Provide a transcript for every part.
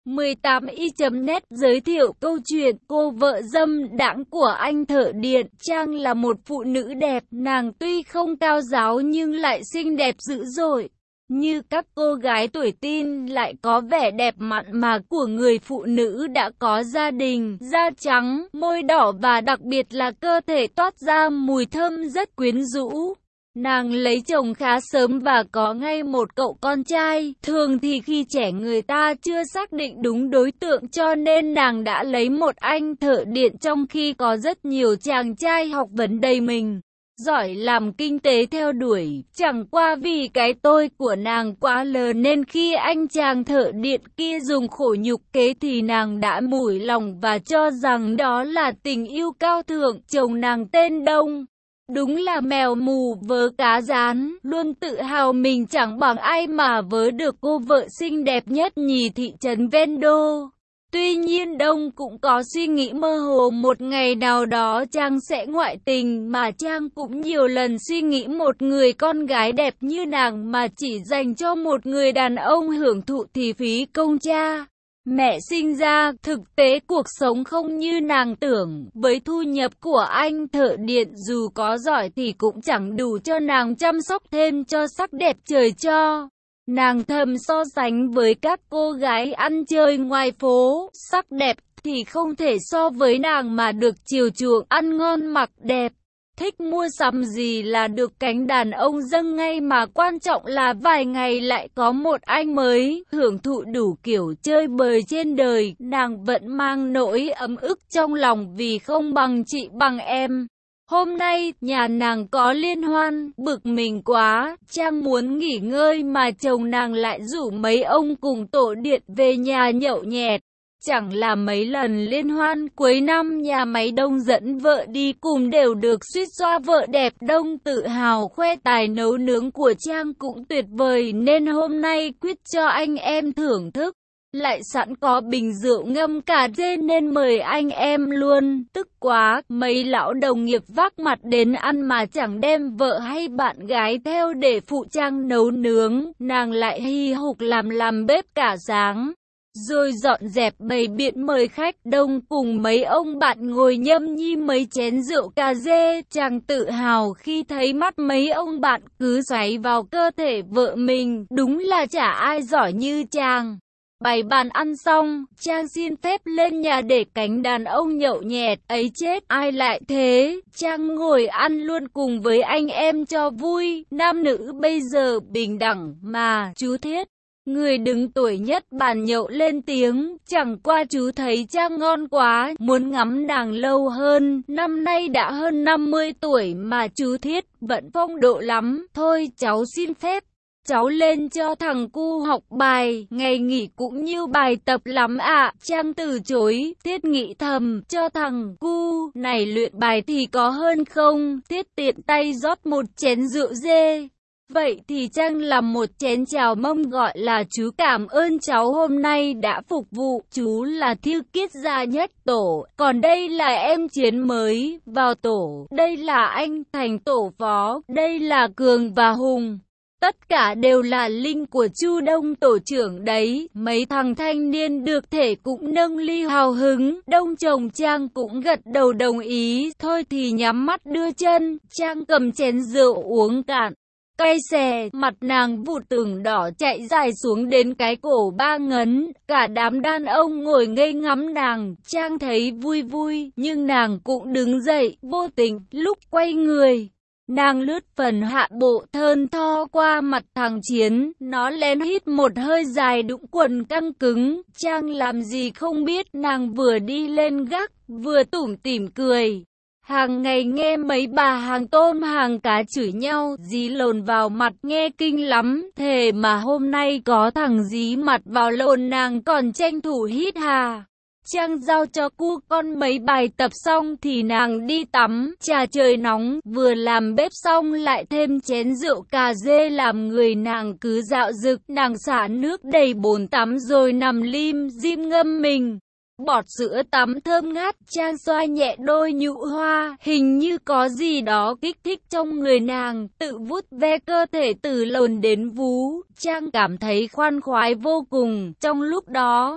18i.net giới thiệu câu chuyện cô vợ dâm đãng của anh thợ điện. Trang là một phụ nữ đẹp, nàng tuy không cao ráo nhưng lại xinh đẹp dữ dội. Như các cô gái tuổi teen lại có vẻ đẹp mặn mà của người phụ nữ đã có gia đình, da trắng, môi đỏ và đặc biệt là cơ thể toát ra mùi thơm rất quyến rũ. Nàng lấy chồng khá sớm và có ngay một cậu con trai. Thường thì khi trẻ người ta chưa xác định đúng đối tượng cho nên nàng đã lấy một anh thợ điện, trong khi có rất nhiều chàng trai học vấn đầy mình, giỏi làm kinh tế theo đuổi. Chẳng qua vì cái tôi của nàng quá lớn nên khi anh chàng thợ điện kia dùng khổ nhục kế thì nàng đã mủi lòng và cho rằng đó là tình yêu cao thượng. Chồng nàng tên Đông, đúng là mèo mù vớ cá rán, luôn tự hào mình chẳng bằng ai mà vớ được cô vợ xinh đẹp nhất nhì thị trấn ven đô. Tuy nhiên Đông cũng có suy nghĩ mơ hồ một ngày nào đó Trang sẽ ngoại tình, mà Trang cũng nhiều lần suy nghĩ một người con gái đẹp như nàng mà chỉ dành cho một người đàn ông hưởng thụ thì phí công cha mẹ sinh ra. Thực tế cuộc sống không như nàng tưởng, với thu nhập của anh thợ điện dù có giỏi thì cũng chẳng đủ cho nàng chăm sóc thêm cho sắc đẹp trời cho. Nàng thầm so sánh với các cô gái ăn chơi ngoài phố, sắc đẹp thì không thể so với nàng mà được chiều chuộng, ăn ngon mặc đẹp. Thích mua sắm gì là được cánh đàn ông dâng ngay, mà quan trọng là vài ngày lại có một anh mới, hưởng thụ đủ kiểu chơi bời trên đời. Nàng vẫn mang nỗi ấm ức trong lòng vì không bằng chị bằng em. Hôm nay, nhà nàng có liên hoan, bực mình quá, Trang muốn nghỉ ngơi mà chồng nàng lại rủ mấy ông cùng tổ điện về nhà nhậu nhẹt. Chẳng là mấy lần liên hoan cuối năm nhà máy Đông dẫn vợ đi cùng đều được suýt xoa vợ đẹp. Đông tự hào khoe tài nấu nướng của Trang cũng tuyệt vời nên hôm nay quyết cho anh em thưởng thức. Lại sẵn có bình rượu ngâm cà rê nên mời anh em luôn. Tức quá, mấy lão đồng nghiệp vác mặt đến ăn mà chẳng đem vợ hay bạn gái theo để phụ Trang nấu nướng. Nàng lại hì hục làm bếp cả sáng, rồi dọn dẹp bày biện mời khách. Đông cùng mấy ông bạn ngồi nhâm nhi mấy chén rượu cà rê. Chàng tự hào khi thấy mắt mấy ông bạn cứ xoáy vào cơ thể vợ mình, đúng là chả ai giỏi như chàng. Bày bàn ăn xong, Trang xin phép lên nhà để cánh đàn ông nhậu nhẹt. Ấy chết, ai lại thế? Trang ngồi ăn luôn cùng với anh em cho vui. Nam nữ bây giờ bình đẳng mà, chú Thiết, người đứng tuổi nhất bàn nhậu lên tiếng. Chẳng qua chú thấy Trang ngon quá, muốn ngắm nàng lâu hơn. Năm nay đã hơn 50 tuổi mà chú Thiết vẫn phong độ lắm. Thôi cháu xin phép, cháu lên cho thằng cu học bài, ngày nghỉ cũng như bài tập lắm ạ. Trang từ chối. Thiết nghĩ thầm, cho thằng cu này luyện bài thì có hơn không? Thiết tiện tay rót một chén rượu dê. Vậy thì Trang làm một chén chào mông gọi là chú cảm ơn cháu hôm nay đã phục vụ. Chú là Thiêu Kiết gia nhất tổ, còn đây là em Chiến mới vào tổ, đây là anh Thành tổ phó, đây là Cường và Hùng. Tất cả đều là linh của Chu Đông tổ trưởng đấy. Mấy thằng thanh niên được thể cũng nâng ly hào hứng. Đông chồng Trang cũng gật đầu đồng ý. Thôi thì nhắm mắt đưa chân. Trang cầm chén rượu uống cạn. Cay xè, mặt nàng vụt tường đỏ chạy dài xuống đến cái cổ ba ngấn. Cả đám đàn ông ngồi ngây ngắm nàng. Trang thấy vui vui, nhưng nàng cũng đứng dậy, vô tình, lúc quay người, nàng lướt phần hạ bộ thơn tho qua mặt thằng Chiến. Nó lén hít một hơi dài, đũng quần căng cứng. Trang làm gì không biết, nàng vừa đi lên gác, vừa tủm tỉm cười. Hàng ngày nghe mấy bà hàng tôm hàng cá chửi nhau, dí lồn vào mặt nghe kinh lắm. Thề mà hôm nay có thằng dí mặt vào lồn nàng còn tranh thủ hít hà. Trang giao cho cu con mấy bài tập xong thì nàng đi tắm. Trà trời nóng, vừa làm bếp xong lại thêm chén rượu cà rê làm người nàng cứ dạo dực. Nàng xả nước đầy bồn tắm rồi nằm lim dim ngâm mình. Bọt sữa tắm thơm ngát. Trang xoa nhẹ đôi nhũ hoa, hình như có gì đó kích thích trong người nàng, tự vuốt ve cơ thể từ lồn đến vú. Trang cảm thấy khoan khoái vô cùng. Trong lúc đó,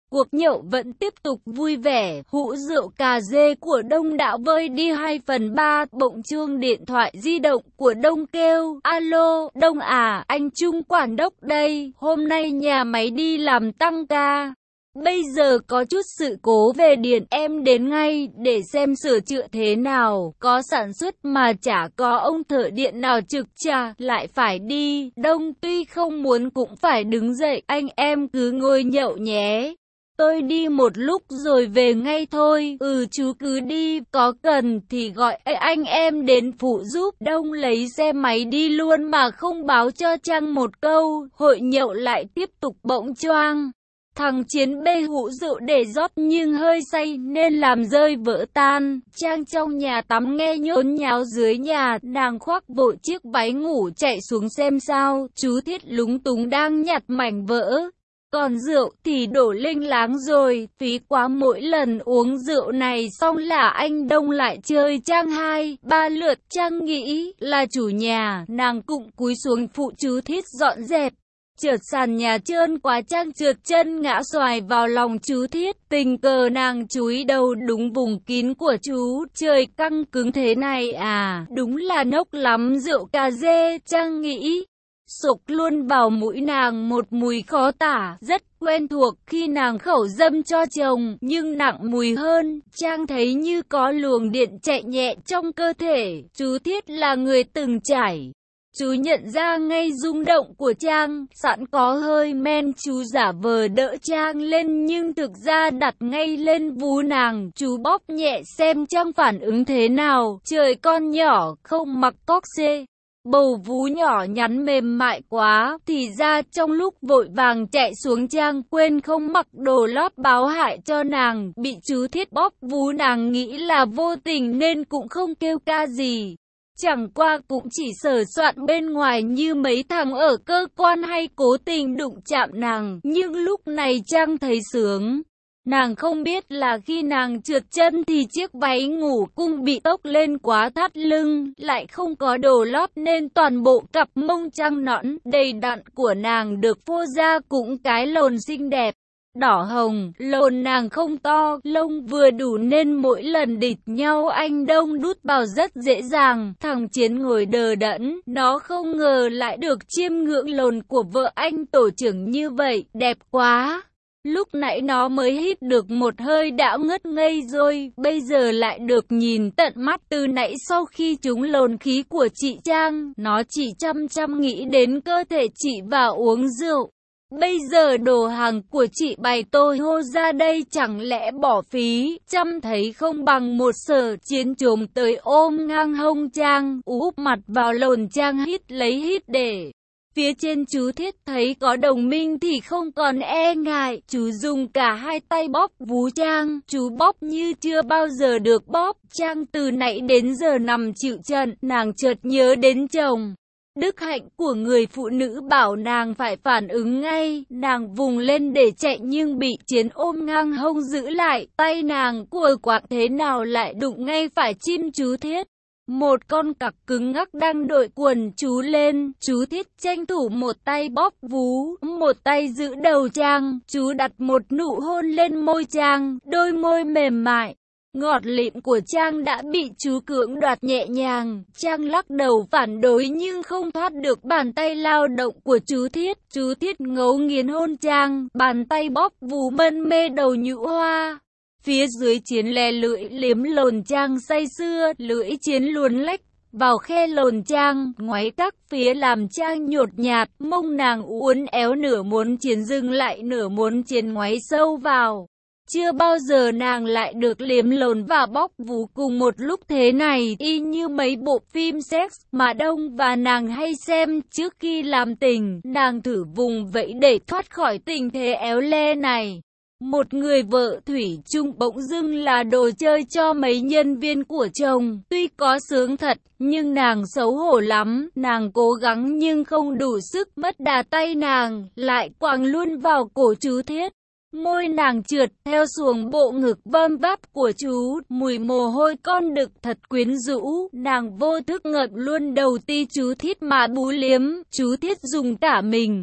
Cuộc nhậu vẫn tiếp tục vui vẻ, hũ rượu cà rê của Đông đã vơi đi 2/3, bỗng chuông điện thoại di động của Đông kêu, alo, Đông à, anh Trung quản đốc đây, hôm nay nhà máy đi làm tăng ca. Bây giờ có chút sự cố về điện, em đến ngay để xem sửa chữa thế nào, có sản xuất mà chả có ông thợ điện nào trực chả, lại phải đi. Đông tuy không muốn cũng phải đứng dậy, anh em cứ ngồi nhậu nhé. Tôi đi một lúc rồi về ngay thôi. Chú cứ đi, có cần thì gọi anh em đến phụ giúp. Đông lấy xe máy đi luôn mà không báo cho Trang một câu. Hội nhậu lại tiếp tục bỗng choang. Thằng Chiến bê hũ rượu để rót nhưng hơi say nên làm rơi vỡ tan. Trang trong nhà tắm nghe nhốn nháo dưới nhà, nàng khoác vội chiếc váy ngủ chạy xuống xem sao. Chú Thiết lúng túng đang nhặt mảnh vỡ. Còn rượu thì đổ lênh láng rồi, phí quá, mỗi lần uống rượu này xong là anh Đông lại chơi Trang 2-3 lượt. Trang nghĩ là chủ nhà, nàng cũng cúi xuống phụ chú Thiết dọn dẹp. Chợt sàn nhà trơn quá, Trang trượt chân ngã xoài vào lòng chú Thiết. Tình cờ nàng chúi đầu đúng vùng kín của chú. Trời căng cứng thế này à, đúng là nốc lắm rượu cà rê, Trang nghĩ. Sộc luôn vào mũi nàng một mùi khó tả, rất quen thuộc khi nàng khẩu dâm cho chồng, nhưng nặng mùi hơn. Trang thấy như có luồng điện chạy nhẹ trong cơ thể. Chú Thiết là người từng trải. Chú nhận ra ngay rung động của Trang, sẵn có hơi men, chú giả vờ đỡ Trang lên nhưng thực ra đặt ngay lên vú nàng. Chú bóp nhẹ xem Trang phản ứng thế nào. Trời, con nhỏ không mặc cóc xê. Bầu vú nhỏ nhắn mềm mại quá, thì ra trong lúc vội vàng chạy xuống Trang quên không mặc đồ lót báo hại cho nàng, bị chú Thiết bóp vú, nàng nghĩ là vô tình nên cũng không kêu ca gì. Chẳng qua cũng chỉ sờ soạn bên ngoài như mấy thằng ở cơ quan hay cố tình đụng chạm nàng, nhưng lúc này Trang thấy sướng. Nàng không biết là khi nàng trượt chân thì chiếc váy ngủ cung bị tốc lên quá thắt lưng, lại không có đồ lót nên toàn bộ cặp mông trắng nõn, đầy đặn của nàng được phô ra cũng cái lồn xinh đẹp. Đỏ hồng, lồn nàng không to, lông vừa đủ nên mỗi lần địch nhau anh Đông đút vào rất dễ dàng. Thằng Chiến ngồi đờ đẫn, nó không ngờ lại được chiêm ngưỡng lồn của vợ anh tổ trưởng như vậy, đẹp quá. Lúc nãy nó mới hít được một hơi đã ngất ngây rồi, bây giờ lại được nhìn tận mắt. Từ nãy sau khi trúng lồn khí của chị Trang, nó chỉ chăm nghĩ đến cơ thể chị và uống rượu. Bây giờ đồ hàng của chị bày tô hô ra đây chẳng lẽ bỏ phí, chăm thấy không bằng một. Sở Chiến trồm tới ôm ngang hông Trang, úp mặt vào lồn Trang hít lấy hít để. Phía trên chú Thiết thấy có đồng minh thì không còn e ngại, chú dùng cả hai tay bóp vú Trang, chú bóp như chưa bao giờ được bóp. Trang từ nãy đến giờ nằm chịu trận, nàng chợt nhớ đến chồng. Đức hạnh của người phụ nữ bảo nàng phải phản ứng ngay, nàng vùng lên để chạy nhưng bị Chiến ôm ngang hông giữ lại, tay nàng cùi quạng thế nào lại đụng ngay phải chim chú Thiết. Một con cặc cứng ngắc đang đội quần chú lên, chú Thiết tranh thủ một tay bóp vú, một tay giữ đầu Trang, chú đặt một nụ hôn lên môi Trang, đôi môi mềm mại. Ngọt lịm của Trang đã bị chú cưỡng đoạt nhẹ nhàng, Trang lắc đầu phản đối nhưng không thoát được bàn tay lao động của chú Thiết. Chú Thiết ngấu nghiến hôn Trang, bàn tay bóp vú mân mê đầu nhũ hoa. Phía dưới Chiến lè lưỡi liếm lồn Trang say sưa, lưỡi Chiến luồn lách vào khe lồn Trang, ngoáy các phía làm Trang nhột nhạt, mông nàng uốn éo, nửa muốn Chiến dừng lại, nửa muốn Chiến ngoáy sâu vào. Chưa bao giờ nàng lại được liếm lồn và bóp vú cùng một lúc thế này, y như mấy bộ phim sex mà Đông và nàng hay xem trước khi làm tình. Nàng thử vùng vẫy để thoát khỏi tình thế éo le này. Một người vợ thủy chung bỗng dưng là đồ chơi cho mấy nhân viên của chồng. Tuy có sướng thật, nhưng nàng xấu hổ lắm. Nàng cố gắng nhưng không đủ sức, mất đà, tay nàng lại quàng luôn vào cổ chú Thiết. Môi nàng trượt theo xuồng bộ ngực vơm váp của chú, mùi mồ hôi con đực thật quyến rũ. Nàng vô thức ngậm luôn đầu ti chú Thiết mà bú liếm. Chú Thiết dùng cả mình.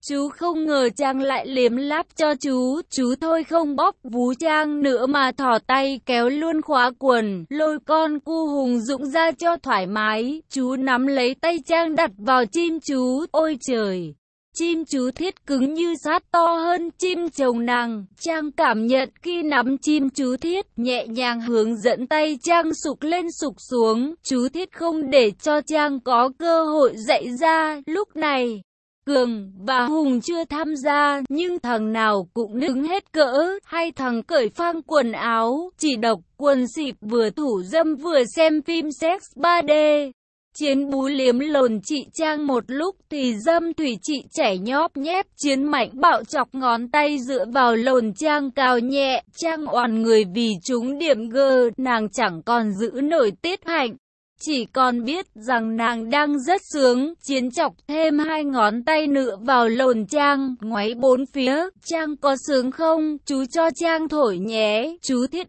Chú không ngờ Trang lại liếm láp cho chú thôi không bóp vú Trang nữa mà thò tay kéo luôn khóa quần, lôi con cu Hùng Dũng ra cho thoải mái. Chú nắm lấy tay Trang đặt vào chim chú, ôi trời! Chim chú Thiết cứng như sắt, to hơn chim chồng nàng. Trang cảm nhận khi nắm chim chú Thiết, nhẹ nhàng hướng dẫn tay Trang sục lên sục xuống. Chú Thiết không để cho Trang có cơ hội dậy ra. Lúc này, Cường và Hùng chưa tham gia, nhưng thằng nào cũng đứng hết cỡ. Hai thằng cởi phang quần áo, chỉ độc quần xịp vừa thủ dâm vừa xem phim sex 3D. Chiến bú liếm lồn chị Trang một lúc thì dâm thủy chị chảy nhóp nhép. Chiến mạnh bạo chọc ngón tay dựa vào lồn Trang cào nhẹ. Trang oằn người vì trúng điểm G, nàng chẳng còn giữ nổi tiết hạnh. Chỉ còn biết rằng nàng đang rất sướng. Chiến chọc thêm hai ngón tay nữa vào lồn Trang, ngoáy bốn phía. Trang có sướng không? Chú cho Trang thổi nhé. Chú Thiết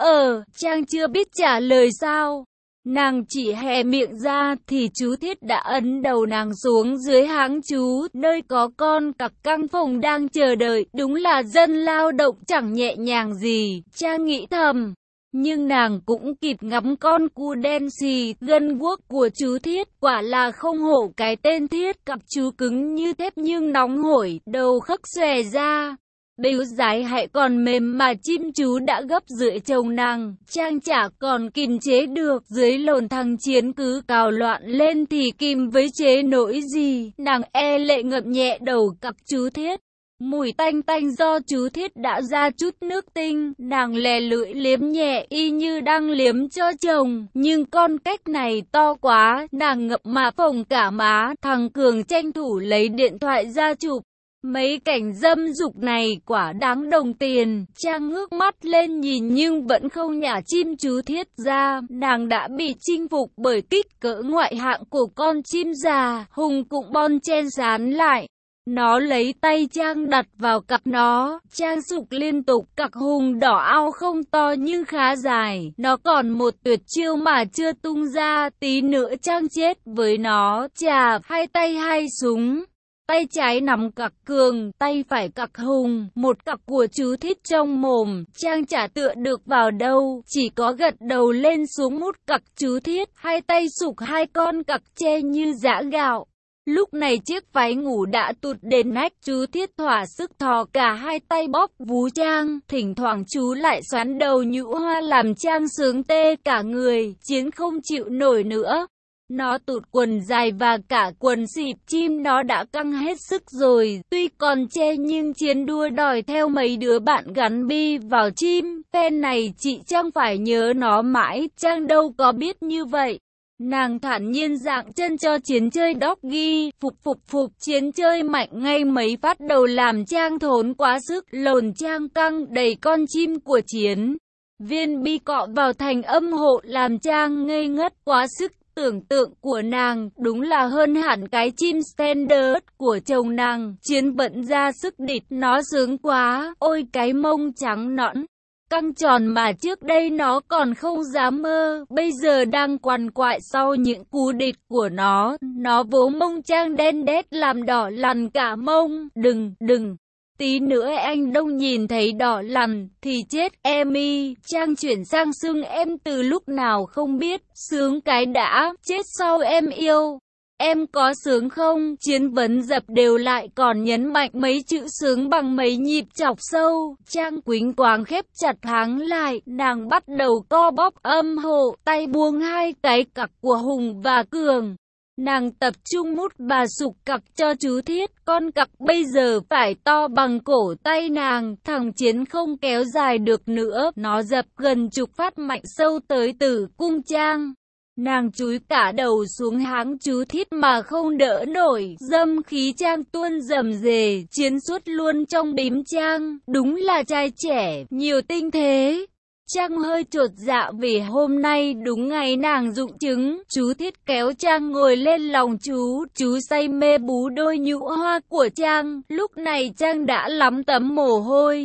Trang chưa biết trả lời sao. Nàng chỉ hé miệng ra thì chú Thiết đã ấn đầu nàng xuống dưới háng chú, nơi có con cặc căng phòng đang chờ đợi. Đúng là dân lao động chẳng nhẹ nhàng gì, Trang nghĩ thầm. Nhưng nàng cũng kịp ngắm con cu đen xì, gân guốc của chú Thiết, quả là không hổ cái tên Thiết. Cặp chú cứng như thép nhưng nóng hổi, đầu khấc xòe ra. Bếu dái hãy còn mềm mà chim chú đã gấp dưới chồng nàng. Trang chả còn kìm chế được, dưới lồn thằng Chiến cứ cào loạn lên thì kìm với chế nỗi gì. Nàng e lệ ngậm nhẹ đầu cặp chú Thiết. Mùi tanh tanh do chú Thiết đã ra chút nước tinh, nàng lè lưỡi liếm nhẹ y như đang liếm cho chồng. Nhưng con cách này to quá, nàng ngậm mà phồng cả má. Thằng Cường tranh thủ lấy điện thoại ra chụp. Mấy cảnh dâm dục này quả đáng đồng tiền. Trang ngước mắt lên nhìn nhưng vẫn không nhả chim chú Thiết ra. Nàng đã bị chinh phục bởi kích cỡ ngoại hạng của con chim già. Hùng cũng bon chen dán lại. Nó lấy tay Trang đặt vào cặp nó. Trang sục liên tục. Cặc Hùng đỏ ao không to nhưng khá dài. Nó còn một tuyệt chiêu mà chưa tung ra. Tí nữa Trang chết với nó. Chà, hai tay hai súng. Tay trái nắm cặc Cường, tay phải cặc Hùng, một cặc của chú Thiết trong mồm. Trang chả tựa được vào đâu, chỉ có gật đầu lên xuống mút cặc chú Thiết. Hai tay sục hai con cặc che như giã gạo. Lúc này chiếc váy ngủ đã tụt đến nách. Chú Thiết thỏa sức thò cả hai tay bóp vú Trang. Thỉnh thoảng chú lại xoắn đầu nhũ hoa làm Trang sướng tê cả người. Chiến không chịu nổi nữa. Nó tụt quần dài và cả quần xịp chim nó đã căng hết sức rồi. Tuy còn che nhưng Chiến đua đòi theo mấy đứa bạn gắn bi vào chim. Phen này chị Trang phải nhớ nó mãi. Trang đâu có biết như vậy. Nàng thản nhiên dạng chân cho Chiến chơi doggy. Phục Chiến chơi mạnh ngay mấy phát đầu làm Trang thốn quá sức. Lồn Trang căng đầy con chim của Chiến. Viên bi cọ vào thành âm hộ làm Trang ngây ngất quá sức. Tưởng tượng của nàng đúng là hơn hẳn cái chim standard của chồng nàng. Chiến bận ra sức địt nó sướng quá. Ôi cái mông trắng nõn căng tròn mà trước đây nó còn không dám mơ. Bây giờ đang quằn quại sau những cú địt của nó. Nó vỗ mông Trang đen đét làm đỏ lằn cả mông. Đừng. Tí nữa anh Đông nhìn thấy đỏ lằn thì chết em y. Trang chuyển sang xưng em từ lúc nào không biết. Sướng cái đã, chết sau em yêu. Em có sướng không? Chiến vấn dập đều lại còn nhấn mạnh mấy chữ sướng bằng mấy nhịp chọc sâu. Trang quýnh quáng khép chặt háng lại. Nàng bắt đầu co bóp âm hộ. Tay buông hai cái cặc của Hùng và Cường. Nàng tập trung mút bà sục cặc cho chú Thiết. Con cặc bây giờ phải to bằng cổ tay nàng. Thằng Chiến không kéo dài được nữa. Nó dập gần chục phát mạnh sâu tới tử cung Trang. Nàng chúi cả đầu xuống háng chú Thiết mà không đỡ nổi. Dâm khí Trang tuôn rầm rề. Chiến suốt luôn trong bím Trang. Đúng là trai trẻ, nhiều tinh thế. Trang hơi chột dạ vì hôm nay đúng ngày nàng dụng trứng. Chú Thiết kéo Trang ngồi lên lòng chú say mê bú đôi nhũ hoa của Trang. Lúc này Trang đã lắm tấm mồ hôi.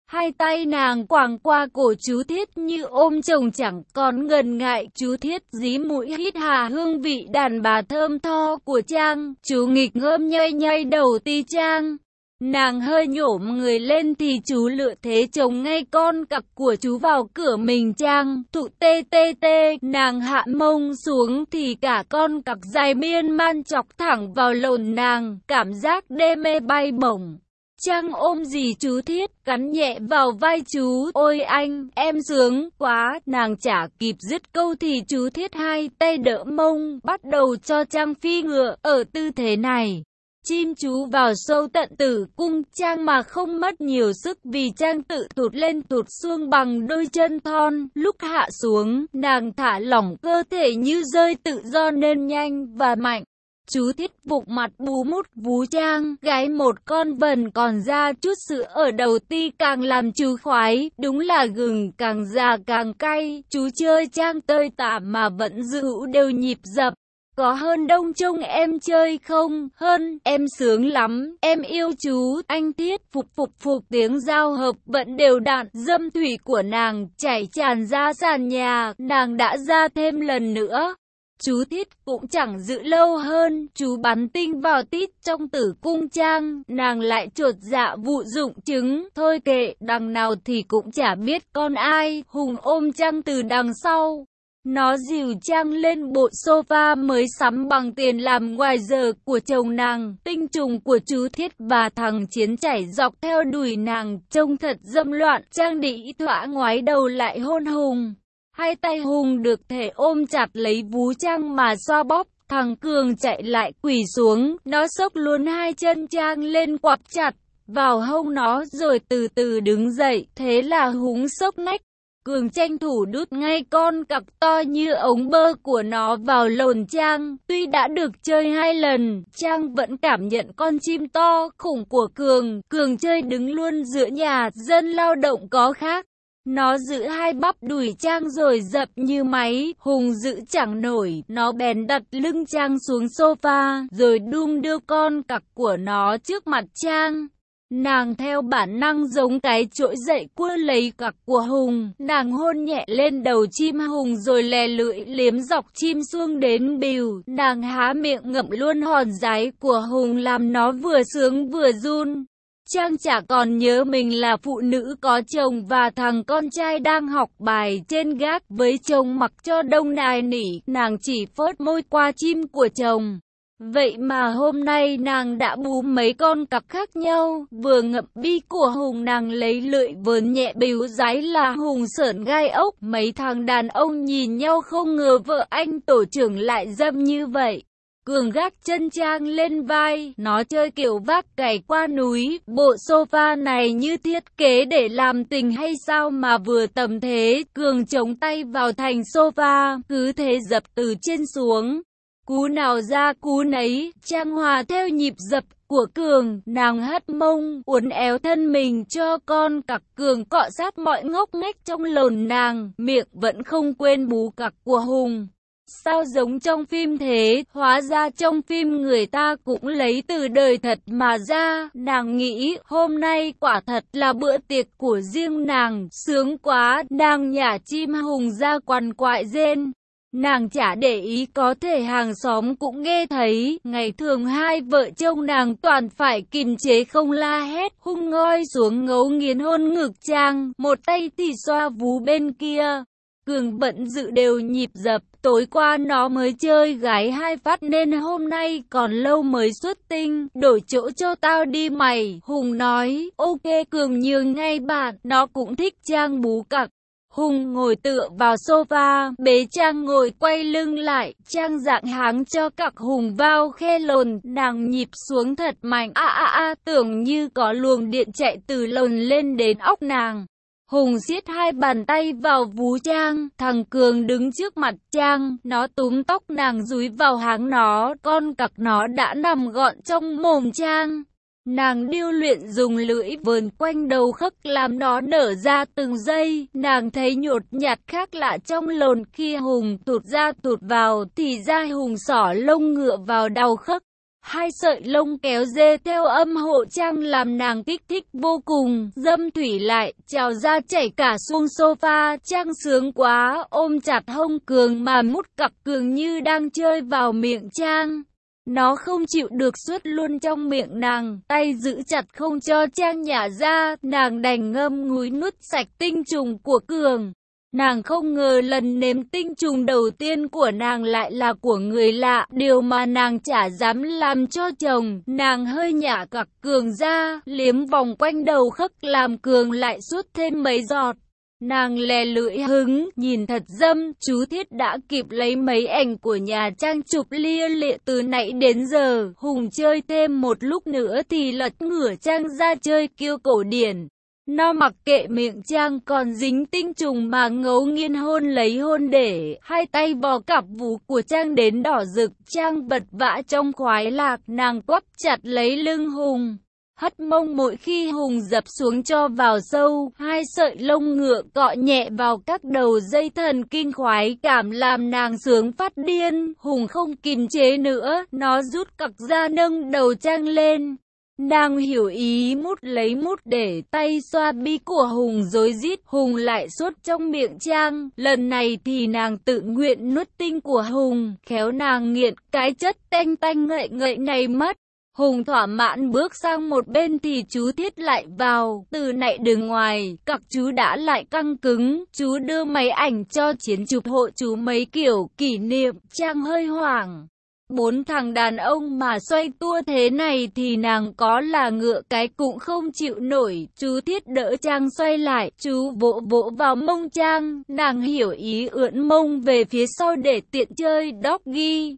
Hai tay nàng quàng qua cổ chú Thiết như ôm chồng chẳng còn ngần ngại. Chú Thiết dí mũi hít hà hương vị đàn bà thơm tho của Trang. Chú nghịch ngợm nhây nhây đầu ti Trang. Nàng hơi nhổm người lên thì chú lựa thế chồng ngay con cặc của chú vào cửa mình Trang. Thụ tê tê tê, nàng hạ mông xuống thì cả con cặc dài miên man chọc thẳng vào lồn nàng. Cảm giác đê mê bay bổng. Trang ôm dì chú Thiết, cắn nhẹ vào vai chú. Ôi anh, em sướng quá. Nàng chả kịp dứt câu thì chú Thiết hai tay đỡ mông, bắt đầu cho Trang phi ngựa. Ở tư thế này, chim chú vào sâu tận tử cung Trang mà không mất nhiều sức vì Trang tự thụt lên thụt xuống bằng đôi chân thon. Lúc hạ xuống, nàng thả lỏng cơ thể như rơi tự do nên nhanh và mạnh. Chú Thiết vụng mặt bú mút vú Trang, gái một con vần còn ra chút sữa ở đầu ti càng làm chú khoái, đúng là gừng càng già càng cay. Chú chơi Trang tơi tả mà vẫn giữ đều nhịp dập. Có hơn đông trông em chơi không? Hơn, em sướng lắm, em yêu chú. Anh Thiết phục tiếng giao hợp vẫn đều đặn. Dâm thủy của nàng chảy tràn ra sàn nhà, nàng đã ra thêm lần nữa. Chú Thiết cũng chẳng giữ lâu hơn, chú bắn tinh vào tít trong tử cung Trang, nàng lại chột dạ vụ dụng trứng. Thôi kệ, đằng nào thì cũng chả biết con ai. Hùng ôm Trang từ đằng sau. Nó dìu Trang lên bộ sofa mới sắm bằng tiền làm ngoài giờ của chồng nàng. Tinh trùng của chú Thiết và thằng Chiến chảy dọc theo đùi nàng, trông thật dâm loạn. Trang đĩ thỏa ngoái đầu lại hôn Hùng. Hai tay Hùng được thể ôm chặt lấy vú Trang mà xoa bóp. Thằng Cường chạy lại quỳ xuống, nó xốc luôn hai chân Trang lên quặp chặt vào hông nó rồi từ từ đứng dậy. Thế là Hùng sốc nách. Cường tranh thủ đút ngay con cặc to như ống bơ của nó vào lồn Trang. Tuy đã được chơi 2 lần, Trang vẫn cảm nhận con chim to khủng của Cường. Cường chơi đứng luôn giữa nhà dân lao động có khác. Nó giữ hai bắp đùi Trang rồi dập như máy. Hùng giữ chẳng nổi, nó bèn đặt lưng Trang xuống sofa, rồi đung đưa con cặc của nó trước mặt Trang. Nàng theo bản năng giống cái trỗi dậy cua lấy cặc của Hùng. Nàng hôn nhẹ lên đầu chim Hùng rồi lè lưỡi liếm dọc chim xuông đến bìu. Nàng há miệng ngậm luôn hòn giái của Hùng làm nó vừa sướng vừa run. Trang chả còn nhớ mình là phụ nữ có chồng và thằng con trai đang học bài trên gác với chồng mặc cho đông nài nỉ. Nàng chỉ phớt môi qua chim của chồng. Vậy mà hôm nay nàng đã bú mấy con cặc khác nhau. Vừa ngậm bi của Hùng nàng lấy lưỡi vớn nhẹ bìu giái là Hùng sởn gai ốc. Mấy thằng đàn ông nhìn nhau không ngờ vợ anh tổ trưởng lại dâm như vậy. Cường gác chân Trang lên vai, nó chơi kiểu vác cày qua núi. Bộ sofa này như thiết kế để làm tình hay sao mà vừa tầm thế. Cường chống tay vào thành sofa, cứ thế dập từ trên xuống. Cú nào ra cú nấy, Trang hòa theo nhịp dập của Cường. Nàng hất mông, uốn éo thân mình cho con cặc. Cường cọ sát mọi ngóc ngách trong lồn nàng, miệng vẫn không quên bú cặc của Hùng. Sao giống trong phim thế? Hóa ra trong phim người ta cũng lấy từ đời thật mà ra. Nàng nghĩ hôm nay quả thật là bữa tiệc của riêng nàng. Sướng quá, nàng nhả chim Hùng ra quằn quại rên. Nàng chả để ý có thể hàng xóm cũng nghe thấy. Ngày thường hai vợ chồng nàng toàn phải kiềm chế không la hét. Hùng ngoi xuống ngấu nghiến hôn ngực Trang, một tay thì xoa vú bên kia. Cường bận dự đều nhịp dập. Tối qua nó mới chơi gái 2 phát nên hôm nay còn lâu mới xuất tinh. Đổi chỗ cho tao đi mày. Hùng nói. Ok. Cường nhường ngay bạn. Nó cũng thích Trang bú cặc. Hùng ngồi tựa vào sofa, bế Trang ngồi quay lưng lại. Trang dạng háng cho cặc Hùng vào khe lồn. Nàng nhịp xuống thật mạnh. Tưởng như có luồng điện chạy từ lồn lên đến óc nàng. Hùng siết hai bàn tay vào vú Trang. Thằng Cường đứng trước mặt Trang. Nó túm tóc nàng dúi vào háng nó. Con cặc nó đã nằm gọn trong mồm Trang. Nàng điêu luyện dùng lưỡi vờn quanh đầu khấc làm nó nở ra từng giây. Nàng thấy nhột nhạt khác lạ trong lồn. Khi Hùng tụt ra tụt vào thì da Hùng xỏ lông ngựa vào đầu khấc. hai sợi lông kéo dê theo âm hộ Trang làm nàng kích thích vô cùng, dâm thủy lại, trào ra chảy cả xuống sofa, Trang sướng quá, ôm chặt hông Cường mà mút cặp Cường như đang chơi vào miệng Trang. Nó không chịu được suốt luôn trong miệng nàng, tay giữ chặt không cho Trang nhả ra, nàng đành ngâm ngúi nuốt sạch tinh trùng của Cường. Nàng không ngờ lần nếm tinh trùng đầu tiên của nàng lại là của người lạ, điều mà nàng chả dám làm cho chồng. Nàng hơi nhả cặc Cường ra, liếm vòng quanh đầu khấc làm Cường lại sút thêm mấy giọt. Nàng lè lưỡi hứng, nhìn thật dâm, chú Thiết đã kịp lấy mấy ảnh của nhà Trang chụp lia lịa từ nãy đến giờ. Hùng chơi thêm một lúc nữa thì lật ngửa Trang ra chơi kiêu cổ điển. Nó mặc kệ miệng Trang còn dính tinh trùng mà ngấu nghiến hôn lấy hôn để, hai tay vò cặp vú của Trang đến đỏ rực, Trang vật vã trong khoái lạc, nàng quắp chặt lấy lưng Hùng. Hất mông mỗi khi Hùng dập xuống cho vào sâu, hai sợi lông ngựa cọ nhẹ vào các đầu dây thần kinh khoái cảm làm nàng sướng phát điên. Hùng không kìm chế nữa, nó rút cặc ra nâng đầu Trang lên. Nàng hiểu ý mút lấy mút để tay xoa bi của Hùng rối rít. Hùng lại suốt trong miệng Trang, lần này thì nàng tự nguyện nuốt tinh của Hùng, khéo nàng nghiện cái chất tanh tanh ngậy ngậy này mất. Hùng thỏa mãn bước sang một bên thì chú Thiết lại vào, từ nãy đường ngoài, cặc chú đã lại căng cứng, chú đưa máy ảnh cho Chiến chụp hộ chú mấy kiểu kỷ niệm, Trang hơi hoảng. 4 thằng đàn ông mà xoay tua thế này thì nàng có là ngựa cái cũng không chịu nổi. Chú Thiết đỡ Trang xoay lại, chú vỗ vỗ vào mông Trang, nàng hiểu ý ưỡn mông về phía sau để tiện chơi doggy.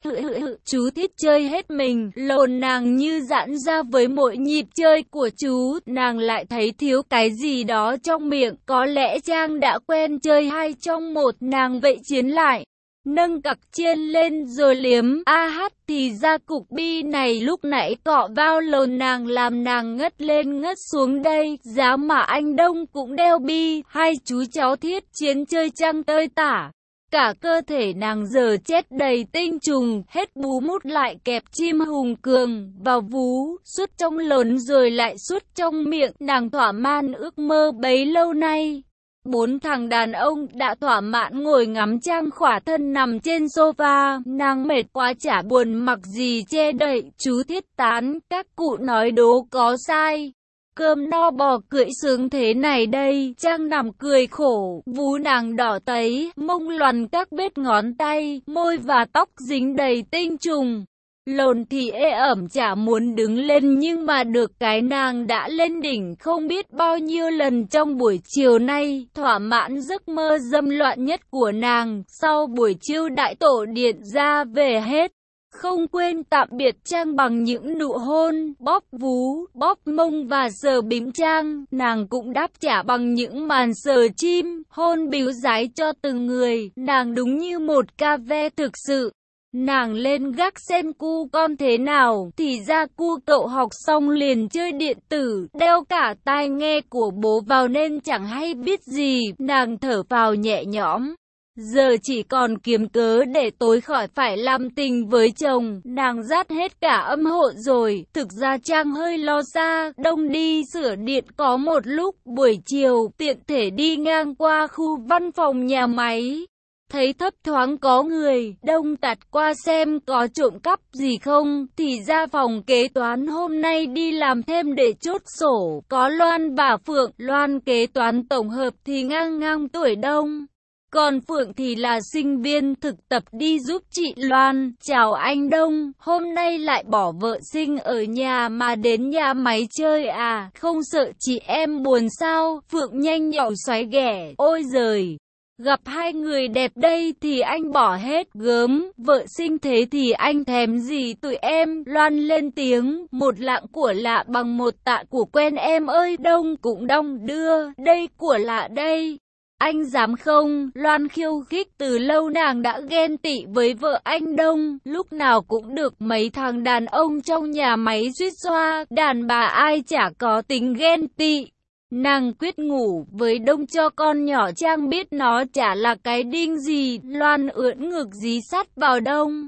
Chú Thiết chơi hết mình, lồn nàng như giãn ra với mỗi nhịp chơi của chú, nàng lại thấy thiếu cái gì đó trong miệng, có lẽ Trang đã quen chơi 2 trong 1, nàng vậy chiến lại. Nâng cặc chiên lên rồi liếm, thì ra cục bi này lúc nãy cọ vào lồn nàng làm nàng ngất lên ngất xuống đây, giá mà anh Đông cũng đeo bi, hai chú cháu Thiết Chiến chơi Trang tơi tả. Cả cơ thể nàng giờ chết đầy tinh trùng, hết bú mút lại kẹp chim Hùng Cường vào vú, suốt trong lồn rồi lại suốt trong miệng, nàng thỏa mãn ước mơ bấy lâu nay. 4 thằng đàn ông đã thỏa mãn ngồi ngắm Trang khỏa thân nằm trên sofa, nàng mệt quá chả buồn mặc gì che đậy, chú Thiết tán, các cụ nói đố có sai. Cơm no bò cưỡi sướng thế này đây, Trang nằm cười khổ, vú nàng đỏ tấy, mông loằn các vết ngón tay, môi và tóc dính đầy tinh trùng. Lồn thì ê ẩm chả muốn đứng lên nhưng mà được cái nàng đã lên đỉnh không biết bao nhiêu lần trong buổi chiều nay, thỏa mãn giấc mơ dâm loạn nhất của nàng, sau buổi chiêu đại tổ điện ra về hết. Không quên tạm biệt Trang bằng những nụ hôn, bóp vú, bóp mông và sờ bím Trang, nàng cũng đáp trả bằng những màn sờ chim, hôn bíu dái cho từng người, nàng đúng như một ca ve thực sự. Nàng lên gác xem cu con thế nào, thì ra cu cậu học xong liền chơi điện tử, đeo cả tai nghe của bố vào nên chẳng hay biết gì, nàng thở phào nhẹ nhõm. Giờ chỉ còn kiếm cớ để tối khỏi phải làm tình với chồng, nàng dát hết cả âm hộ rồi, thực ra Trang hơi lo xa, Đông đi sửa điện có một lúc, buổi chiều, tiện thể đi ngang qua khu văn phòng nhà máy. Thấy thấp thoáng có người, Đông tạt qua xem có trộm cắp gì không, thì ra phòng kế toán hôm nay đi làm thêm để chốt sổ, có Loan và Phượng, Loan kế toán tổng hợp thì ngang tuổi Đông. Còn Phượng thì là sinh viên thực tập đi giúp chị Loan. Chào anh Đông, hôm nay lại bỏ vợ sinh ở nhà mà đến nhà máy chơi à, không sợ chị em buồn sao? Phượng nhanh nhảu xoáy ghẻ, ôi giời, gặp hai người đẹp đây thì anh bỏ hết gớm, vợ sinh thế thì anh thèm gì tụi em? Loan lên tiếng, một lạng của lạ bằng một tạ của quen em ơi. Đông cũng đong đưa, đây của lạ đây. Anh dám không? Loan khiêu khích, từ lâu nàng đã ghen tị với vợ anh Đông, lúc nào cũng được mấy thằng đàn ông trong nhà máy suýt xoa, đàn bà ai chả có tính ghen tị. Nàng quyết ngủ với Đông cho con nhỏ Trang biết nó chả là cái đinh gì. Loan ưỡn ngực dí sát vào Đông.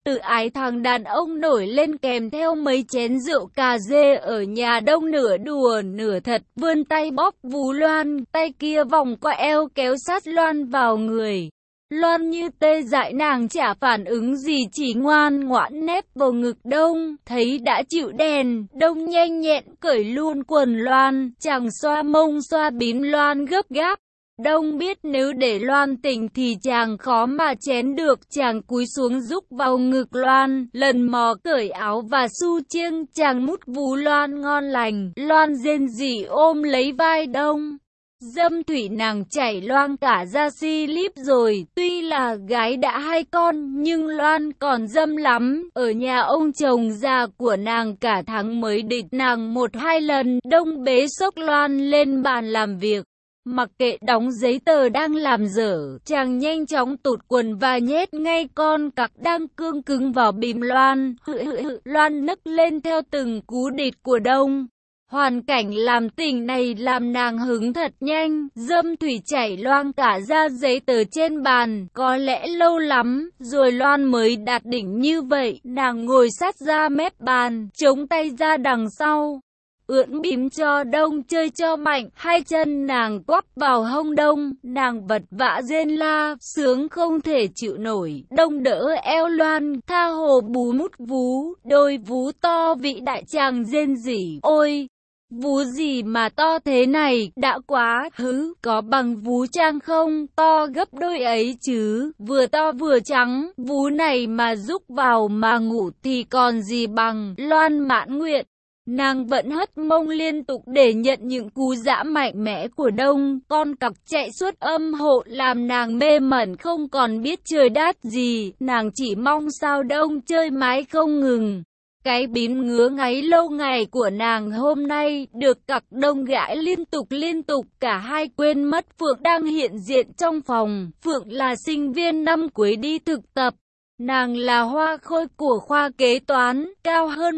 Tự ái thằng đàn ông nổi lên kèm theo mấy chén rượu cà rê ở nhà Đông, nửa đùa nửa thật, vươn tay bóp vú Loan, tay kia vòng qua eo kéo sát Loan vào người. Loan như tê dại, nàng chả phản ứng gì, chỉ ngoan ngoãn nép vào ngực Đông. Thấy đã chịu đèn, Đông nhanh nhẹn cởi luôn quần Loan, chàng xoa mông xoa bím Loan gấp gáp. Đông biết nếu để Loan tỉnh thì chàng khó mà chén được, chàng cúi xuống rúc vào ngực Loan, lần mò cởi áo và xu chiêng, chàng mút vú Loan ngon lành. Loan rên rỉ ôm lấy vai Đông. Dâm thủy nàng chảy loang cả da si líp rồi, tuy là gái đã 2 con, nhưng Loan còn dâm lắm. Ở nhà ông chồng già của nàng cả tháng mới địch nàng 1-2 lần. Đông bế xốc Loan lên bàn làm việc. Mặc kệ đóng giấy tờ đang làm dở, chàng nhanh chóng tụt quần và nhét ngay con cặc đang cương cứng vào bìm Loan. Loan nấc lên theo từng cú địch của Đông. Hoàn cảnh làm tình này làm nàng hứng thật nhanh, dâm thủy chảy loang cả ra giấy tờ trên bàn. Có lẽ lâu lắm rồi Loan mới đạt đỉnh như vậy. Nàng ngồi sát ra mép bàn, chống tay ra đằng sau, ưỡn bím cho Đông chơi cho mạnh. 2 chân nàng quắp vào hông Đông, nàng vật vã rên la, sướng không thể chịu nổi. Đông đỡ eo Loan, tha hồ bú mút vú, đôi vú to vĩ đại, chàng rên rỉ, ôi! Vú gì mà to thế này, đã quá, có bằng vú Trang không, to gấp đôi ấy chứ, vừa to vừa trắng, vú này mà rúc vào mà ngủ thì còn gì bằng. Loan mãn nguyện, nàng vẫn hất mông liên tục để nhận những cú giã mạnh mẽ của Đông. Con cặc chạy suốt âm hộ làm nàng mê mẩn không còn biết trời đát gì, nàng chỉ mong sao Đông chơi mãi không ngừng. Cái bím ngứa ngáy lâu ngày của nàng hôm nay được cặc Đông gãi liên tục, cả hai quên mất Phượng đang hiện diện trong phòng. Phượng là sinh viên năm cuối đi thực tập. Nàng là hoa khôi của khoa kế toán, cao hơn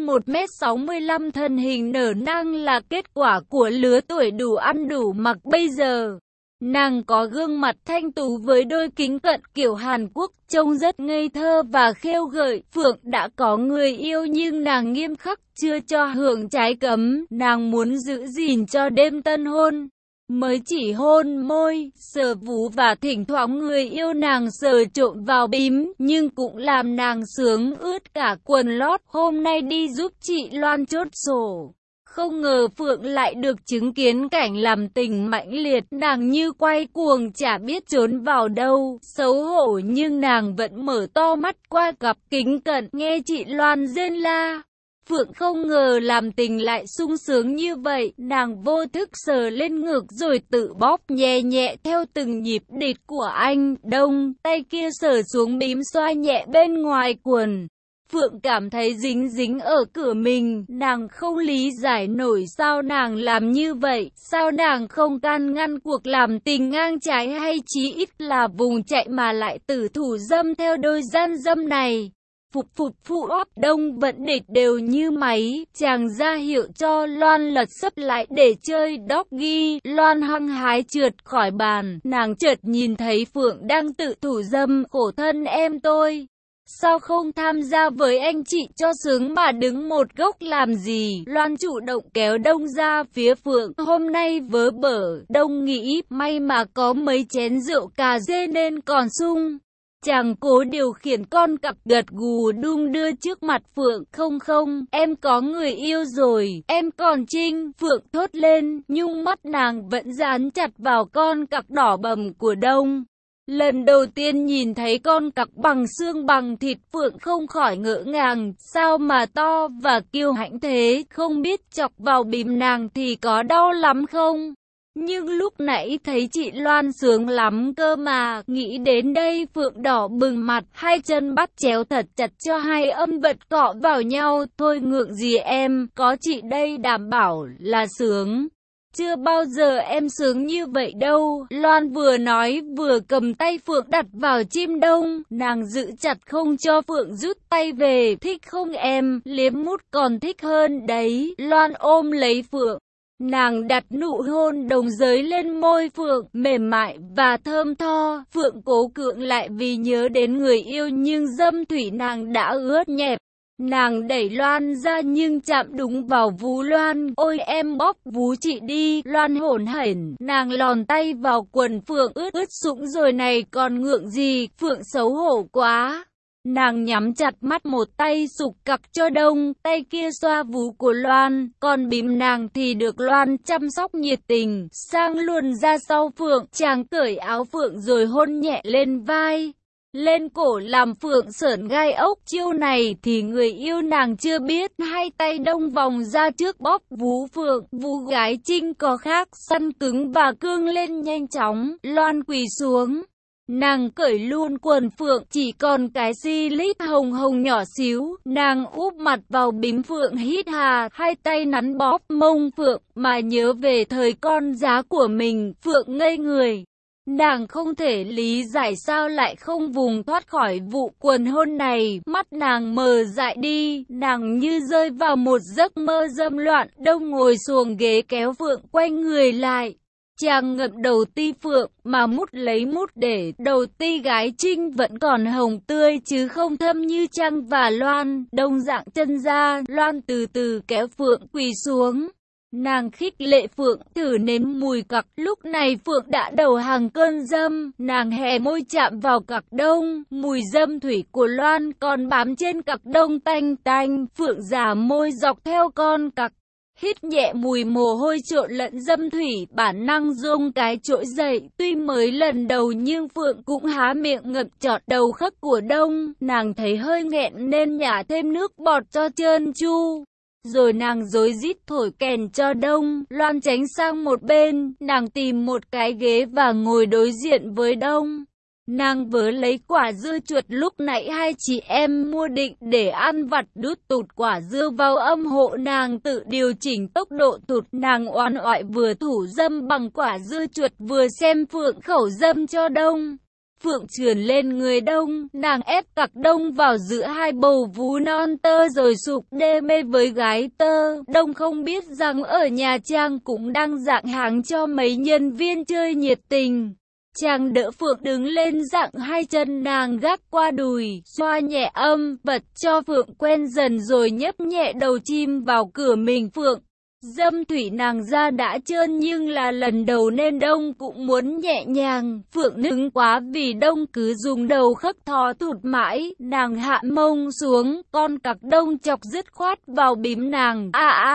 1m65, thân hình nở nang là kết quả của lứa tuổi đủ ăn đủ mặc bây giờ. Nàng có gương mặt thanh tú với đôi kính cận kiểu Hàn Quốc, trông rất ngây thơ và khêu gợi. Phượng đã có người yêu nhưng nàng nghiêm khắc chưa cho hưởng trái cấm, nàng muốn giữ gìn cho đêm tân hôn. Mới chỉ hôn môi, sờ vú và thỉnh thoảng người yêu nàng sờ trộn vào bím, nhưng cũng làm nàng sướng ướt cả quần lót. Hôm nay đi giúp chị Loan chốt sổ, không ngờ Phượng lại được chứng kiến cảnh làm tình mãnh liệt, nàng như quay cuồng chả biết trốn vào đâu. Xấu hổ nhưng nàng vẫn mở to mắt qua cặp kính cận, nghe chị Loan rên la. Phượng không ngờ làm tình lại sung sướng như vậy, nàng vô thức sờ lên ngực rồi tự bóp nhẹ nhẹ theo từng nhịp địch của anh Đông, tay kia sờ xuống bím xoa nhẹ bên ngoài quần. Phượng cảm thấy dính dính ở cửa mình, nàng không lý giải nổi sao nàng làm như vậy, sao nàng không can ngăn cuộc làm tình ngang trái hay chí ít là vùng chạy mà lại tử thủ dâm theo đôi gian dâm này. Phục phụ óp Đông vẫn địch đều như máy, chàng ra hiệu cho Loan lật sấp lại để chơi doggy. Loan hăng hái trượt khỏi bàn, nàng chợt nhìn thấy Phượng đang tự thủ dâm, khổ thân em tôi. Sao không tham gia với anh chị cho sướng mà đứng một góc làm gì? Loan chủ động kéo Đông ra phía Phượng. Hôm nay vớ bở, Đông nghĩ may mà có mấy chén rượu cà rê nên còn sung. Chàng cố điều khiển con cặc gật gù đung đưa trước mặt Phượng. Không, em có người yêu rồi, em còn Trinh. Phượng thốt lên, nhưng mắt nàng vẫn dán chặt vào con cặc đỏ bầm của Đông. Lần đầu tiên nhìn thấy con cặc bằng xương bằng thịt, Phượng không khỏi ngỡ ngàng, sao mà to và kiêu hãnh thế, không biết chọc vào bìm nàng thì có đau lắm không? Nhưng lúc nãy thấy chị Loan sướng lắm cơ mà, nghĩ đến đây Phượng đỏ bừng mặt, 2 chân bắt chéo thật chặt cho hai âm vật cọ vào nhau. Thôi ngượng gì em, có chị đây đảm bảo là sướng. Chưa bao giờ em sướng như vậy đâu. Loan vừa nói vừa cầm tay Phượng đặt vào chim Đông, nàng giữ chặt không cho Phượng rút tay về. Thích không em, liếm mút còn thích hơn đấy. Loan ôm lấy Phượng. Nàng đặt nụ hôn đồng giới lên môi Phượng, mềm mại và thơm tho. Phượng cố cưỡng lại vì nhớ đến người yêu nhưng dâm thủy nàng đã ướt nhẹp. Nàng đẩy Loan ra nhưng chạm đúng vào vú Loan. Ôi em bóp vú chị đi. Loan hổn hển, nàng lòn tay vào quần Phượng, ướt sũng rồi này còn ngượng gì. Phượng xấu hổ quá. Nàng nhắm chặt mắt, một tay sục cặc cho Đông, tay kia xoa vú của Loan, còn bím nàng thì được Loan chăm sóc nhiệt tình, sang luôn ra sau Phượng. Chàng cởi áo Phượng rồi hôn nhẹ lên vai, lên cổ làm Phượng sởn gai ốc. Chiêu này thì người yêu nàng chưa biết. Hai tay Đông vòng ra trước bóp vú Phượng, vú gái Trinh có khác, săn cứng và cương lên nhanh chóng. Loan quỳ xuống, nàng cởi luôn quần Phượng, chỉ còn cái slip hồng hồng nhỏ xíu. Nàng úp mặt vào bím Phượng hít hà, hai tay nắn bóp mông Phượng, mà nhớ về thời con giá của mình. Phượng ngây người. Nàng không thể lý giải sao lại không vùng thoát khỏi vụ quần hôn này. Mắt nàng mờ dại đi, nàng như rơi vào một giấc mơ dâm loạn. Đông ngồi xuồng ghế kéo Phượng quay người lại. Chàng ngậm đầu ti Phượng mà mút lấy mút để đầu ti gái Trinh vẫn còn hồng tươi chứ không thâm như Trăng và Loan. Đông dạng chân ra, Loan từ từ kéo Phượng quỳ xuống. Nàng khích lệ Phượng thử nếm mùi cặc. Lúc này Phượng đã đầu hàng cơn dâm. Nàng hé môi chạm vào cặc Đông. Mùi dâm thủy của Loan còn bám trên cặc Đông tanh tanh. Phượng giả môi dọc theo con cặc, hít nhẹ mùi mồ hôi trộn lẫn dâm thủy, bản năng rung cái trỗi dậy. Tuy mới lần đầu nhưng Phượng cũng há miệng ngậm trọt đầu khấc của Đông. Nàng thấy hơi nghẹn nên nhả thêm nước bọt cho trơn tru. Rồi nàng rối rít thổi kèn cho Đông. Loan tránh sang một bên, nàng tìm một cái ghế và ngồi đối diện với Đông. Nàng vớ lấy quả dưa chuột lúc nãy hai chị em mua định để ăn vặt, đút tụt quả dưa vào âm hộ. Nàng tự điều chỉnh tốc độ tụt. Nàng oan oại vừa thủ dâm bằng quả dưa chuột vừa xem Phượng khẩu dâm cho Đông. Phượng trườn lên người Đông, nàng ép cặc Đông vào giữa hai bầu vú non tơ rồi sụp đê mê với gái tơ. Đông không biết rằng ở nhà Trang cũng đang dạng hàng cho mấy nhân viên chơi nhiệt tình. Chàng đỡ Phượng đứng lên, dạng hai chân nàng gác qua đùi, xoa nhẹ âm vật cho Phượng quen dần rồi nhấp nhẹ đầu chim vào cửa mình Phượng. Dâm thủy nàng ra đã trơn nhưng là lần đầu nên Đông cũng muốn nhẹ nhàng. Phượng nức quá vì Đông cứ dùng đầu khấc thò thụt mãi. Nàng hạ mông xuống, con cặc Đông chọc dứt khoát vào bím nàng.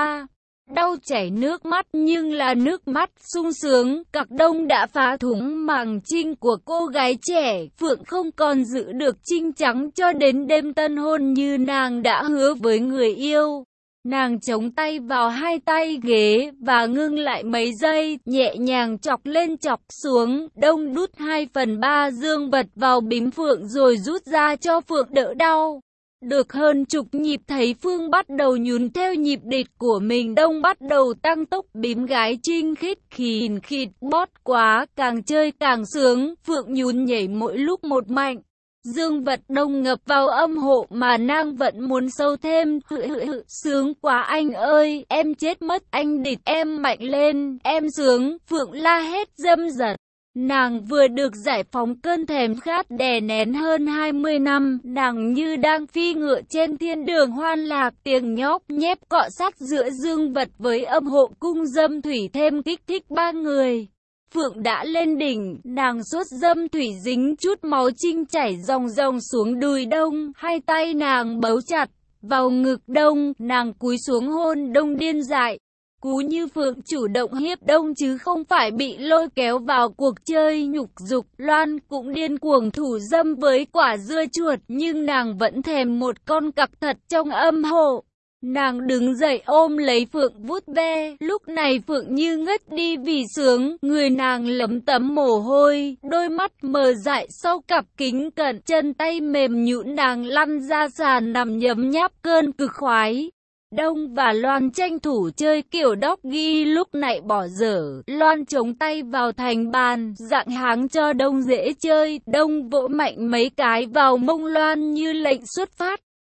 Đau chảy nước mắt nhưng là nước mắt sung sướng. Cặc Đông đã phá thủng màng trinh của cô gái trẻ. Phượng không còn giữ được trinh trắng cho đến đêm tân hôn như nàng đã hứa với người yêu. Nàng chống tay vào hai tay ghế và ngưng lại mấy giây, nhẹ nhàng chọc lên chọc xuống. Đông đút 2/3 dương vật vào bím Phượng rồi rút ra cho Phượng đỡ đau. Được hơn chục nhịp thấy Phương bắt đầu nhún theo nhịp địch của mình. Đông bắt đầu tăng tốc, bím gái Trinh khít khịt bót quá, càng chơi càng sướng. Phượng nhún nhảy mỗi lúc một mạnh. Dương vật Đông ngập vào âm hộ mà nàng vẫn muốn sâu thêm. Sướng quá anh ơi, em chết mất, anh địch em mạnh lên, em sướng. Phượng la hét dâm dật. Nàng vừa được giải phóng cơn thèm khát đè nén hơn 20 năm, nàng như đang phi ngựa trên thiên đường hoan lạc. Tiếng nhóp nhép cọ sát giữa dương vật với âm hộ cung dâm thủy thêm kích thích ba người. Phượng đã lên đỉnh, nàng sốt dâm thủy dính chút máu trinh chảy ròng ròng xuống đùi Đông. Hai tay nàng bấu chặt vào ngực Đông, nàng cúi xuống hôn Đông điên dại. Cú như Phượng chủ động hiếp Đông chứ không phải bị lôi kéo vào cuộc chơi nhục dục. Loan cũng điên cuồng thủ dâm với quả dưa chuột, nhưng nàng vẫn thèm một con cặc thật trong âm hộ. Nàng đứng dậy ôm lấy Phượng vuốt ve. Lúc này Phượng như ngất đi vì sướng, người nàng lấm tấm mồ hôi, đôi mắt mờ dại sau cặp kính cận, chân tay mềm nhũn, nàng lăn ra sàn nằm nhấm nháp cơn cực khoái. Đông và Loan tranh thủ chơi kiểu doggy lúc nãy bỏ dở. Loan chống tay vào thành bàn, dạng háng cho Đông dễ chơi. Đông vỗ mạnh mấy cái vào mông Loan như lệnh xuất phát.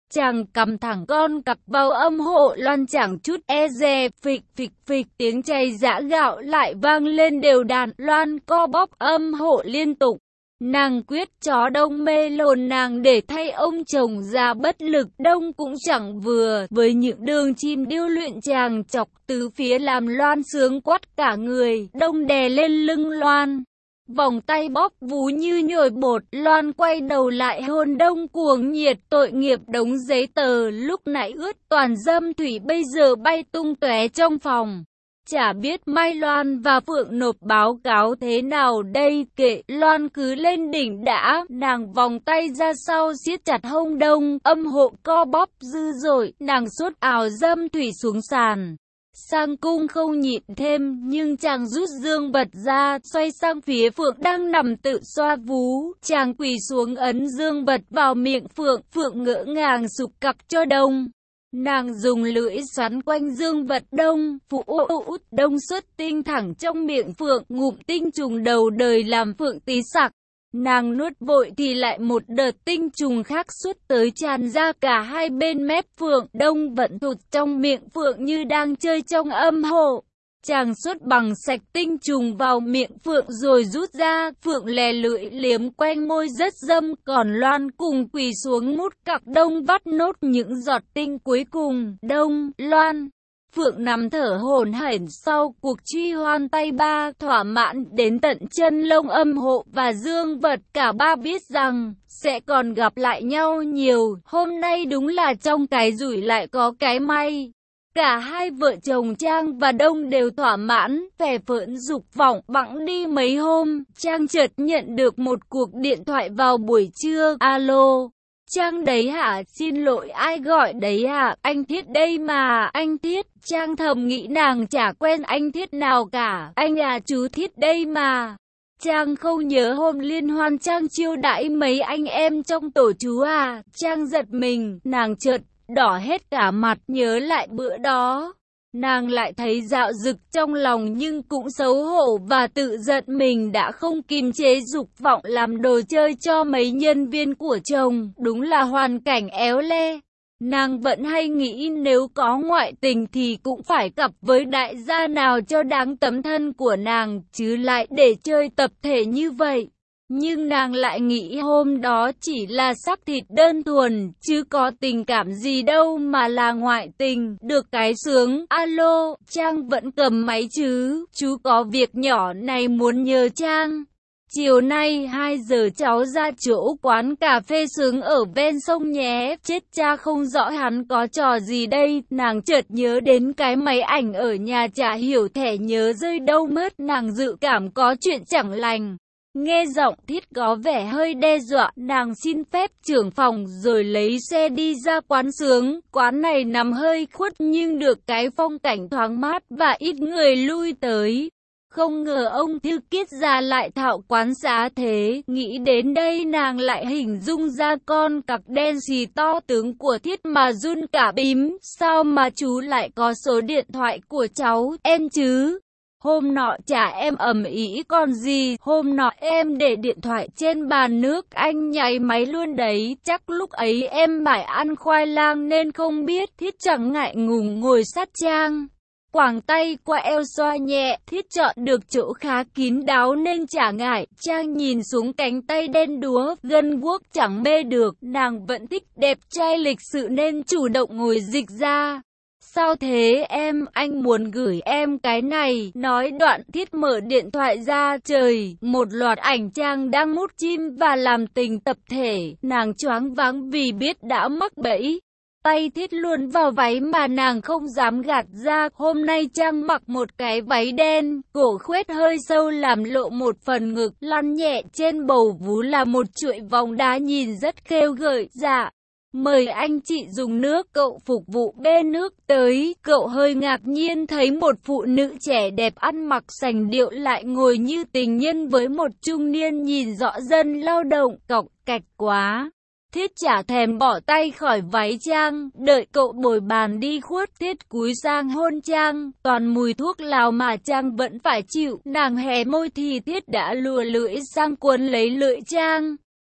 Chàng cầm thẳng con cặc vào âm hộ Loan chẳng chút e dè, phịch phịch phịch tiếng chày giã gạo lại vang lên đều đặn. Loan co bóp âm hộ liên tục. Nàng quyết chó Đông mê lồn nàng để thay ông chồng ra bất lực. Đông cũng chẳng vừa với những đường chim điêu luyện chàng chọc tứ phía làm Loan sướng quắt cả người. Đông đè lên lưng Loan, vòng tay bóp vú như nhồi bột. Loan quay đầu lại hôn Đông cuồng nhiệt. Tội nghiệp đống giấy tờ lúc nãy ướt toàn dâm thủy bây giờ bay tung tóe trong phòng. Chả biết Mai Loan và Phượng nộp báo cáo thế nào đây, kệ, Loan cứ lên đỉnh đã. Nàng vòng tay ra sau siết chặt hông Đông, âm hộ co bóp dữ dội, nàng sốt ảo dâm thủy xuống sàn. Sang cung không nhịn thêm, nhưng chàng rút dương vật ra, xoay sang phía Phượng đang nằm tự xoa vú. Chàng quỳ xuống ấn dương vật vào miệng Phượng, Phượng ngỡ ngàng sụp cặc cho Đông. Nàng dùng lưỡi xoắn quanh dương vật Đông, phụ út Đông xuất tinh thẳng trong miệng Phượng, ngụm tinh trùng đầu đời làm Phượng tí sặc. Nàng nuốt vội thì lại một đợt tinh trùng khác xuất tới tràn ra cả hai bên mép Phượng. Đông vẫn thụt trong miệng Phượng như đang chơi trong âm hộ. Chàng xuất bằng sạch tinh trùng vào miệng Phượng rồi rút ra. Phượng lè lưỡi liếm quanh môi rất dâm, còn Loan cùng quỳ xuống mút cặc Đông vắt nốt những giọt tinh cuối cùng. Đông, Loan, Phượng nằm thở hổn hển sau cuộc truy hoan tay ba, thỏa mãn đến tận chân lông âm hộ và dương vật. Cả ba biết rằng sẽ còn gặp lại nhau nhiều. Hôm nay đúng là trong cái rủi lại có cái may. Cả hai vợ chồng Trang và Đông đều thỏa mãn, vẻ phỡn dục vọng bẵng đi mấy hôm. Trang chợt nhận được một cuộc điện thoại vào buổi trưa. Alo, Trang đấy hả? Xin lỗi, ai gọi đấy hả? Anh Thiết đây mà. Anh Thiết? Trang thầm nghĩ nàng chả quen anh Thiết nào cả. Anh à, chú Thiết đây mà. Trang không nhớ hôm liên hoan Trang chiêu đãi mấy anh em trong tổ chú à? Trang giật mình, nàng chợt đỏ hết cả mặt, nhớ lại bữa đó. Nàng lại thấy dạo dực trong lòng nhưng cũng xấu hổ và tự giận mình đã không kiềm chế dục vọng làm đồ chơi cho mấy nhân viên của chồng. Đúng là hoàn cảnh éo le. Nàng vẫn hay nghĩ nếu có ngoại tình thì cũng phải cặp với đại gia nào cho đáng tấm thân của nàng, chứ lại để chơi tập thể như vậy. Nhưng nàng lại nghĩ hôm đó chỉ là xác thịt đơn thuần, chứ có tình cảm gì đâu mà là ngoại tình. Được cái sướng. Alo, Trang vẫn cầm máy chứ? Chú có việc nhỏ này muốn nhờ Trang. Chiều nay 2 giờ cháu ra chỗ quán cà phê sướng ở ven sông nhé. Chết cha không rõ hắn có trò gì đây. Nàng chợt nhớ đến cái máy ảnh ở nhà, chả hiểu thẻ nhớ rơi đâu mất. Nàng dự cảm có chuyện chẳng lành. Nghe giọng Thiết có vẻ hơi đe dọa, nàng xin phép trưởng phòng rồi lấy xe đi ra quán sướng. Quán này nằm hơi khuất nhưng được cái phong cảnh thoáng mát và ít người lui tới. Không ngờ ông Thư Kiết già lại thạo quán xá thế. Nghĩ đến đây nàng lại hình dung ra con cặc đen xì to tướng của Thiết mà run cả bím. Sao mà chú lại có số điện thoại của cháu em chứ? Hôm nọ chả em ầm ĩ còn gì, hôm nọ em để điện thoại trên bàn nước, anh nháy máy luôn đấy, chắc lúc ấy em mải ăn khoai lang nên không biết. Thiết chẳng ngại ngùng ngồi sát Trang, quàng tay qua eo xoa nhẹ. Thiết chọn được chỗ khá kín đáo nên chả ngại. Trang nhìn xuống cánh tay đen đúa, gân guốc chẳng mê được, nàng vẫn thích đẹp trai lịch sự nên chủ động ngồi dịch ra. Sao thế em, anh muốn gửi em cái này. Nói đoạn Thiết mở điện thoại ra, trời, một loạt ảnh Trang đang mút chim và làm tình tập thể. Nàng choáng váng vì biết đã mắc bẫy. Tay Thiết luôn vào váy mà nàng không dám gạt ra. Hôm nay Trang mặc một cái váy đen, cổ khuét hơi sâu làm lộ một phần ngực, lăn nhẹ trên bầu vú là một chuỗi vòng đá nhìn rất khêu gợi. Dạ, mời anh chị dùng nước. Cậu phục vụ bê nước tới. Cậu hơi ngạc nhiên thấy một phụ nữ trẻ đẹp ăn mặc sành điệu lại ngồi như tình nhân với một trung niên nhìn rõ dân lao động. Cọc cạch quá. Thiết chả thèm bỏ tay khỏi váy Trang, đợi cậu bồi bàn đi khuất. Thiết cúi sang hôn Trang, toàn mùi thuốc lào mà Trang vẫn phải chịu. Nàng hé môi thì Thiết đã lùa lưỡi sang cuốn lấy lưỡi Trang.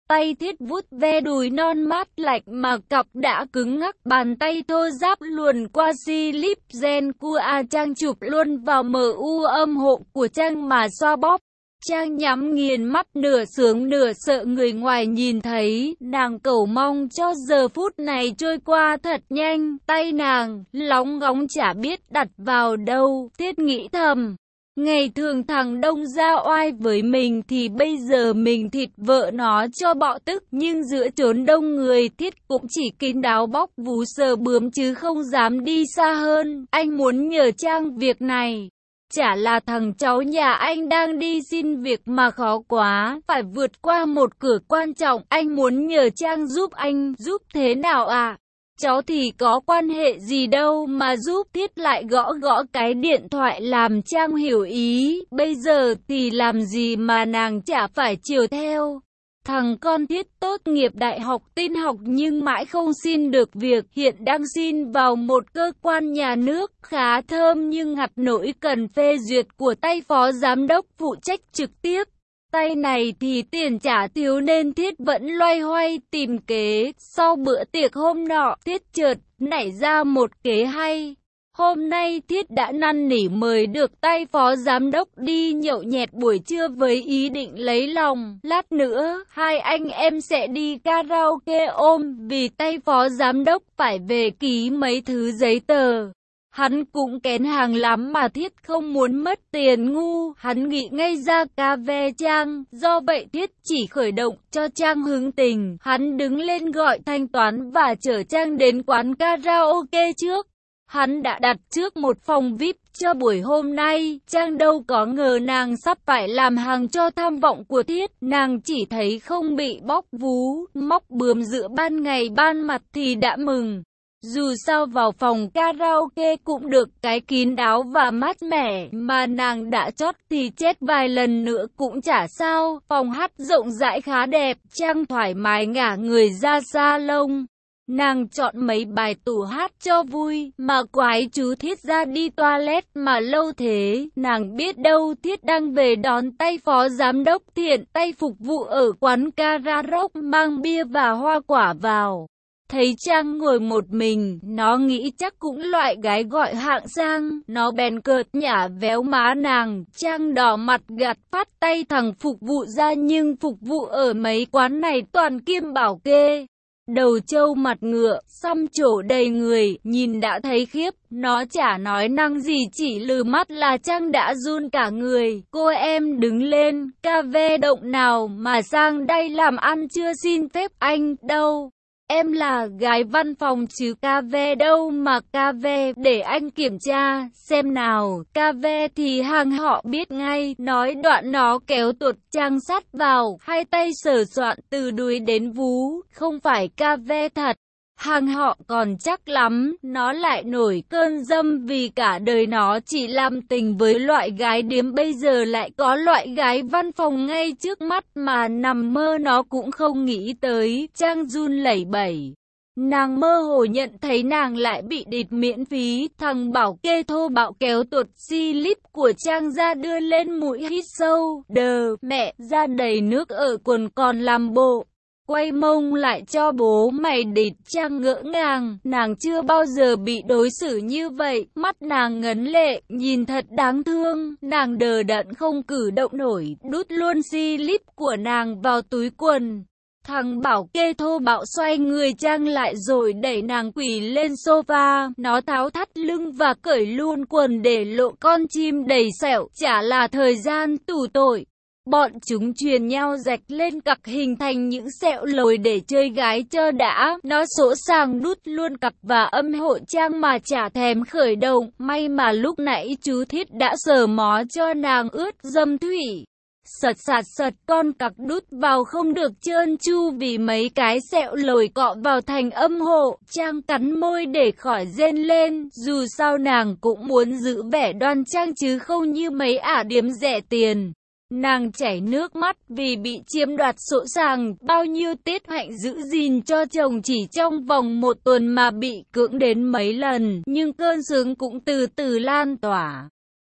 Tay Thiết vuốt ve đùi non mát lạnh mà cọc đã cứng ngắc, bàn tay thô ráp luồn qua slip gen của Trang chụp luôn vào MU âm hộ của Trang mà xoa bóp. Trang nhắm nghiền mắt, nửa sướng nửa sợ người ngoài nhìn thấy, nàng cầu mong cho giờ phút này trôi qua thật nhanh, tay nàng lóng ngóng chả biết đặt vào đâu. Thiết nghĩ thầm, ngày thường thằng Đông ra oai với mình thì bây giờ mình thịt vợ nó cho bọ tức, nhưng giữa chốn đông người Thiết cũng chỉ kín đáo bóc vú sờ bướm chứ không dám đi xa hơn. Anh muốn nhờ Trang việc này. Chả là thằng cháu nhà anh đang đi xin việc mà khó quá, phải vượt qua một cửa quan trọng, anh muốn nhờ Trang giúp anh, giúp thế nào ạ? Cháu thì có quan hệ gì đâu mà giúp. Thiết lại gõ gõ cái điện thoại làm Trang hiểu ý, bây giờ thì làm gì mà nàng chả phải chiều theo. Thằng con Thiết tốt nghiệp đại học tin học nhưng mãi không xin được việc, hiện đang xin vào một cơ quan nhà nước khá thơm nhưng ngặt nỗi cần phê duyệt của tay phó giám đốc phụ trách trực tiếp. Tay này thì tiền trả thiếu nên Thiết vẫn loay hoay tìm kế. Sau bữa tiệc hôm nọ, Thiết chợt nảy ra một kế hay. Hôm nay Thiết đã năn nỉ mời được tay phó giám đốc đi nhậu nhẹt buổi trưa với ý định lấy lòng. Lát nữa, hai anh em sẽ đi karaoke ôm vì tay phó giám đốc phải về ký mấy thứ giấy tờ. Hắn cũng kén hàng lắm mà Thiết không muốn mất tiền ngu, hắn nghĩ ngay ra cà ve Trang, do vậy Thiết chỉ khởi động cho Trang hứng tình. Hắn đứng lên gọi thanh toán và chở Trang đến quán karaoke trước. Hắn đã đặt trước một phòng VIP cho buổi hôm nay. Trang đâu có ngờ nàng sắp phải làm hàng cho tham vọng của Thiết. Nàng chỉ thấy không bị bóc vú, móc bướm giữa ban ngày ban mặt thì đã mừng. Dù sao vào phòng karaoke cũng được cái kín đáo và mát mẻ, mà nàng đã chót thì chết vài lần nữa cũng chả sao. Phòng hát rộng rãi khá đẹp, Trang thoải mái ngả người ra salon. Nàng chọn mấy bài tủ hát cho vui, mà quái chú Thiết ra đi toilet mà lâu thế. Nàng biết đâu Thiết đang về đón tay phó giám đốc Thiện, tay phục vụ ở quán karaoke mang bia và hoa quả vào. Thấy Trang ngồi một mình, nó nghĩ chắc cũng loại gái gọi hạng sang, nó bèn cợt nhả véo má nàng. Trang đỏ mặt gạt phát tay thằng phục vụ ra, nhưng phục vụ ở mấy quán này toàn kim bảo kê. Đầu trâu mặt ngựa, xăm trổ đầy người, nhìn đã thấy khiếp, nó chả nói năng gì chỉ lừ mắt là Trang đã run cả người. Cô em đứng lên, cà ve động nào mà sang đây làm ăn chưa xin phép anh đâu. Em là gái văn phòng chứ cà ve đâu mà cà ve, để anh kiểm tra, xem nào, cà ve thì hàng họ biết ngay. Nói đoạn nó kéo tuột Trang sát vào, hai tay sờ soạn từ đuôi đến vú, không phải cà ve thật. Hàng họ còn chắc lắm, nó lại nổi cơn dâm vì cả đời nó chỉ làm tình với loại gái điếm, bây giờ lại có loại gái văn phòng ngay trước mắt mà nằm mơ nó cũng không nghĩ tới. Trang run lẩy bẩy. Nàng mơ hồ nhận thấy nàng lại bị địt miễn phí. Thằng bảo kê thô bạo kéo tuột slip của Trang ra đưa lên mũi hít sâu. Đờ, mẹ, ra đầy nước ở quần còn làm bộ. Quay mông lại cho bố mày địt. Trang ngỡ ngàng, nàng chưa bao giờ bị đối xử như vậy. Mắt nàng ngấn lệ, nhìn thật đáng thương. Nàng đờ đẫn không cử động nổi, đút luôn slip của nàng vào túi quần. Thằng bảo kê thô bạo xoay người Trang lại rồi đẩy nàng quỳ lên sofa. Nó tháo thắt lưng và cởi luôn quần để lộ con chim đầy sẹo. Chả là thời gian tù tội. Bọn chúng truyền nhau rạch lên cặc hình thành những sẹo lồi để chơi gái cho đã. Nó sỗ sàng đút luôn cặc và âm hộ Trang mà chả thèm khởi động. May mà lúc nãy chú Thiết đã sờ mó cho nàng ướt dâm thủy. Sật sạt sật, con cặc đút vào không được trơn tru vì mấy cái sẹo lồi cọ vào thành âm hộ. Trang cắn môi để khỏi rên lên, dù sao nàng cũng muốn giữ vẻ đoan trang chứ không như mấy ả điếm rẻ tiền. Nàng chảy nước mắt vì bị chiếm đoạt sỗ sàng, bao nhiêu tiết hạnh giữ gìn cho chồng chỉ trong vòng một tuần mà bị cưỡng đến mấy lần, nhưng cơn sướng cũng từ từ lan tỏa.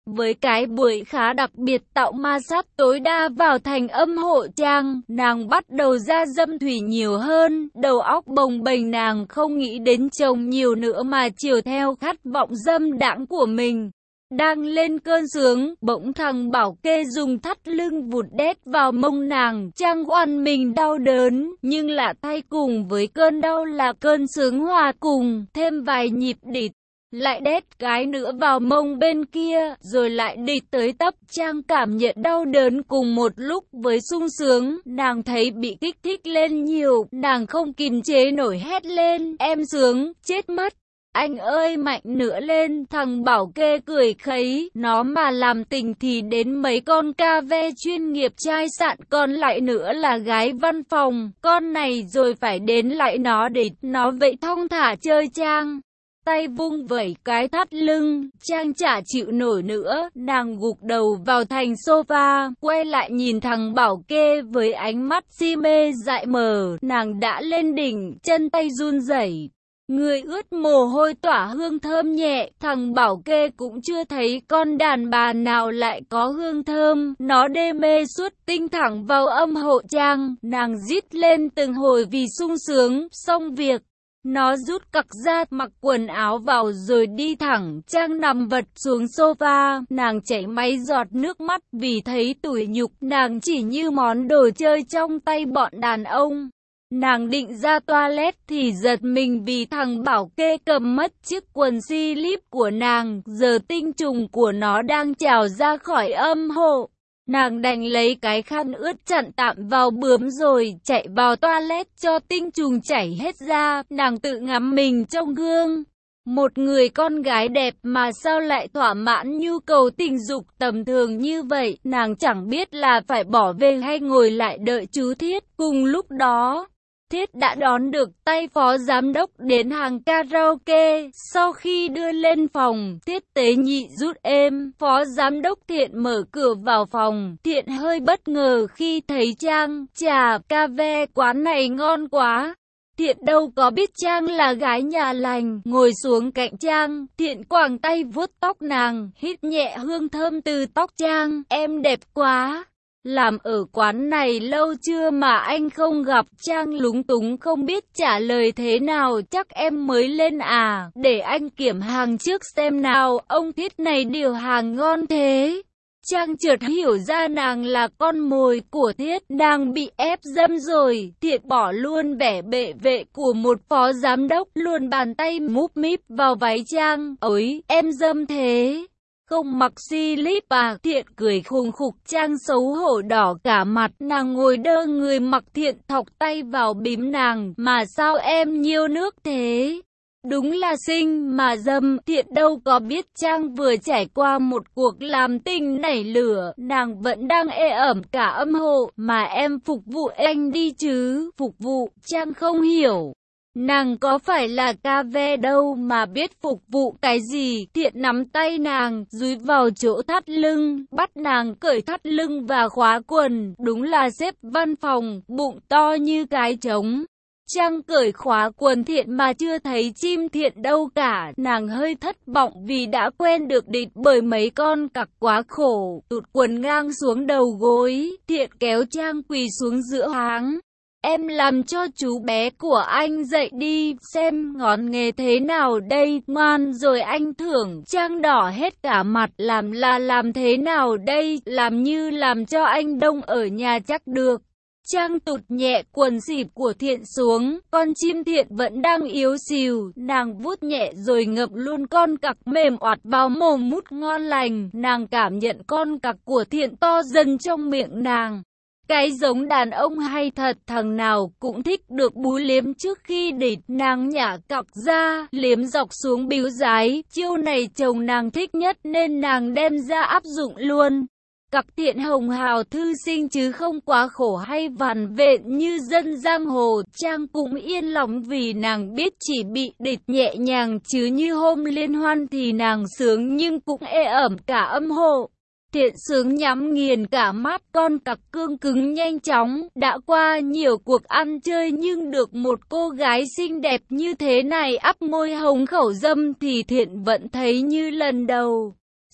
Với cái buổi khá đặc biệt tạo ma sát tối đa vào thành âm hộ Trang, nàng bắt đầu ra dâm thủy nhiều hơn, đầu óc bồng bềnh, nàng không nghĩ đến chồng nhiều nữa mà chiều theo khát vọng dâm đãng của mình. Đang lên cơn sướng, bỗng thằng Bảo Kê dùng thắt lưng vụt đét vào mông nàng, Trang oằn mình đau đớn, nhưng lạ thay cùng với cơn đau là cơn sướng hòa cùng, thêm vài nhịp đít, lại đét cái nữa vào mông bên kia, rồi lại đít tới tấp. Trang cảm nhận đau đớn cùng một lúc với sung sướng, nàng thấy bị kích thích lên nhiều, nàng không kìm chế nổi hét lên, em sướng, chết mất. Anh ơi mạnh nữa lên, thằng Bảo Kê cười khấy, nó mà làm tình thì đến mấy con ca ve chuyên nghiệp trai sạn, còn lại nữa là gái văn phòng, con này rồi phải đến lại nó để nó vậy thong thả chơi. Trang tay vung vẩy cái thắt lưng, Trang chả chịu nổi nữa, nàng gục đầu vào thành sofa, quay lại nhìn thằng Bảo Kê với ánh mắt si mê dại mờ, nàng đã lên đỉnh, chân tay run rẩy, người ướt mồ hôi tỏa hương thơm nhẹ. Thằng Bảo Kê cũng chưa thấy con đàn bà nào lại có hương thơm, nó đê mê suốt tinh thẳng vào âm hộ Trang, nàng rít lên từng hồi vì sung sướng. Xong việc, nó rút cặc ra, mặc quần áo vào rồi đi thẳng. Trang nằm vật xuống sofa, nàng chảy mấy giọt nước mắt vì thấy tủi nhục, nàng chỉ như món đồ chơi trong tay bọn đàn ông. Nàng định ra toilet thì giật mình vì thằng Bảo Kê cầm mất chiếc quần slip của nàng, giờ tinh trùng của nó đang trào ra khỏi âm hộ. Nàng đành lấy cái khăn ướt chặn tạm vào bướm rồi chạy vào toilet cho tinh trùng chảy hết ra. Nàng tự ngắm mình trong gương. Một người con gái đẹp mà sao lại thỏa mãn nhu cầu tình dục tầm thường như vậy. Nàng chẳng biết là phải bỏ về hay ngồi lại đợi chú Thiết. Cùng lúc đó, Thiết đã đón được tay phó giám đốc đến hàng karaoke. Sau khi đưa lên phòng, Thiết tế nhị rút êm. Phó giám đốc Thiện mở cửa vào phòng. Thiện hơi bất ngờ khi thấy Trang. Chà, cà ve quán này ngon quá. Thiện đâu có biết Trang là gái nhà lành. Ngồi xuống cạnh Trang, Thiện quàng tay vuốt tóc nàng, hít nhẹ hương thơm từ tóc Trang. Em đẹp quá. Làm ở quán này lâu chưa mà anh không gặp? Trang lúng túng không biết trả lời thế nào. Chắc em mới lên à, để anh kiểm hàng trước xem nào, ông Thiết này điều hàng ngon thế. Trang chợt hiểu ra nàng là con mồi của Thiết, nàng bị ép dâm rồi. Thiện bỏ luôn vẻ bệ vệ của một phó giám đốc, luồn bàn tay múp míp vào váy Trang. Ôi, em dâm thế? Không mặc slip à? Thiện cười khùng khục. Trang xấu hổ đỏ cả mặt, nàng ngồi đơ người mặc. Thiện thọc tay vào bím nàng, mà sao em nhiều nước thế? Đúng là xinh mà dâm. Thiện đâu có biết Trang vừa trải qua một cuộc làm tình nảy lửa, nàng vẫn đang ê ẩm cả âm hộ. Mà em phục vụ anh đi chứ? Phục vụ? Trang không hiểu. Nàng có phải là ca ve đâu mà biết phục vụ cái gì. Thiện nắm tay nàng, dúi vào chỗ thắt lưng, bắt nàng cởi thắt lưng và khóa quần. Đúng là sếp văn phòng, bụng to như cái trống. Trang cởi khóa quần Thiện mà chưa thấy chim Thiện đâu cả. Nàng hơi thất vọng vì đã quen được đít bởi mấy con cặc quá khổ. Tụt quần ngang xuống đầu gối, Thiện kéo Trang quỳ xuống giữa háng. Em làm cho chú bé của anh dậy đi, xem ngón nghề thế nào đây, ngoan rồi anh thưởng. Trang đỏ hết cả mặt, làm thế nào đây, làm như làm cho anh đông ở nhà chắc được. Trang tụt nhẹ quần xịp của Thiện xuống, con chim Thiện vẫn đang yếu xìu, nàng vuốt nhẹ rồi ngập luôn con cặc mềm oạt vào mồm mút ngon lành. Nàng cảm nhận con cặc của Thiện to dần trong miệng nàng. Cái giống đàn ông hay thật, thằng nào cũng thích được bú liếm trước khi đít. Nàng nhả cặc ra, liếm dọc xuống bíu dái. Chiêu này chồng nàng thích nhất nên nàng đem ra áp dụng luôn. Cặc Thiện hồng hào thư sinh chứ không quá khổ hay vằn vện như dân giang hồ. Trang cũng yên lòng vì nàng biết chỉ bị đít nhẹ nhàng, chứ như hôm liên hoan thì nàng sướng nhưng cũng ê ẩm cả âm hộ. Thiện sướng nhắm nghiền cả mắt, con cặc cương cứng nhanh chóng. Đã qua nhiều cuộc ăn chơi nhưng được một cô gái xinh đẹp như thế này ắp môi hồng khẩu dâm thì Thiện vẫn thấy như lần đầu.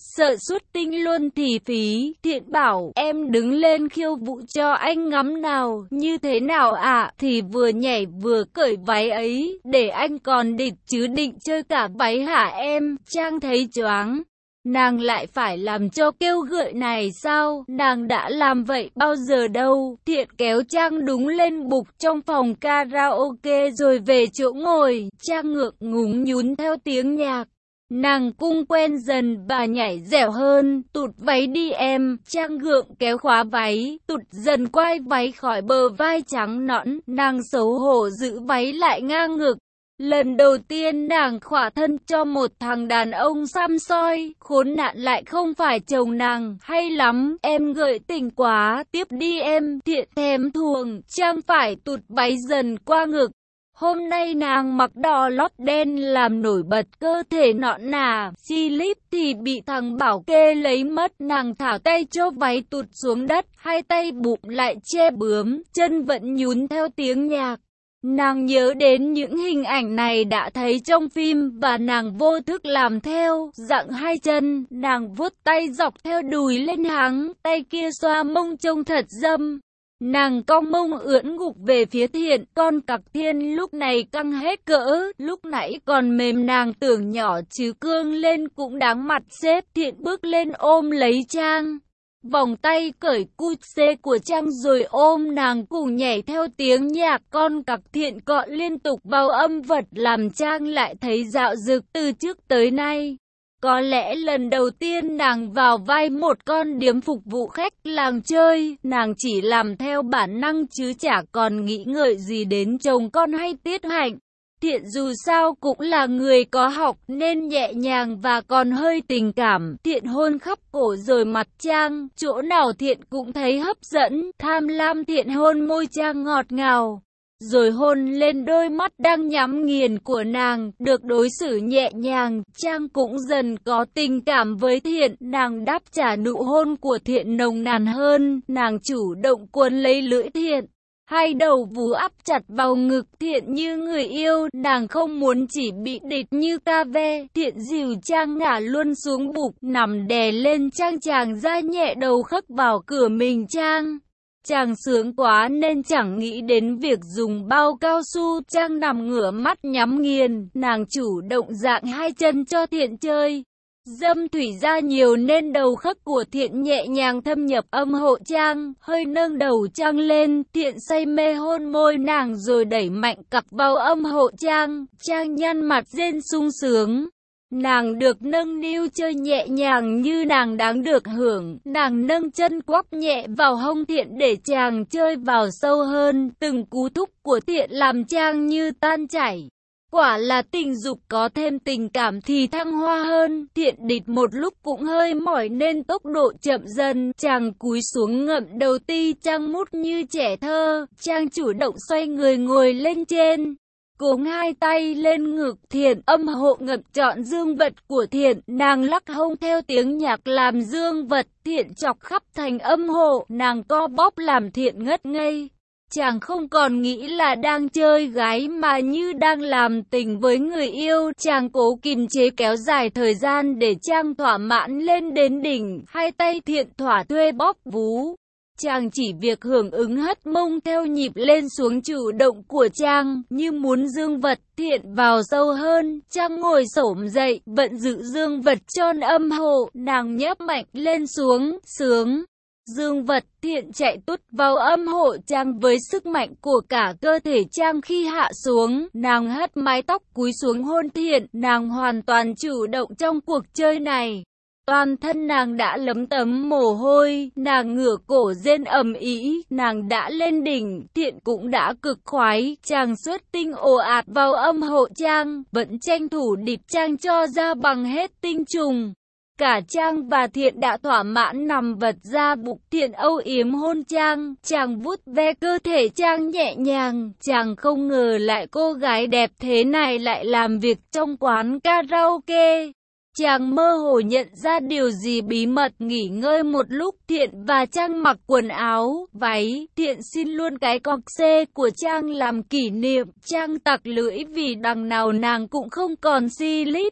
sợ xuất tinh luôn thì phí. Thiện bảo, em đứng lên khiêu vũ cho anh ngắm nào, như thế nào ạ? Thì vừa nhảy vừa cởi váy ấy, để anh còn địch chứ định chơi cả váy hả em? Trang thấy choáng. Nàng lại phải làm cho kêu gợi này sao? Nàng đã làm vậy bao giờ đâu? Thiện kéo Trang đúng lên bục trong phòng karaoke rồi về chỗ ngồi. Trang ngượng ngùng nhún theo tiếng nhạc. Nàng cung quen dần và nhảy dẻo hơn. Tụt váy đi em. Trang gượng kéo khóa váy, tụt dần quai váy khỏi bờ vai trắng nõn. Nàng xấu hổ giữ váy lại ngang ngực. Lần đầu tiên nàng khỏa thân cho một thằng đàn ông xăm soi, khốn nạn lại không phải chồng nàng, hay lắm, em gợi tình quá, tiếp đi em. Thiện thèm thuồng, Trang phải tụt váy dần qua ngực. Hôm nay nàng mặc đỏ lót đen làm nổi bật cơ thể nõn nà, slip thì bị thằng bảo kê lấy mất. Nàng thả tay cho váy tụt xuống đất, hai tay bụng lại che bướm, chân vẫn nhún theo tiếng nhạc. Nàng nhớ đến những hình ảnh này đã thấy trong phim và nàng vô thức làm theo, dặng hai chân, nàng vuốt tay dọc theo đùi lên háng, tay kia xoa mông trông thật dâm. Nàng cong mông ưỡn ngục về phía Thiện, con cặc Thiên lúc này căng hết cỡ, lúc nãy còn mềm nàng tưởng nhỏ chứ cương lên cũng đáng mặt xếp. Thiện bước lên ôm lấy Trang. Vòng tay cởi cút xê của Trang rồi ôm nàng cùng nhảy theo tiếng nhạc. Con cặc Thiện cọ liên tục vào âm vật làm Trang lại thấy dạo dực từ trước tới nay. Có lẽ lần đầu tiên nàng vào vai một con điếm phục vụ khách làng chơi, nàng chỉ làm theo bản năng chứ chả còn nghĩ ngợi gì đến chồng con hay tiết hạnh. Thiện dù sao cũng là người có học nên nhẹ nhàng và còn hơi tình cảm. Thiện hôn khắp cổ rồi mặt Trang, chỗ nào Thiện cũng thấy hấp dẫn, tham lam. Thiện hôn môi Trang ngọt ngào, rồi hôn lên đôi mắt đang nhắm nghiền của nàng. Được đối xử nhẹ nhàng, Trang cũng dần có tình cảm với Thiện. Nàng đáp trả nụ hôn của Thiện nồng nàn hơn, nàng chủ động cuốn lấy lưỡi Thiện. Hai đầu vú áp chặt vào ngực Thiện như người yêu, nàng không muốn chỉ bị địch như ca ve. Thiện dìu Trang ngả luôn xuống bục, nằm đè lên Trang, chàng da nhẹ đầu khắc vào cửa mình Trang. Chàng sướng quá nên chẳng nghĩ đến việc dùng bao cao su. Trang nằm ngửa mắt nhắm nghiền, nàng chủ động dạng hai chân cho Thiện chơi. Dâm thủy ra nhiều nên đầu khắc của Thiện nhẹ nhàng thâm nhập âm hộ Trang, hơi nâng đầu Trang lên. Thiện say mê hôn môi nàng rồi đẩy mạnh cặp vào âm hộ Trang. Trang nhăn mặt rên sung sướng. Nàng được nâng niu chơi nhẹ nhàng như nàng đáng được hưởng. Nàng nâng chân quắp nhẹ vào hông Thiện để chàng chơi vào sâu hơn. Từng cú thúc của Thiện làm Trang như tan chảy. Quả là tình dục có thêm tình cảm thì thăng hoa hơn. Thiện địch một lúc cũng hơi mỏi nên tốc độ chậm dần. Chàng cúi xuống ngậm đầu ti Trang mút như trẻ thơ. Trang chủ động xoay người ngồi lên trên, cuống hai tay lên ngực Thiện, âm hộ ngậm trọn dương vật của Thiện. Nàng lắc hông theo tiếng nhạc làm dương vật Thiện chọc khắp thành âm hộ. Nàng co bóp làm Thiện ngất ngây. Chàng không còn nghĩ là đang chơi gái mà như đang làm tình với người yêu. Chàng cố kiềm chế kéo dài thời gian để Trang thỏa mãn lên đến đỉnh. Hai tay Thiện thỏa thuê bóp vú. Chàng chỉ việc hưởng ứng hất mông theo nhịp lên xuống chủ động của Trang, như muốn dương vật Thiện vào sâu hơn. Trang ngồi xổm dậy, vận giữ dương vật tròn âm hộ, nàng nhấp mạnh lên xuống, sướng. Dương vật Thiện chạy tút vào âm hộ Trang với sức mạnh của cả cơ thể Trang. Khi hạ xuống, nàng hất mái tóc cúi xuống hôn Thiện. Nàng hoàn toàn chủ động trong cuộc chơi này. Toàn thân nàng đã lấm tấm mồ hôi, nàng ngửa cổ rên ầm ĩ, nàng đã lên đỉnh. Thiện cũng đã cực khoái, chàng xuất tinh ồ ạt vào âm hộ Trang, vẫn tranh thủ địch Trang cho ra bằng hết tinh trùng. Cả Trang và Thiện đã thỏa mãn nằm vật ra bụng Thiện âu yếm hôn Trang. Chàng vuốt ve cơ thể Trang nhẹ nhàng. Chàng không ngờ lại cô gái đẹp thế này lại làm việc trong quán karaoke. Chàng mơ hồ nhận ra điều gì bí mật. Nghỉ ngơi một lúc Thiện và Trang mặc quần áo, váy. Thiện xin luôn cái cọc xê của Trang làm kỷ niệm. Trang tặc lưỡi vì đằng nào nàng cũng không còn slip.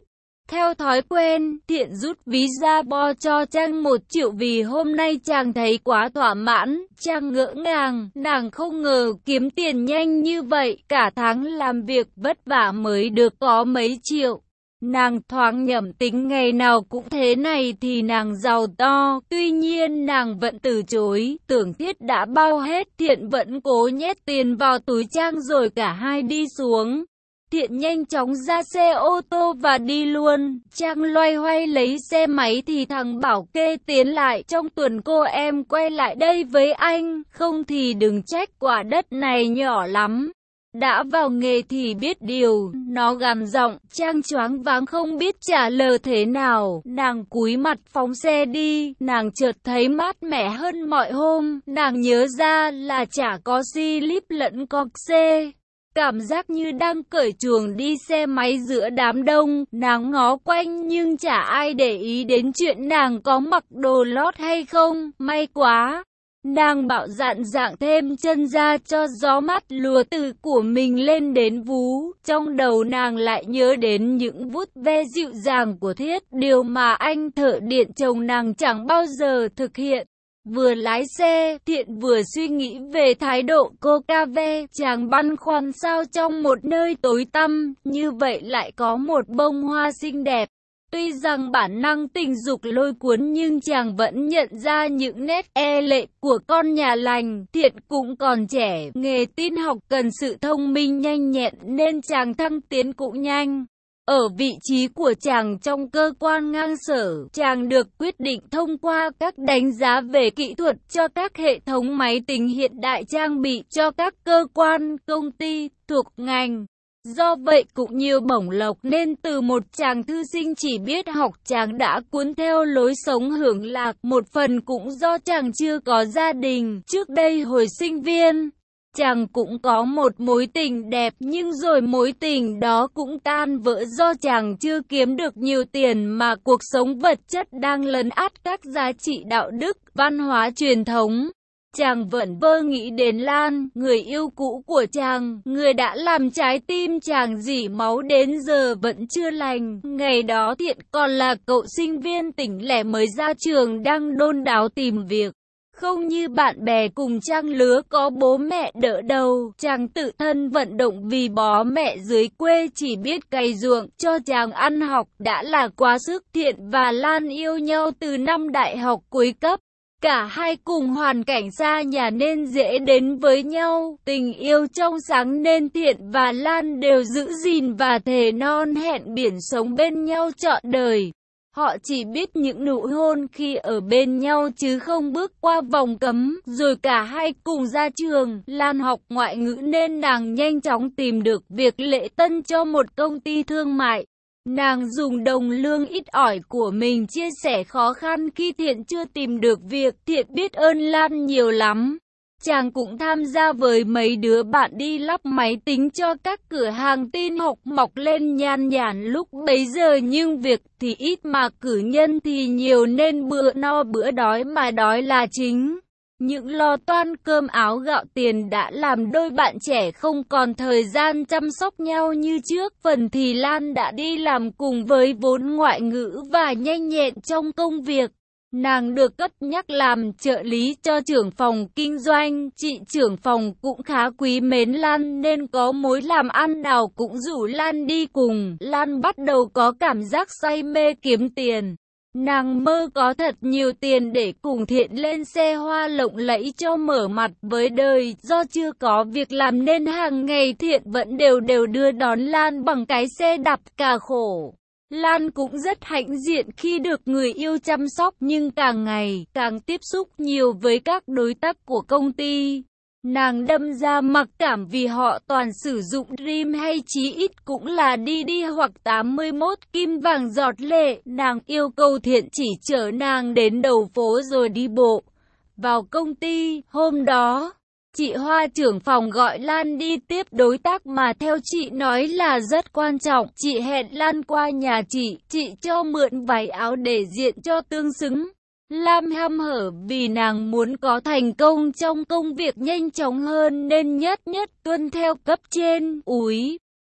Theo thói quen, Thiện rút ví ra bo cho Trang 1 triệu vì hôm nay chàng thấy quá thỏa mãn. Trang ngỡ ngàng, nàng không ngờ kiếm tiền nhanh như vậy, cả tháng làm việc vất vả mới được có mấy triệu. Nàng thoáng nhẩm tính ngày nào cũng thế này thì nàng giàu to, tuy nhiên nàng vẫn từ chối, tưởng Thiết đã bao hết. Thiện vẫn cố nhét tiền vào túi Trang rồi cả hai đi xuống. Thiện nhanh chóng ra xe ô tô và đi luôn. Trang loay hoay lấy xe máy thì thằng Bảo Kê tiến lại. Trong tuần cô em quay lại đây với anh, không thì đừng trách, quả đất này nhỏ lắm. Đã vào nghề thì biết điều, nó gằn giọng. Trang choáng váng không biết trả lời thế nào. Nàng cúi mặt phóng xe đi. Nàng chợt thấy mát mẻ hơn mọi hôm. Nàng nhớ ra là chả có slip lẫn cọc xe. Cảm giác như đang cởi chuồng đi xe máy giữa đám đông. Nàng ngó quanh nhưng chả ai để ý đến chuyện nàng có mặc đồ lót hay không. May quá, nàng bạo dạn dạng thêm chân ra cho gió mát lùa từ của mình lên đến vú. Trong đầu nàng lại nhớ đến những vuốt ve dịu dàng của Thiết, điều mà anh thợ điện chồng nàng chẳng bao giờ thực hiện. Vừa lái xe, Thiện vừa suy nghĩ về thái độ cô ca ve. Chàng băn khoăn sao trong một nơi tối tăm như vậy lại có một bông hoa xinh đẹp. Tuy rằng bản năng tình dục lôi cuốn nhưng chàng vẫn nhận ra những nét e lệ của con nhà lành. Thiện cũng còn trẻ, nghề tin học cần sự thông minh nhanh nhẹn nên chàng thăng tiến cũng nhanh. Ở vị trí của chàng trong cơ quan ngang sở, chàng được quyết định thông qua các đánh giá về kỹ thuật cho các hệ thống máy tính hiện đại trang bị cho các cơ quan, công ty thuộc ngành. Do vậy cũng nhiều bổng lộc nên từ một chàng thư sinh chỉ biết học chàng đã cuốn theo lối sống hưởng lạc. Một phần cũng do chàng chưa có gia đình. Trước đây hồi sinh viên, chàng cũng có một mối tình đẹp nhưng rồi mối tình đó cũng tan vỡ do chàng chưa kiếm được nhiều tiền mà cuộc sống vật chất đang lấn át các giá trị đạo đức, văn hóa truyền thống. Chàng vẫn vơ nghĩ đến Lan, người yêu cũ của chàng, người đã làm trái tim chàng rỉ máu đến giờ vẫn chưa lành. Ngày đó Thiện còn là cậu sinh viên tỉnh lẻ mới ra trường đang đôn đáo tìm việc. Không như bạn bè cùng trang lứa có bố mẹ đỡ đầu, chàng tự thân vận động vì bố mẹ dưới quê chỉ biết cày ruộng cho chàng ăn học đã là quá sức. Thiện và Lan yêu nhau từ năm đại học cuối cấp. Cả hai cùng hoàn cảnh xa nhà nên dễ đến với nhau, tình yêu trong sáng nên Thiện và Lan đều giữ gìn và thề non hẹn biển sống bên nhau trọn đời. Họ chỉ biết những nụ hôn khi ở bên nhau chứ không bước qua vòng cấm. Rồi cả hai cùng ra trường. Lan học ngoại ngữ nên nàng nhanh chóng tìm được việc lễ tân cho một công ty thương mại. Nàng dùng đồng lương ít ỏi của mình chia sẻ khó khăn khi Thiện chưa tìm được việc. Thiện biết ơn Lan nhiều lắm. Chàng cũng tham gia với mấy đứa bạn đi lắp máy tính cho các cửa hàng tin học mọc lên nhan nhản lúc bấy giờ, nhưng việc thì ít mà cử nhân thì nhiều nên bữa no bữa đói mà đói là chính. Những lo toan cơm áo gạo tiền đã làm đôi bạn trẻ không còn thời gian chăm sóc nhau như trước. Phần thì Lan đã đi làm cùng với vốn ngoại ngữ và nhanh nhẹn trong công việc. Nàng được cất nhắc làm trợ lý cho trưởng phòng kinh doanh. Chị trưởng phòng cũng khá quý mến Lan nên có mối làm ăn nào cũng rủ Lan đi cùng. Lan bắt đầu có cảm giác say mê kiếm tiền. Nàng mơ có thật nhiều tiền để cùng Thiện lên xe hoa lộng lẫy cho mở mặt với đời. Do chưa có việc làm nên hàng ngày Thiện vẫn đều đưa đón Lan bằng cái xe đạp cà khổ. Lan cũng rất hãnh diện khi được người yêu chăm sóc, nhưng càng ngày càng tiếp xúc nhiều với các đối tác của công ty. Nàng đâm ra mặc cảm vì họ toàn sử dụng Dream hay chí ít cũng là đi hoặc 81 kim vàng giọt lệ. Nàng yêu cầu Thiện chỉ chở nàng đến đầu phố rồi đi bộ vào công ty. Hôm đó, chị Hoa trưởng phòng gọi Lan đi tiếp đối tác mà theo chị nói là rất quan trọng. Chị hẹn Lan qua nhà chị cho mượn váy áo để diện cho tương xứng. Lam hăm hở vì nàng muốn có thành công trong công việc nhanh chóng hơn nên nhất tuân theo cấp trên. Úi,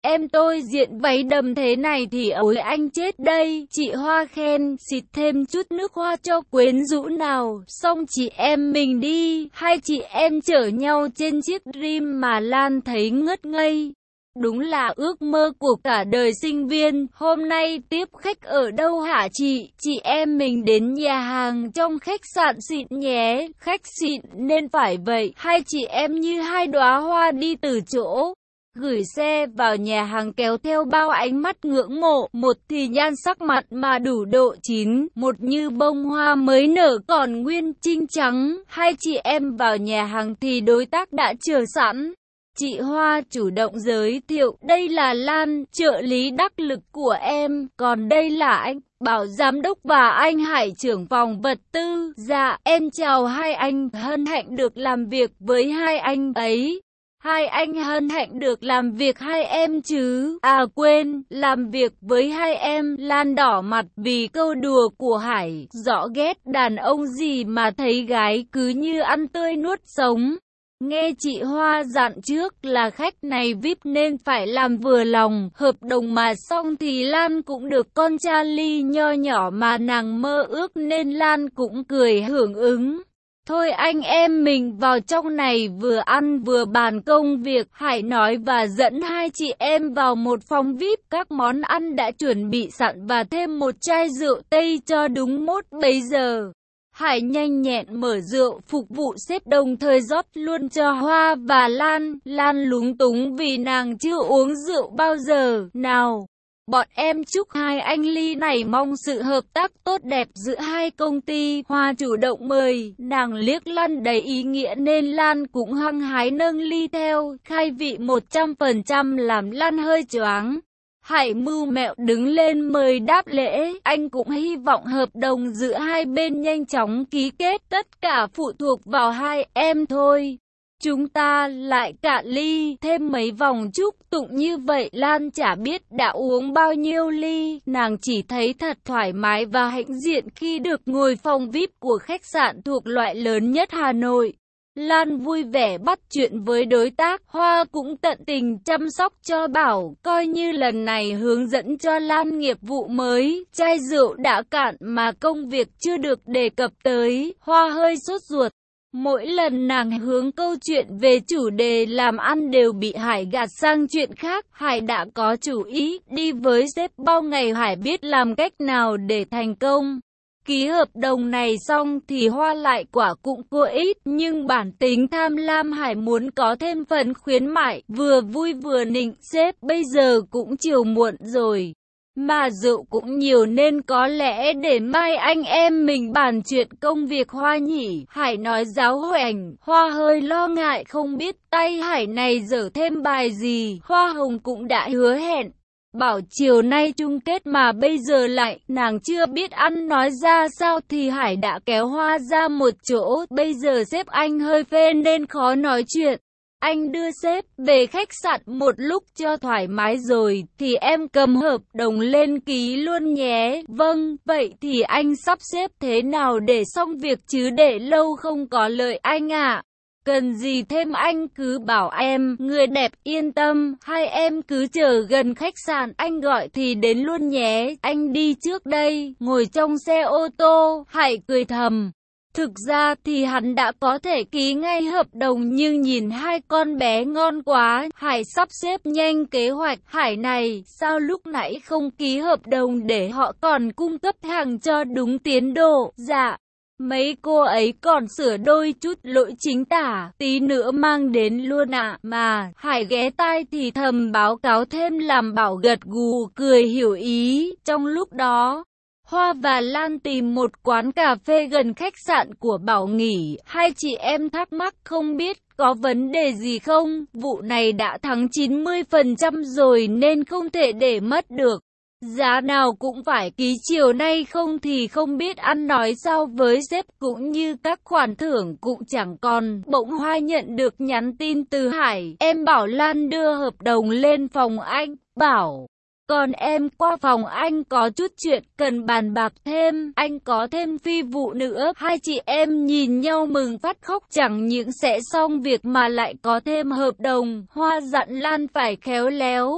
em tôi diện váy đầm thế này thì ôi anh chết đây. Chị Hoa khen, xịt thêm chút nước hoa cho quyến rũ nào. Xong chị em mình đi, hai chị em chở nhau trên chiếc Dream mà Lan thấy ngất ngây. Đúng là ước mơ của cả đời sinh viên. Hôm nay tiếp khách ở đâu hả chị? Chị em mình đến nhà hàng trong khách sạn xịn nhé. Khách xịn nên phải vậy. Hai chị em như hai đóa hoa đi từ chỗ gửi xe vào nhà hàng kéo theo bao ánh mắt ngưỡng mộ. Một thì nhan sắc mặt mà đủ độ chín, một như bông hoa mới nở còn nguyên trinh trắng. Hai chị em vào nhà hàng thì đối tác đã chờ sẵn. Chị Hoa chủ động giới thiệu, đây là Lan, trợ lý đắc lực của em, còn đây là anh Bảo giám đốc và anh Hải trưởng phòng vật tư. Dạ, em chào hai anh, hân hạnh được làm việc với hai anh ấy. Hai anh hân hạnh được làm việc hai em chứ? À quên, làm việc với hai em. Lan đỏ mặt vì câu đùa của Hải, rõ ghét đàn ông gì mà thấy gái cứ như ăn tươi nuốt sống. Nghe chị Hoa dặn trước là khách này VIP nên phải làm vừa lòng, hợp đồng mà xong thì Lan cũng được con Charlie nho nhỏ mà nàng mơ ước nên Lan cũng cười hưởng ứng. Thôi anh em mình vào trong này vừa ăn vừa bàn công việc, Hải nói và dẫn hai chị em vào một phòng VIP. Các món ăn đã chuẩn bị sẵn và thêm một chai rượu Tây cho đúng mốt bấy giờ. Hải nhanh nhẹn mở rượu phục vụ xếp đồng thời rót luôn cho Hoa và Lan. Lan lúng túng vì nàng chưa uống rượu bao giờ. Nào, bọn em chúc hai anh ly này, mong sự hợp tác tốt đẹp giữa hai công ty. Hoa chủ động mời, nàng liếc Lan đầy ý nghĩa nên Lan cũng hăng hái nâng ly theo. Khai vị 100% làm Lan hơi choáng. Hải mưu mẹo đứng lên mời đáp lễ, anh cũng hy vọng hợp đồng giữa hai bên nhanh chóng ký kết, tất cả phụ thuộc vào hai em thôi. Chúng ta lại cạn ly, thêm mấy vòng chúc tụng như vậy. Lan chả biết đã uống bao nhiêu ly, nàng chỉ thấy thật thoải mái và hãnh diện khi được ngồi phòng VIP của khách sạn thuộc loại lớn nhất Hà Nội. Lan vui vẻ bắt chuyện với đối tác, Hoa cũng tận tình chăm sóc cho Bảo, coi như lần này hướng dẫn cho Lan nghiệp vụ mới. Chai rượu đã cạn mà công việc chưa được đề cập tới, Hoa hơi sốt ruột. Mỗi lần nàng hướng câu chuyện về chủ đề làm ăn đều bị Hải gạt sang chuyện khác. Hải đã có chủ ý, đi với sếp bao ngày Hải biết làm cách nào để thành công. Ký hợp đồng này xong thì Hoa lại quả cũng cô ít, nhưng bản tính tham lam Hải muốn có thêm phần khuyến mại, vừa vui vừa nịnh sếp. Bây giờ cũng chiều muộn rồi, mà rượu cũng nhiều nên có lẽ để mai anh em mình bàn chuyện công việc Hoa nhỉ? Hải nói giáo huấn. Hoa hơi lo ngại không biết tay Hải này dở thêm bài gì. Hoa hồng cũng đã hứa hẹn bảo chiều nay chung kết mà bây giờ lại nàng chưa biết ăn nói ra sao thì Hải đã kéo Hoa ra một chỗ. Bây giờ sếp anh hơi phê nên khó nói chuyện. Anh đưa sếp về khách sạn một lúc cho thoải mái rồi thì em cầm hợp đồng lên ký luôn nhé. Vâng, vậy thì anh sắp xếp thế nào để xong việc chứ để lâu không có lợi anh ạ. Cần gì thêm anh cứ bảo em, người đẹp yên tâm, hai em cứ chờ gần khách sạn, anh gọi thì đến luôn nhé. Anh đi trước đây. Ngồi trong xe ô tô, Hải cười thầm. Thực ra thì hắn đã có thể ký ngay hợp đồng nhưng nhìn hai con bé ngon quá, Hải sắp xếp nhanh kế hoạch. Hải này, sao lúc nãy không ký hợp đồng để họ còn cung cấp hàng cho đúng tiến độ? Dạ, mấy cô ấy còn sửa đôi chút lỗi chính tả, tí nữa mang đến luôn ạ. Mà, Hải ghé tai thì thầm báo cáo thêm làm Bảo gật gù cười hiểu ý. Trong lúc đó, Hoa và Lan tìm một quán cà phê gần khách sạn của Bảo nghỉ. Hai chị em thắc mắc không biết có vấn đề gì không. Vụ này đã thắng 90% rồi nên không thể để mất được. Giá nào cũng phải ký chiều nay không thì không biết ăn nói sao với sếp cũng như các khoản thưởng cũng chẳng còn. Bỗng Hoa nhận được nhắn tin từ Hải. Em bảo Lan đưa hợp đồng lên phòng anh. Bảo, còn em qua phòng anh có chút chuyện cần bàn bạc thêm, anh có thêm phi vụ nữa. Hai chị em nhìn nhau mừng phát khóc, chẳng những sẽ xong việc mà lại có thêm hợp đồng. Hoa dặn Lan phải khéo léo.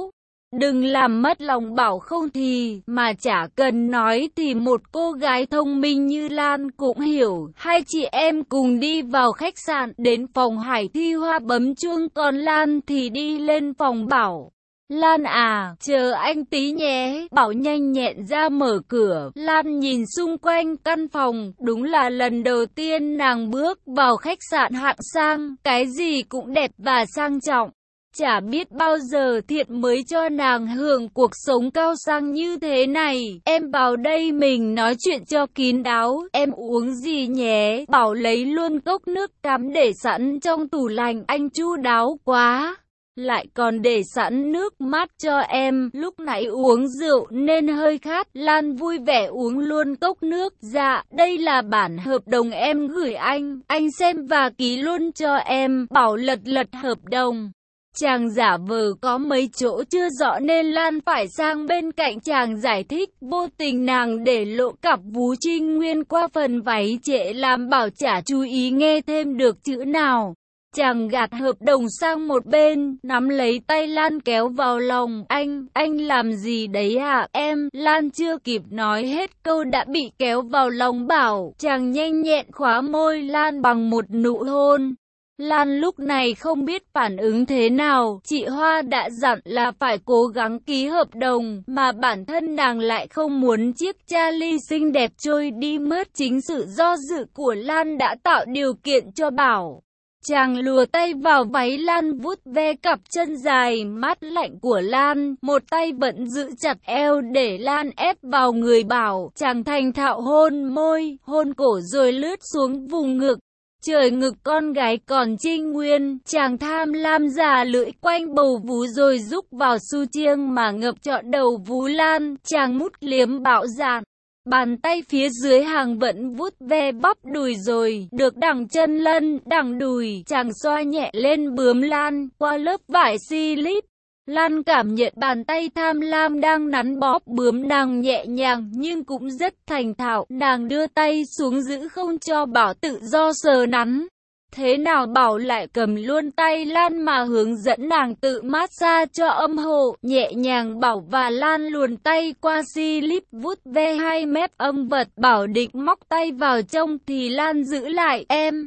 Đừng làm mất lòng Bảo không thì, mà chả cần nói thì một cô gái thông minh như Lan cũng hiểu. Hai chị em cùng đi vào khách sạn, đến phòng Hải Thi Hoa bấm chuông, còn Lan thì đi lên phòng Bảo. Lan à, chờ anh tí nhé. Bảo nhanh nhẹn ra mở cửa. Lan nhìn xung quanh căn phòng, đúng là lần đầu tiên nàng bước vào khách sạn hạng sang, cái gì cũng đẹp và sang trọng. Chả biết bao giờ Thiện mới cho nàng hưởng cuộc sống cao sang như thế này. Em vào đây mình nói chuyện cho kín đáo. Em uống gì nhé? Bảo lấy luôn cốc nước cam để sẵn trong tủ lạnh. Anh chu đáo quá. Lại còn để sẵn nước mát cho em. Lúc nãy uống rượu nên hơi khát. Lan vui vẻ uống luôn cốc nước. Dạ, đây là bản hợp đồng em gửi anh xem và ký luôn cho em. Bảo lật hợp đồng. Chàng giả vờ có mấy chỗ chưa rõ nên Lan phải sang bên cạnh chàng giải thích. Vô tình nàng để lộ cặp vú trinh nguyên qua phần váy trễ làm Bảo chả chú ý nghe thêm được chữ nào. Chàng gạt hợp đồng sang một bên, nắm lấy tay Lan kéo vào lòng. Anh làm gì đấy hả em? Lan chưa kịp nói hết câu đã bị kéo vào lòng Bảo. Chàng nhanh nhẹn khóa môi Lan bằng một nụ hôn. Lan lúc này không biết phản ứng thế nào, chị Hoa đã dặn là phải cố gắng ký hợp đồng, mà bản thân nàng lại không muốn chiếc Charlie xinh đẹp trôi đi mất. Chính sự do dự của Lan đã tạo điều kiện cho Bảo. Chàng lùa tay vào váy Lan vuốt ve cặp chân dài mát lạnh của Lan, một tay vẫn giữ chặt eo để Lan ép vào người Bảo. Chàng thành thạo hôn môi, hôn cổ rồi lướt xuống vùng ngực. Trời ngực con gái còn trinh nguyên, chàng tham lam già lưỡi quanh bầu vú rồi rúc vào su chiêng mà ngập trọn đầu vú Lan. Chàng mút liếm bạo dạn, bàn tay phía dưới hàng vẫn vuốt ve bắp đùi rồi được đằng chân lân, đằng đùi. Chàng xoa nhẹ lên bướm Lan qua lớp vải slip. Lan cảm nhận bàn tay tham lam đang nắn bóp bướm nàng nhẹ nhàng nhưng cũng rất thành thạo. Nàng đưa tay xuống giữ không cho Bảo tự do sờ nắn. Thế nào Bảo lại cầm luôn tay Lan mà hướng dẫn nàng tự massage cho âm hộ. Nhẹ nhàng Bảo và Lan luồn tay qua slip vuốt ve hai mép âm vật. Bảo định móc tay vào trong thì Lan giữ lại.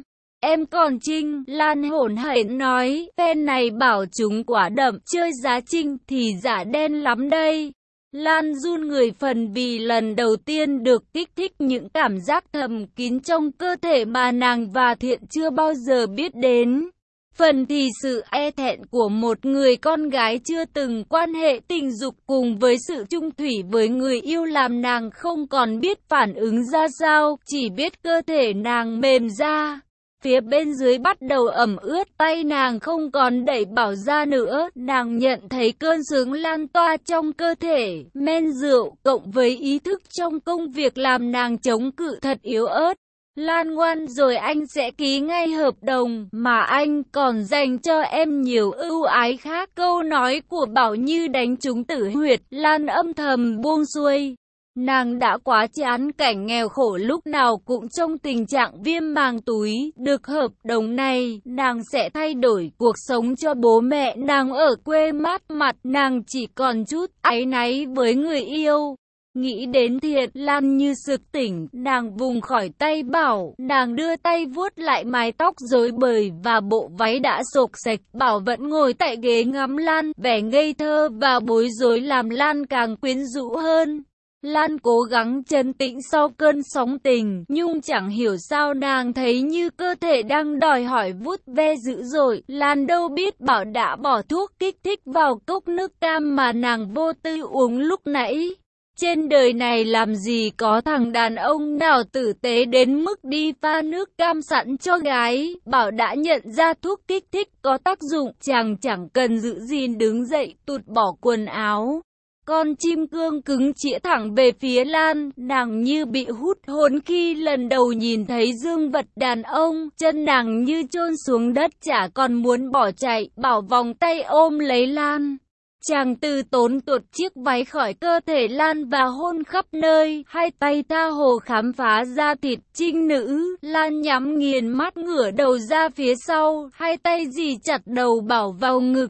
Em còn trinh, Lan hổn hển nói, phen này Bảo chúng quá đậm, chơi giá trinh thì giả đen lắm đây. Lan run người phần vì lần đầu tiên được kích thích những cảm giác thầm kín trong cơ thể mà nàng và Thiện chưa bao giờ biết đến. Phần thì sự e thẹn của một người con gái chưa từng quan hệ tình dục cùng với sự chung thủy với người yêu làm nàng không còn biết phản ứng ra sao, chỉ biết cơ thể nàng mềm ra. Phía bên dưới bắt đầu ẩm ướt, tay nàng không còn đẩy Bảo ra nữa, nàng nhận thấy cơn sướng lan toa trong cơ thể, men rượu cộng với ý thức trong công việc làm nàng chống cự thật yếu ớt. Lan ngoan rồi anh sẽ ký ngay hợp đồng, mà anh còn dành cho em nhiều ưu ái khác. Câu nói của Bảo như đánh trúng tử huyệt, Lan âm thầm buông xuôi. Nàng đã quá chán cảnh nghèo khổ lúc nào cũng trong tình trạng viêm màng túi. Được hợp đồng này, nàng sẽ thay đổi cuộc sống cho bố mẹ nàng ở quê mát mặt. Nàng chỉ còn chút áy náy với người yêu. Nghĩ đến Thiện, Lan như sực tỉnh, nàng vùng khỏi tay Bảo, nàng đưa tay vuốt lại mái tóc rối bời và bộ váy đã xộc xệch. Bảo vẫn ngồi tại ghế ngắm Lan, vẻ ngây thơ và bối rối làm Lan càng quyến rũ hơn. Lan cố gắng trấn tĩnh sau cơn sóng tình, nhưng chẳng hiểu sao nàng thấy như cơ thể đang đòi hỏi vuốt ve dữ dội. Lan đâu biết Bảo đã bỏ thuốc kích thích vào cốc nước cam mà nàng vô tư uống lúc nãy. Trên đời này làm gì có thằng đàn ông nào tử tế đến mức đi pha nước cam sẵn cho gái. Bảo đã nhận ra thuốc kích thích có tác dụng, chàng chẳng cần giữ gìn đứng dậy, tụt bỏ quần áo. Con chim cương cứng chĩa thẳng về phía Lan, nàng như bị hút hồn khi lần đầu nhìn thấy dương vật đàn ông, chân nàng như chôn xuống đất chả còn muốn bỏ chạy. Bảo vòng tay ôm lấy Lan. Chàng từ tốn tuột chiếc váy khỏi cơ thể Lan và hôn khắp nơi, hai tay tha hồ khám phá da thịt trinh nữ. Lan nhắm nghiền mắt ngửa đầu ra phía sau, hai tay dì chặt đầu Bảo vào ngực.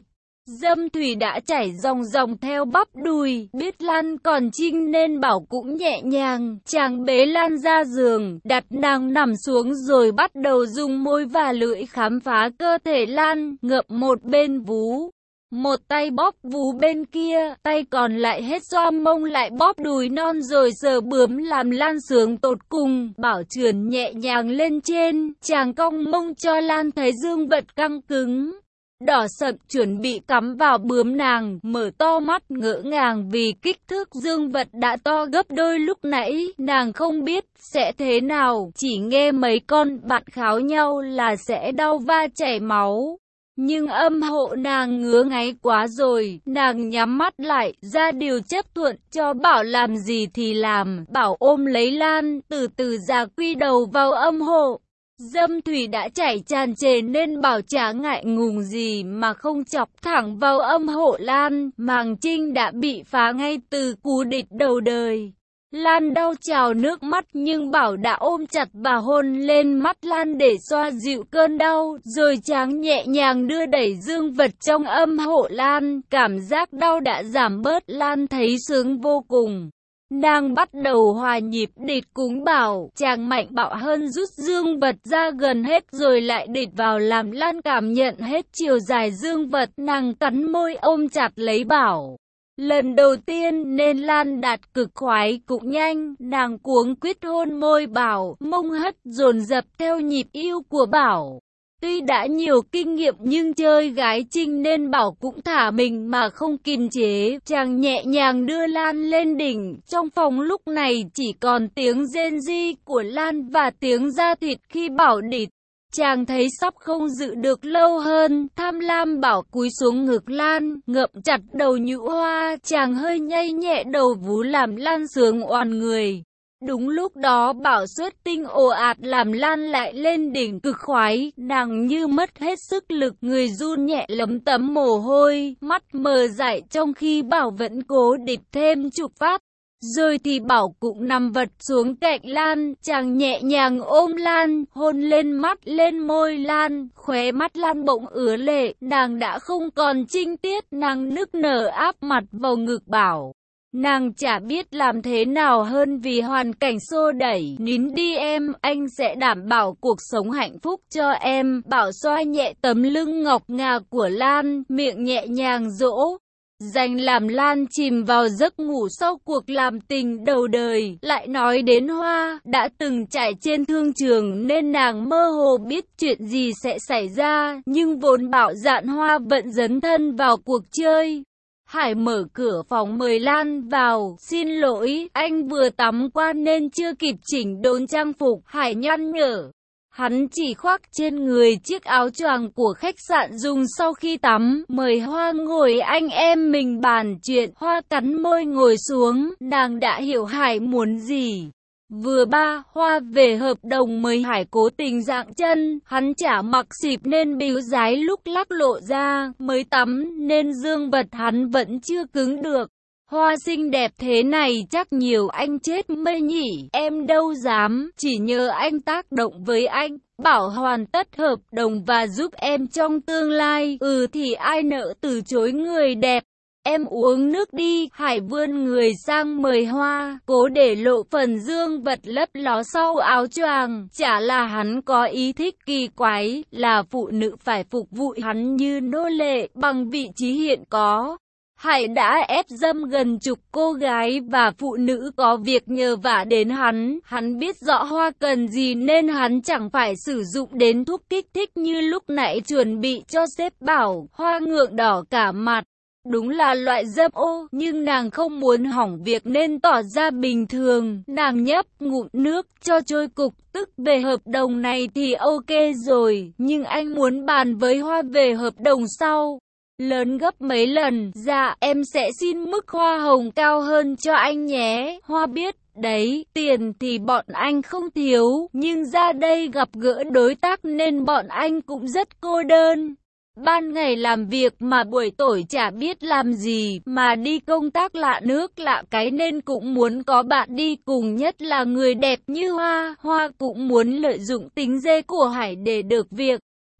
Dâm thủy đã chảy ròng ròng theo bắp đùi, biết Lan còn trinh nên Bảo cũng nhẹ nhàng, chàng bế Lan ra giường, đặt nàng nằm xuống rồi bắt đầu dùng môi và lưỡi khám phá cơ thể Lan, ngậm một bên vú. Một tay bóp vú bên kia, tay còn lại hết xoa mông lại bóp đùi non rồi sờ bướm làm Lan sướng tột cùng. Bảo trườn nhẹ nhàng lên trên, chàng cong mông cho Lan thấy dương vật căng cứng, đỏ sậm chuẩn bị cắm vào bướm nàng, mở to mắt ngỡ ngàng vì kích thước dương vật đã to gấp đôi lúc nãy, nàng không biết sẽ thế nào, chỉ nghe mấy con bạn kháo nhau là sẽ đau va chảy máu. Nhưng âm hộ nàng ngứa ngáy quá rồi, nàng nhắm mắt lại, ra điều chấp thuận, cho Bảo làm gì thì làm. Bảo ôm lấy Lan, từ từ già quy đầu vào âm hộ. Dâm thủy đã chảy tràn trề nên Bảo chả ngại ngùng gì mà không chọc thẳng vào âm hộ Lan, màng trinh đã bị phá ngay từ cú địch đầu đời. Lan đau trào nước mắt nhưng Bảo đã ôm chặt và hôn lên mắt Lan để xoa dịu cơn đau, rồi chàng nhẹ nhàng đưa đẩy dương vật trong âm hộ Lan, cảm giác đau đã giảm bớt, Lan thấy sướng vô cùng. Nàng bắt đầu hòa nhịp địch cùng Bảo, chàng mạnh bạo hơn rút dương vật ra gần hết rồi lại địch vào làm Lan cảm nhận hết chiều dài dương vật, nàng cắn môi ôm chặt lấy Bảo. Lần đầu tiên nên Lan đạt cực khoái cũng nhanh, nàng cuống quýt hôn môi Bảo, mông hất dồn dập theo nhịp yêu của Bảo. Tuy đã nhiều kinh nghiệm nhưng chơi gái trinh nên Bảo cũng thả mình mà không kiềm chế, chàng nhẹ nhàng đưa Lan lên đỉnh, trong phòng lúc này chỉ còn tiếng rên ri của Lan và tiếng da thịt khi Bảo địch. Chàng thấy sắp không dự được lâu hơn, tham lam Bảo cúi xuống ngực Lan, ngậm chặt đầu nhũ hoa, chàng hơi nhây nhẹ đầu vú làm Lan sướng oàn người. Đúng lúc đó Bảo xuất tinh ồ ạt làm Lan lại lên đỉnh cực khoái, nàng như mất hết sức lực, người run nhẹ lấm tấm mồ hôi, mắt mờ dại trong khi Bảo vẫn cố địch thêm chục phát. Rồi thì Bảo cũng nằm vật xuống cạnh Lan, chàng nhẹ nhàng ôm Lan, hôn lên mắt lên môi Lan, khóe mắt Lan bỗng ứa lệ, nàng đã không còn trinh tiết, nàng nức nở áp mặt vào ngực Bảo. Nàng chả biết làm thế nào hơn vì hoàn cảnh xô đẩy. Nín đi em, anh sẽ đảm bảo cuộc sống hạnh phúc cho em. Bảo xoa nhẹ tấm lưng ngọc ngà của Lan, miệng nhẹ nhàng dỗ dành làm Lan chìm vào giấc ngủ sau cuộc làm tình đầu đời. Lại nói đến Hoa, đã từng trải trên thương trường nên nàng mơ hồ biết chuyện gì sẽ xảy ra, nhưng vốn bạo dạn Hoa vẫn dấn thân vào cuộc chơi. Hải mở cửa phòng mời Lan vào, xin lỗi, anh vừa tắm qua nên chưa kịp chỉnh đốn trang phục, Hải nhăn nhở. Hắn chỉ khoác trên người chiếc áo choàng của khách sạn dùng sau khi tắm, mời Hoa ngồi anh em mình bàn chuyện, Hoa cắn môi ngồi xuống, nàng đã hiểu Hải muốn gì. Vừa Hoa về hợp đồng mới Hải cố tình dạng chân, hắn chả mặc xịp nên bíu dái lúc lắc lộ ra, mới tắm nên dương vật hắn vẫn chưa cứng được. Hoa xinh đẹp thế này chắc nhiều anh chết mê nhỉ, em đâu dám, chỉ nhờ anh tác động với anh, bảo hoàn tất hợp đồng và giúp em trong tương lai, thì ai nỡ từ chối người đẹp. Em uống nước đi, Hải vươn người sang mời Hoa, cố để lộ phần dương vật lấp ló sau áo choàng, chả là hắn có ý thích kỳ quái, là phụ nữ phải phục vụ hắn như nô lệ, bằng vị trí hiện có. Hải đã ép dâm gần chục cô gái và phụ nữ có việc nhờ vả đến hắn biết rõ Hoa cần gì nên hắn chẳng phải sử dụng đến thuốc kích thích như lúc nãy chuẩn bị cho sếp Bảo. Hoa ngượng đỏ cả mặt. Đúng là loại dâm ô, nhưng nàng không muốn hỏng việc nên tỏ ra bình thường. Nàng nhấp ngụm nước cho trôi cục tức về hợp đồng này thì ok rồi, nhưng anh muốn bàn với Hoa về hợp đồng sau. Lớn gấp mấy lần, dạ em sẽ xin mức hoa hồng cao hơn cho anh nhé. Hoa biết đấy, tiền thì bọn anh không thiếu, nhưng ra đây gặp gỡ đối tác nên bọn anh cũng rất cô đơn. Ban ngày làm việc mà buổi tối chả biết làm gì, mà đi công tác lạ nước lạ cái nên cũng muốn có bạn đi cùng, nhất là người đẹp như Hoa. Hoa cũng muốn lợi dụng tính dê của Hải để được việc.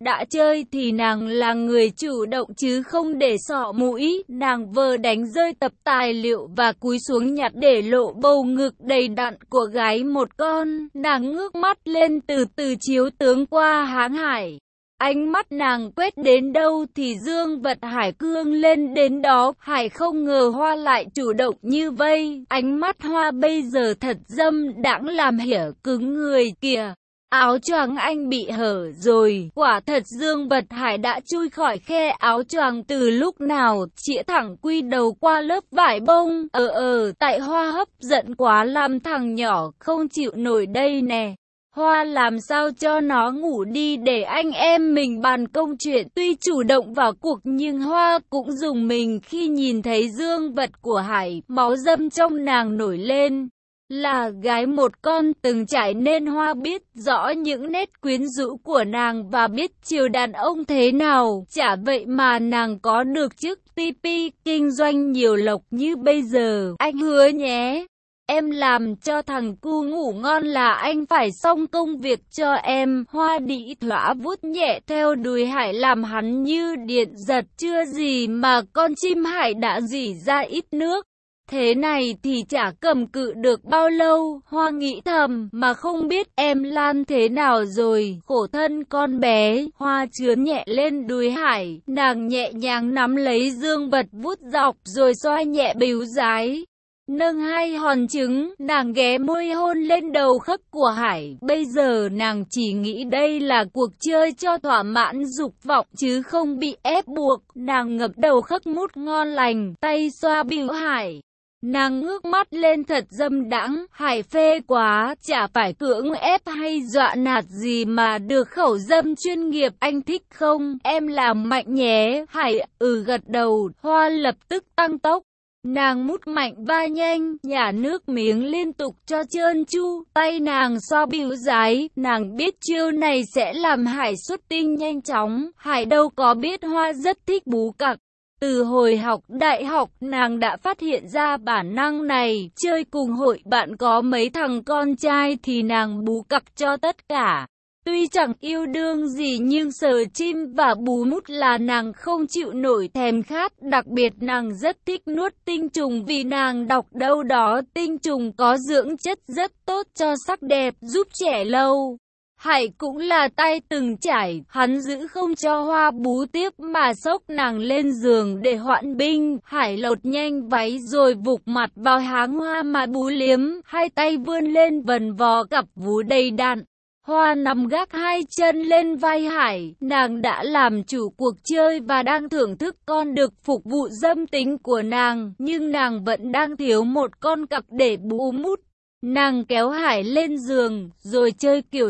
Đã chơi thì nàng là người chủ động chứ không để xỏ mũi. Nàng vờ đánh rơi tập tài liệu và cúi xuống nhặt để lộ bầu ngực đầy đặn của gái một con. Nàng ngước mắt lên từ từ chiếu tướng qua Hán Hải. Ánh mắt nàng quét đến đâu thì dương vật Hải cương lên đến đó. Hải không ngờ Hoa lại chủ động như vây. Ánh mắt Hoa bây giờ thật dâm đãng làm hỉa cứng người kìa. Áo choàng anh bị hở rồi, quả thật dương vật Hải đã chui khỏi khe áo choàng từ lúc nào, chĩa thẳng quy đầu qua lớp vải bông. Tại Hoa hấp giận quá làm thằng nhỏ không chịu nổi đây nè. Hoa làm sao cho nó ngủ đi để anh em mình bàn công chuyện. Tuy chủ động vào cuộc nhưng Hoa cũng dùng mình khi nhìn thấy dương vật của Hải, máu dâm trong nàng nổi lên. Là gái một con từng trải nên Hoa biết rõ những nét quyến rũ của nàng và biết chiều đàn ông thế nào. Chả vậy mà nàng có được chức TP kinh doanh nhiều lộc như bây giờ. Anh hứa nhé, em làm cho thằng cu ngủ ngon là anh phải xong công việc cho em. Hoa đĩ thỏa vuốt nhẹ theo đùi Hải làm hắn như điện giật. Chưa gì mà con chim Hải đã rỉ ra ít nước. Thế này thì chả cầm cự được bao lâu. Hoa nghĩ thầm, mà không biết em Lan thế nào rồi, khổ thân con bé. Hoa chướn nhẹ lên đùi Hải, nàng nhẹ nhàng nắm lấy dương vật vuốt dọc rồi xoa nhẹ bíu dái. Nâng hai hòn trứng, nàng ghé môi hôn lên đầu khấc của Hải. Bây giờ nàng chỉ nghĩ đây là cuộc chơi cho thỏa mãn dục vọng chứ không bị ép buộc. Nàng ngập đầu khấc mút ngon lành, tay xoa bíu Hải. Nàng ngước mắt lên thật dâm đãng. Hải phê quá, chả phải cưỡng ép hay dọa nạt gì mà được khẩu dâm chuyên nghiệp. Anh thích không? Em làm mạnh nhé. Hải gật đầu. Hoa lập tức tăng tốc. Nàng mút mạnh va nhanh, nhả nước miếng liên tục cho trơn tru. Tay nàng xoa bíu dái. Nàng biết chiêu này sẽ làm Hải xuất tinh nhanh chóng. Hải đâu có biết Hoa rất thích bú cặc. Từ hồi học đại học, nàng đã phát hiện ra bản năng này. Chơi cùng hội bạn có mấy thằng con trai thì nàng bú cặc cho tất cả. Tuy chẳng yêu đương gì nhưng sờ chim và bú mút là nàng không chịu nổi thèm khát. Đặc biệt nàng rất thích nuốt tinh trùng vì nàng đọc đâu đó tinh trùng có dưỡng chất rất tốt cho sắc đẹp, giúp trẻ lâu. Hải cũng là tay từng trải, hắn giữ không cho Hoa bú tiếp mà xốc nàng lên giường để hoãn binh. Hải lột nhanh váy rồi vụt mặt vào háng Hoa mà bú liếm, hai tay vươn lên vần vò cặp vú đầy đặn. Hoa nằm gác hai chân lên vai Hải, nàng đã làm chủ cuộc chơi và đang thưởng thức con đực phục vụ dâm tính của nàng, nhưng nàng vẫn đang thiếu một con cặc để bú mút. Nàng kéo Hải lên giường, rồi chơi kiểu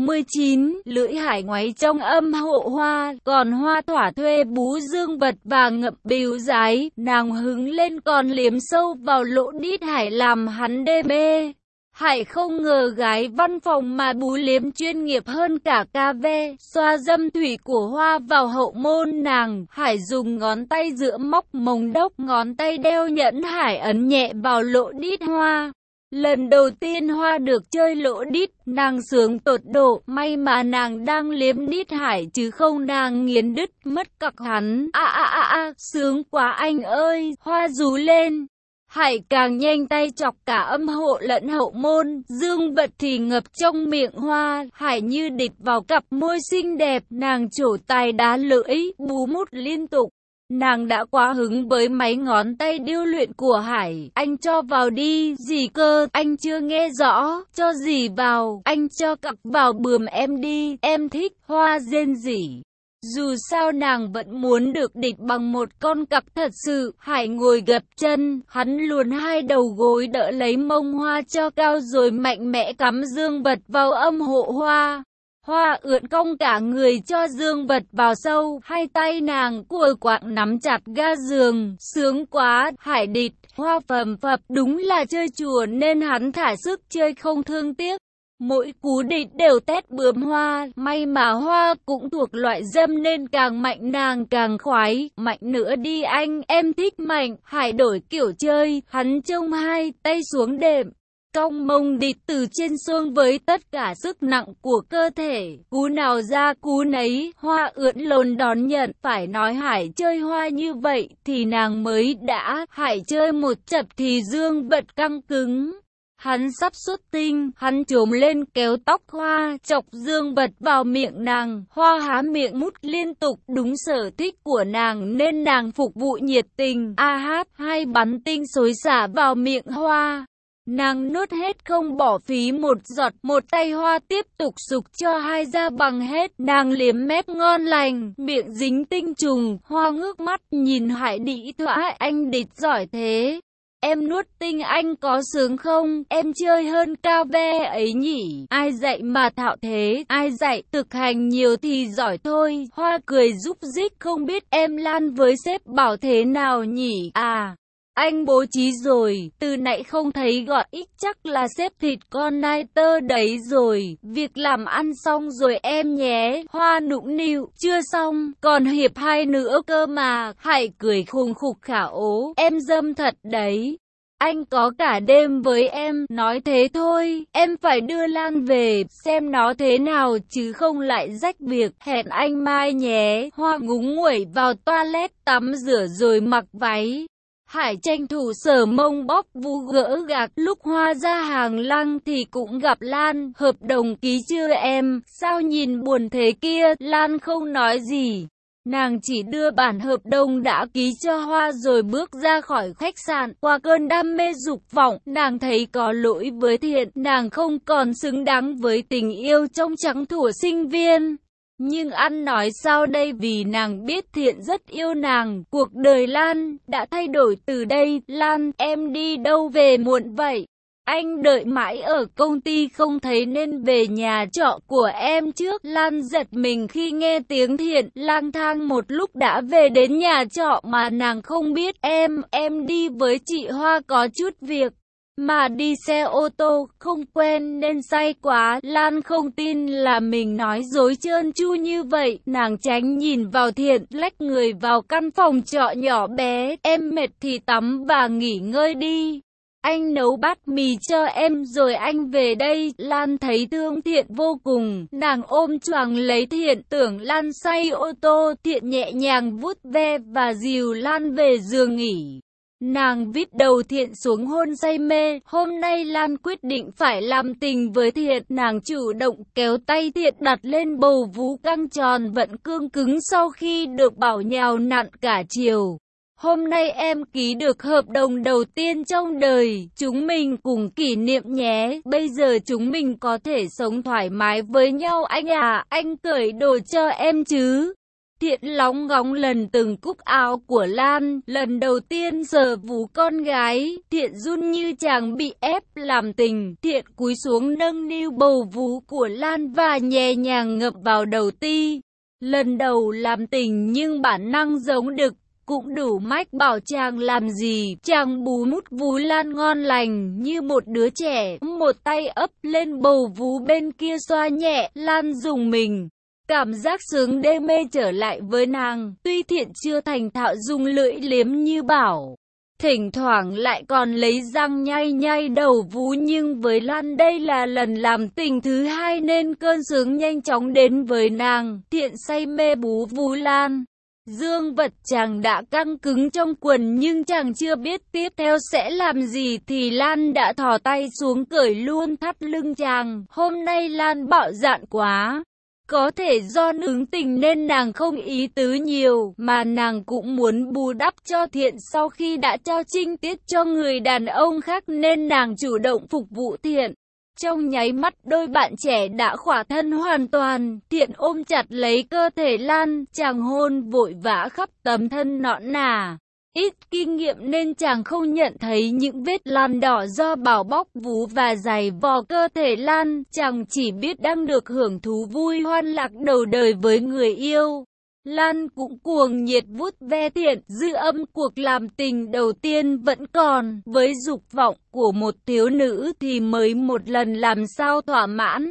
69, lưỡi Hải ngoáy trong âm hộ Hoa, còn Hoa thỏa thuê bú dương vật và ngậm bíu dái. Nàng hứng lên còn liếm sâu vào lỗ đít Hải làm hắn đê mê. Hải không ngờ gái văn phòng mà bú liếm chuyên nghiệp hơn cả KV, xoa dâm thủy của Hoa vào hậu môn nàng. Hải dùng ngón tay giữa móc mồng đốc, ngón tay đeo nhẫn Hải ấn nhẹ vào lỗ đít Hoa. Lần đầu tiên Hoa được chơi lỗ đít, nàng sướng tột độ, may mà nàng đang liếm đít Hải chứ không nàng nghiến đứt mất cặc hắn. Sướng quá anh ơi, Hoa rú lên. Hải càng nhanh tay chọc cả âm hộ lẫn hậu môn, dương vật thì ngập trong miệng Hoa. Hải như địch vào cặp môi xinh đẹp, nàng trổ tài đá lưỡi, bú mút liên tục. Nàng đã quá hứng với mấy ngón tay điêu luyện của Hải. Anh cho vào đi. Gì cơ? Anh chưa nghe rõ. Cho gì vào? Anh cho cặc vào bườm em đi. Em thích. Hoa rên rỉ. Dù sao nàng vẫn muốn được địch bằng một con cặc thật sự. Hải ngồi gập chân, hắn luồn hai đầu gối đỡ lấy mông Hoa cho cao rồi mạnh mẽ cắm dương vật vào âm hộ Hoa. Hoa ưỡn cong cả người cho dương vật vào sâu, hai tay nàng cùi quạng nắm chặt ga giường, sướng quá. Hải địch, Hoa phầm phập, đúng là chơi chùa nên hắn thả sức chơi không thương tiếc. Mỗi cú địch đều tét bướm Hoa, may mà Hoa cũng thuộc loại dâm nên càng mạnh nàng càng khoái. Mạnh nữa đi anh, em thích mạnh. Hải đổi kiểu chơi, hắn chông hai tay xuống đệm. cong mông đít từ trên xuống với tất cả sức nặng của cơ thể. Cú nào ra cú nấy, Hoa ưỡn lồn đón nhận. Phải nói Hải chơi Hoa như vậy thì nàng mới đã. Hải chơi một chập thì Dương Vật căng cứng. Hắn sắp xuất tinh, hắn trồm lên kéo tóc Hoa, chọc Dương Vật vào miệng nàng. Hoa há miệng mút liên tục, đúng sở thích của nàng nên nàng phục vụ nhiệt tình. Hai bắn tinh xối xả vào miệng Hoa. Nàng nuốt hết không bỏ phí một giọt, một tay Hoa tiếp tục sục cho hai ra bằng hết. Nàng liếm mép ngon lành, miệng dính tinh trùng. Hoa ngước mắt nhìn Hải đĩ thoại, anh địch giỏi thế. Em nuốt tinh anh có sướng không? Em chơi hơn cao ve ấy nhỉ? Ai dạy mà thạo thế? Ai dạy? Thực hành nhiều thì giỏi thôi. Hoa cười rúc rích, không biết em Lan với sếp bảo thế nào nhỉ? Anh bố trí rồi, từ nãy không thấy gọi ít chắc là xếp thịt con nai tơ đấy rồi. Việc làm ăn xong rồi em nhé. Hoa nũng nịu, chưa xong, còn hiệp 2 nữa cơ mà. Hải cười khùng khục khả ố, em dâm thật đấy. Anh có cả đêm với em, nói thế thôi, em phải đưa Lan về, xem nó thế nào chứ không lại rách việc, hẹn anh mai nhé. Hoa ngúng nguẩy vào toilet tắm rửa rồi mặc váy. Hải tranh thủ sờ mông bóp vú gỡ gạc, lúc Hoa ra hàng lăng thì cũng gặp Lan. Hợp đồng ký chưa em? Sao nhìn buồn thế kia? Lan không nói gì. Nàng chỉ đưa bản hợp đồng đã ký cho Hoa rồi bước ra khỏi khách sạn. Qua cơn đam mê dục vọng, nàng thấy có lỗi với Thiện. Nàng không còn xứng đáng với tình yêu trong trắng thuở sinh viên. Nhưng ăn nói sao đây, vì nàng biết Thiện rất yêu nàng. Cuộc đời Lan đã thay đổi từ đây. Lan, em đi đâu về muộn vậy? Anh đợi mãi ở công ty không thấy nên về nhà trọ của em trước. Lan giật mình khi nghe tiếng Thiện. Lang thang một lúc đã về đến nhà trọ mà nàng không biết. Em đi với chị Hoa có chút việc. Mà đi xe ô tô, không quen nên say quá. Lan không tin là mình nói dối trơn tru như vậy. Nàng tránh nhìn vào Thiện, lách người vào căn phòng trọ nhỏ bé. Em mệt thì tắm và nghỉ ngơi đi. Anh nấu bát mì cho em rồi anh về đây. Lan thấy thương Thiện vô cùng. Nàng ôm choàng lấy Thiện, tưởng Lan say ô tô. Thiện nhẹ nhàng vuốt ve và dìu Lan về giường nghỉ. Nàng vít đầu Thiện xuống hôn say mê. Hôm nay Lan quyết định phải làm tình với Thiện. Nàng chủ động kéo tay Thiện đặt lên bầu vú căng tròn vẫn cương cứng sau khi được bảo nhào nặn cả chiều. Hôm nay em ký được hợp đồng đầu tiên trong đời, chúng mình cùng kỷ niệm nhé. Bây giờ chúng mình có thể sống thoải mái với nhau anh à, anh cởi đồ cho em chứ. Thiện lóng ngóng lần từng cúc áo của Lan, lần đầu tiên sờ vú con gái. Thiện run như chàng bị ép làm tình. Thiện cúi xuống nâng niu bầu vú của Lan và nhẹ nhàng ngậm vào đầu ti. Lần đầu làm tình nhưng bản năng giống đực cũng đủ mách bảo chàng làm gì. Chàng bú mút vú Lan ngon lành như một đứa trẻ, một tay ấp lên bầu vú bên kia xoa nhẹ. Lan rùng mình, cảm giác sướng đê mê trở lại với nàng. Tuy Thiện chưa thành thạo dùng lưỡi liếm như bảo, thỉnh thoảng lại còn lấy răng nhai nhai đầu vú, nhưng với Lan đây là lần làm tình thứ hai nên cơn sướng nhanh chóng đến với nàng. Thiện say mê bú vú Lan. Dương vật chàng đã căng cứng trong quần nhưng chàng chưa biết tiếp theo sẽ làm gì thì Lan đã thò tay xuống cởi luôn thắt lưng chàng. Hôm nay Lan bạo dạn quá. Có thể do nướng tình nên nàng không ý tứ nhiều, mà nàng cũng muốn bù đắp cho Thiện sau khi đã cho trinh tiết cho người đàn ông khác nên nàng chủ động phục vụ Thiện. Trong nháy mắt đôi bạn trẻ đã khỏa thân hoàn toàn. Thiện ôm chặt lấy cơ thể Lan, chàng hôn vội vã khắp tấm thân nõn nà. Ít kinh nghiệm nên chàng không nhận thấy những vết lan đỏ do bảo bóc vú và giày vò cơ thể Lan. Chàng chỉ biết đang được hưởng thú vui hoan lạc đầu đời với người yêu. Lan cũng cuồng nhiệt vuốt ve Thiện, dư âm cuộc làm tình đầu tiên vẫn còn. Với dục vọng của một thiếu nữ thì mới một lần làm sao thỏa mãn.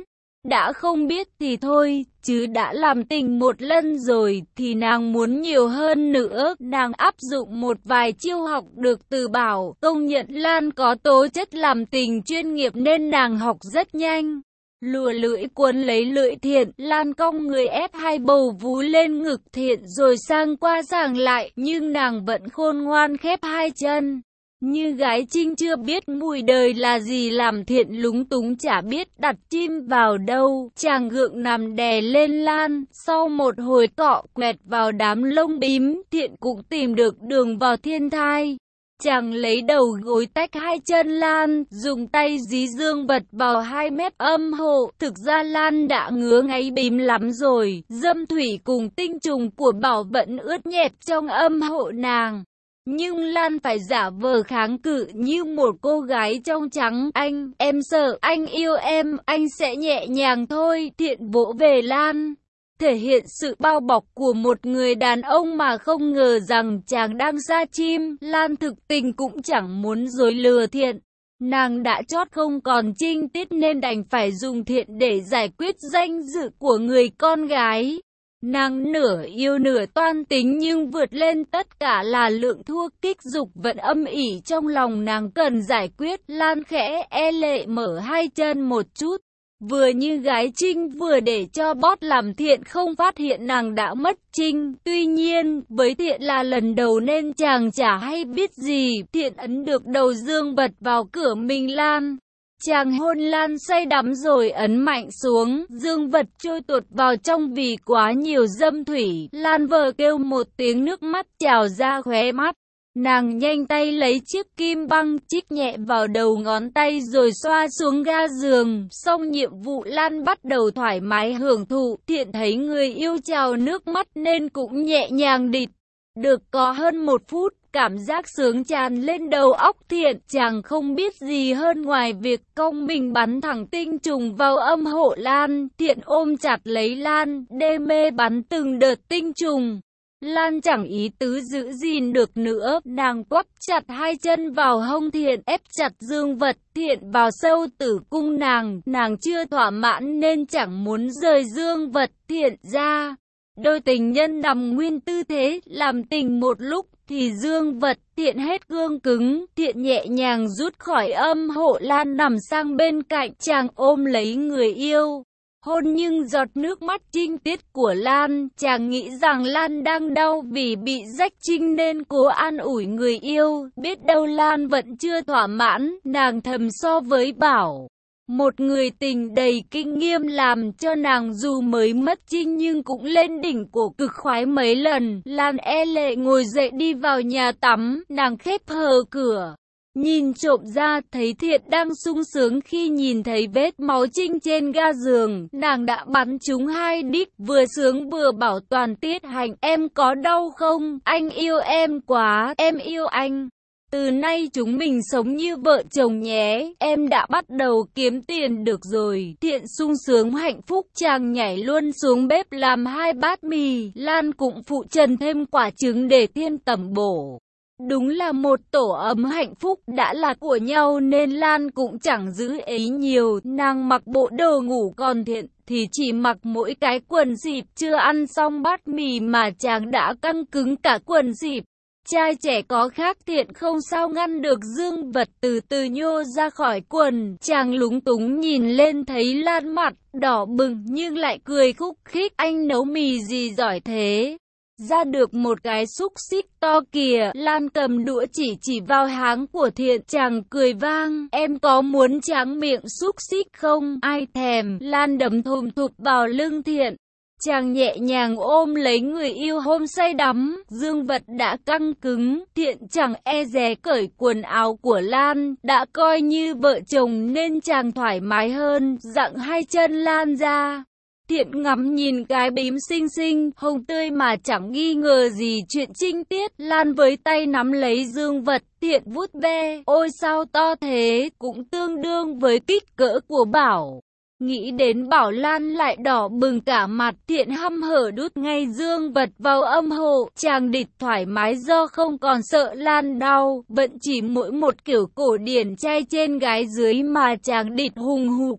Đã không biết thì thôi, chứ đã làm tình một lần rồi thì nàng muốn nhiều hơn nữa. Nàng áp dụng một vài chiêu học được từ Bảo, công nhận Lan có tố chất làm tình chuyên nghiệp nên nàng học rất nhanh. Lùa lưỡi cuốn lấy lưỡi Thiện, Lan cong người ép hai bầu vú lên ngực Thiện rồi sang qua giảng lại, nhưng nàng vẫn khôn ngoan khép hai chân. Như gái Trinh chưa biết mùi đời là gì làm Thiện lúng túng chả biết đặt chim vào đâu. Chàng gượng nằm đè lên Lan, sau một hồi cọ quẹt vào đám lông bím, Thiện cũng tìm được đường vào thiên thai. Chàng lấy đầu gối tách hai chân Lan, dùng tay dí dương vật vào hai mép âm hộ. Thực ra Lan đã ngứa ngáy bím lắm rồi, dâm thủy cùng tinh trùng của Bảo vẫn ướt nhẹp trong âm hộ nàng. Nhưng Lan phải giả vờ kháng cự như một cô gái trong trắng. Anh, em sợ, anh yêu em, anh sẽ nhẹ nhàng thôi. Thiện vỗ về Lan, thể hiện sự bao bọc của một người đàn ông mà không ngờ rằng chàng đang sa chim. Lan thực tình cũng chẳng muốn dối lừa Thiện. Nàng đã chót không còn trinh tiết nên đành phải dùng Thiện để giải quyết danh dự của người con gái. Nàng nửa yêu nửa toan tính nhưng vượt lên tất cả là lượng thua kích dục vẫn âm ỉ trong lòng nàng cần giải quyết. Lan khẽ e lệ mở hai chân một chút. Vừa như gái Trinh vừa để cho bót làm Thiện không phát hiện nàng đã mất Trinh. Tuy nhiên, với Thiện là lần đầu nên chàng chả hay biết gì. Thiện ấn được đầu dương vật vào cửa mình Lan. Chàng hôn Lan say đắm rồi ấn mạnh xuống, dương vật trôi tuột vào trong vì quá nhiều dâm thủy. Lan vờ kêu một tiếng, nước mắt trào ra khóe mắt. Nàng nhanh tay lấy chiếc kim băng chích nhẹ vào đầu ngón tay rồi xoa xuống ga giường. Xong nhiệm vụ Lan bắt đầu thoải mái hưởng thụ. Thiện thấy người yêu trào nước mắt nên cũng nhẹ nhàng địt. Được có hơn 1 phút, cảm giác sướng tràn lên đầu óc Thiện. Chàng không biết gì hơn ngoài việc cong mình bắn thẳng tinh trùng vào âm hộ Lan. Thiện ôm chặt lấy Lan, đê mê bắn từng đợt tinh trùng. Lan chẳng ý tứ giữ gìn được nữa, nàng quắp chặt hai chân vào hông Thiện, ép chặt dương vật Thiện vào sâu tử cung nàng. Nàng chưa thỏa mãn nên chẳng muốn rời dương vật Thiện ra. Đôi tình nhân nằm nguyên tư thế, làm tình một lúc thì dương vật Thiện hết cương cứng. Thiện nhẹ nhàng rút khỏi âm hộ Lan nằm sang bên cạnh, chàng ôm lấy người yêu. Hôn nhưng giọt nước mắt trinh tiết của Lan, chàng nghĩ rằng Lan đang đau vì bị rách trinh nên cố an ủi người yêu. Biết đâu Lan vẫn chưa thỏa mãn, nàng thầm so với Bảo. Một người tình đầy kinh nghiệm làm cho nàng dù mới mất trinh nhưng cũng lên đỉnh của cực khoái mấy lần. Lan e lệ ngồi dậy đi vào nhà tắm, nàng khép hờ cửa. Nhìn trộm ra thấy Thiện đang sung sướng khi nhìn thấy vết máu trinh trên ga giường. Nàng đã bắn trúng 2 đích, vừa sướng vừa bảo toàn tiết hạnh. Em có đau không? Anh yêu em quá, em yêu anh. Từ nay chúng mình sống như vợ chồng nhé, em đã bắt đầu kiếm tiền được rồi. Thiện sung sướng hạnh phúc, chàng nhảy luôn xuống bếp làm 2 bát mì. Lan cũng phụ trần thêm quả trứng để thêm tẩm bổ. Đúng là một tổ ấm hạnh phúc, đã là của nhau nên Lan cũng chẳng giữ ý nhiều. Nàng mặc bộ đồ ngủ, còn Thiện thì chỉ mặc mỗi cái quần xịp. Chưa ăn xong bát mì mà chàng đã căng cứng cả quần xịp. Trai trẻ có khác, Thiện không sao ngăn được dương vật từ từ nhô ra khỏi quần. Chàng lúng túng nhìn lên thấy Lan mặt đỏ bừng nhưng lại cười khúc khích. Anh nấu mì gì giỏi thế? Ra được một cái xúc xích to kìa. Lan cầm đũa chỉ vào háng của Thiện. Chàng cười vang. Em có muốn tráng miệng xúc xích không? Ai thèm. Lan đấm thùm thụp vào lưng Thiện. Chàng nhẹ nhàng ôm lấy người yêu hôn say đắm. Dương vật đã căng cứng. Thiện chẳng e dè cởi quần áo của Lan. Đã coi như vợ chồng nên chàng thoải mái hơn, dặng hai chân Lan ra. Thiện ngắm nhìn cái bím xinh xinh, hồng tươi mà chẳng nghi ngờ gì chuyện trinh tiết. Lan với tay nắm lấy dương vật, Thiện vuốt ve. Ôi sao to thế, cũng tương đương với kích cỡ của Bảo. Nghĩ đến Bảo, Lan lại đỏ bừng cả mặt. Thiện hăm hở đút ngay dương vật vào âm hộ. Chàng địt thoải mái do không còn sợ Lan đau. Vẫn chỉ mỗi một kiểu cổ điển trai trên gái dưới mà chàng địt hùng hục.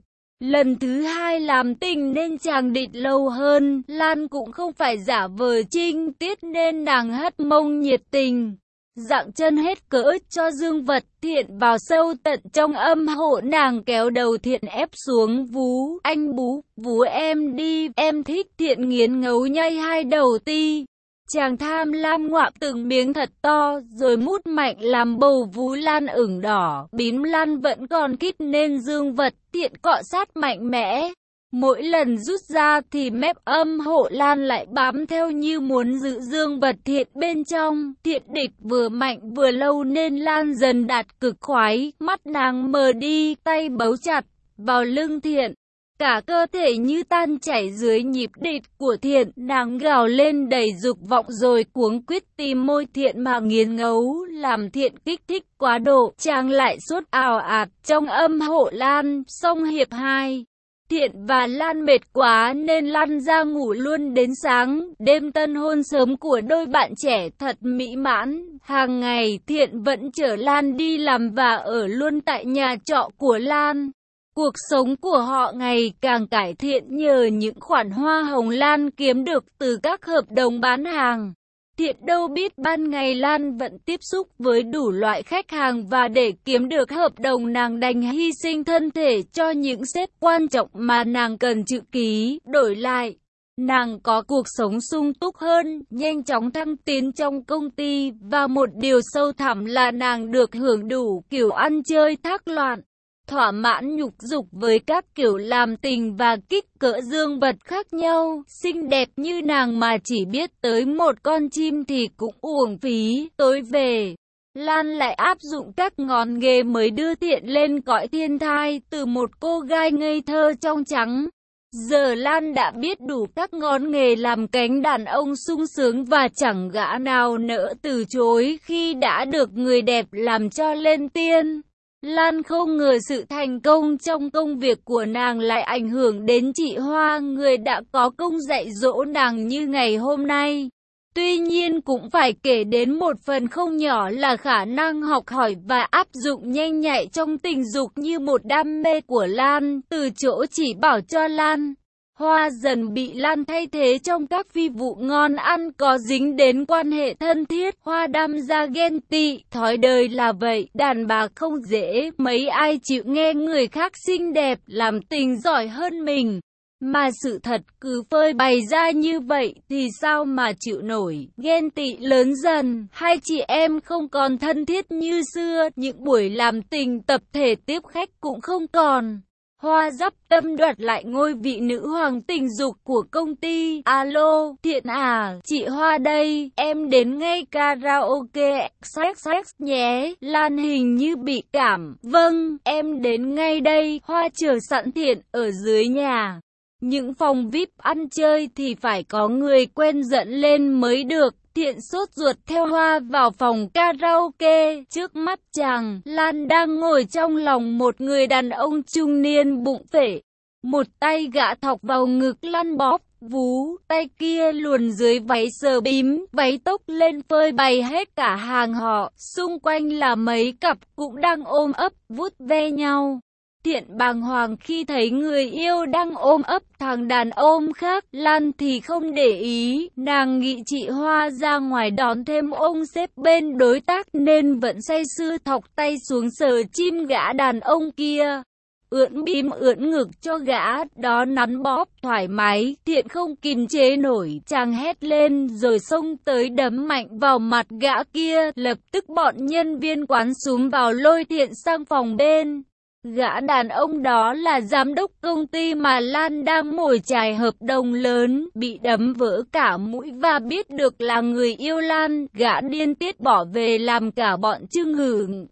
Lần thứ hai làm tình nên chàng định lâu hơn, Lan cũng không phải giả vờ trinh tiết nên nàng hất mông nhiệt tình. Dặng chân hết cỡ cho dương vật, Thiện vào sâu tận trong âm hộ nàng kéo đầu Thiện ép xuống vú, anh vú em đi, em thích. Thiện nghiến ngấu nhai hai đầu ti. Chàng tham lam ngoạm từng miếng thật to, rồi mút mạnh làm bầu vú Lan ửng đỏ, bím Lan vẫn còn kít nên dương vật, Thiện cọ sát mạnh mẽ. Mỗi lần rút ra thì mép âm hộ Lan lại bám theo như muốn giữ dương vật Thiện bên trong. Thiện địch vừa mạnh vừa lâu nên Lan dần đạt cực khoái, mắt nàng mờ đi, tay bấu chặt vào lưng Thiện. Cả cơ thể như tan chảy dưới nhịp địch của Thiện, nàng gào lên đầy dục vọng rồi cuống quýt tìm môi Thiện mà nghiến ngấu, làm Thiện kích thích quá độ. Chàng lại sốt ào ạt trong âm hộ Lan, xong hiệp 2. Thiện và Lan mệt quá nên lăn ra ngủ luôn đến sáng. Đêm tân hôn sớm của đôi bạn trẻ thật mỹ mãn. Hàng ngày Thiện vẫn chở Lan đi làm và ở luôn tại nhà trọ của Lan. Cuộc sống của họ ngày càng cải thiện nhờ những khoản hoa hồng Lan kiếm được từ các hợp đồng bán hàng. Thiện đâu biết ban ngày Lan vẫn tiếp xúc với đủ loại khách hàng và để kiếm được hợp đồng nàng đành hy sinh thân thể cho những sếp quan trọng mà nàng cần chữ ký. Đổi lại, nàng có cuộc sống sung túc hơn, nhanh chóng thăng tiến trong công ty và một điều sâu thẳm là nàng được hưởng đủ kiểu ăn chơi thác loạn. Thỏa mãn nhục dục với các kiểu làm tình và kích cỡ dương vật khác nhau. Xinh đẹp như nàng mà chỉ biết tới một con chim thì cũng uổng phí. Tối về, Lan lại áp dụng các ngón nghề mới đưa Thiện lên cõi thiên thai. Từ một cô gái ngây thơ trong trắng, giờ Lan đã biết đủ các ngón nghề làm cánh đàn ông sung sướng và chẳng gã nào nỡ từ chối khi đã được người đẹp làm cho lên tiên. Lan không ngờ sự thành công trong công việc của nàng lại ảnh hưởng đến chị Hoa, người đã có công dạy dỗ nàng như ngày hôm nay. Tuy nhiên cũng phải kể đến một phần không nhỏ là khả năng học hỏi và áp dụng nhanh nhạy trong tình dục như một đam mê của Lan. Từ chỗ chỉ bảo cho Lan, Hoa dần bị Lan thay thế trong các phi vụ ngon ăn có dính đến quan hệ thân thiết. Hoa đâm ra ghen tị, thói đời là vậy, đàn bà không dễ, mấy ai chịu nghe người khác xinh đẹp, làm tình giỏi hơn mình. Mà sự thật cứ phơi bày ra như vậy thì sao mà chịu nổi. Ghen tị lớn dần, hai chị em không còn thân thiết như xưa, những buổi làm tình tập thể tiếp khách cũng không còn. Hoa dắp tâm đoạt lại ngôi vị nữ hoàng tình dục của công ty. Alo, Thiện à, chị Hoa đây, em đến ngay karaoke sex nhé. Lan hình như bị cảm. Vâng, em đến ngay đây. Hoa chờ sẵn Thiện ở dưới nhà. Những phòng VIP ăn chơi thì phải có người quen dẫn lên mới được. Thiện sốt ruột theo Hoa vào phòng karaoke. Trước mắt chàng, Lan đang ngồi trong lòng một người đàn ông trung niên bụng phệ. Một tay gã thọc vào ngực Lan bóp vú, tay kia luồn dưới váy sờ bím, váy tốc lên phơi bày hết cả hàng họ. Xung quanh là mấy cặp cũng đang ôm ấp, vuốt ve nhau. Thiện bàng hoàng khi thấy người yêu đang ôm ấp thằng đàn ông khác. Lan thì không để ý, nàng nghĩ chị Hoa ra ngoài đón thêm ông sếp bên đối tác nên vẫn say sưa thọc tay xuống sờ chim gã đàn ông kia. Ưỡn bím ưỡn ngực cho gã đó nắn bóp thoải mái. Thiện không kìm chế nổi, chàng hét lên rồi xông tới đấm mạnh vào mặt gã kia. Lập tức bọn nhân viên quán xúm vào lôi Thiện sang phòng bên. Gã đàn ông đó là giám đốc công ty mà Lan đang mồi chài hợp đồng lớn, bị đấm vỡ cả mũi và biết được là người yêu Lan, gã điên tiết bỏ về làm cả bọn chưng hửng.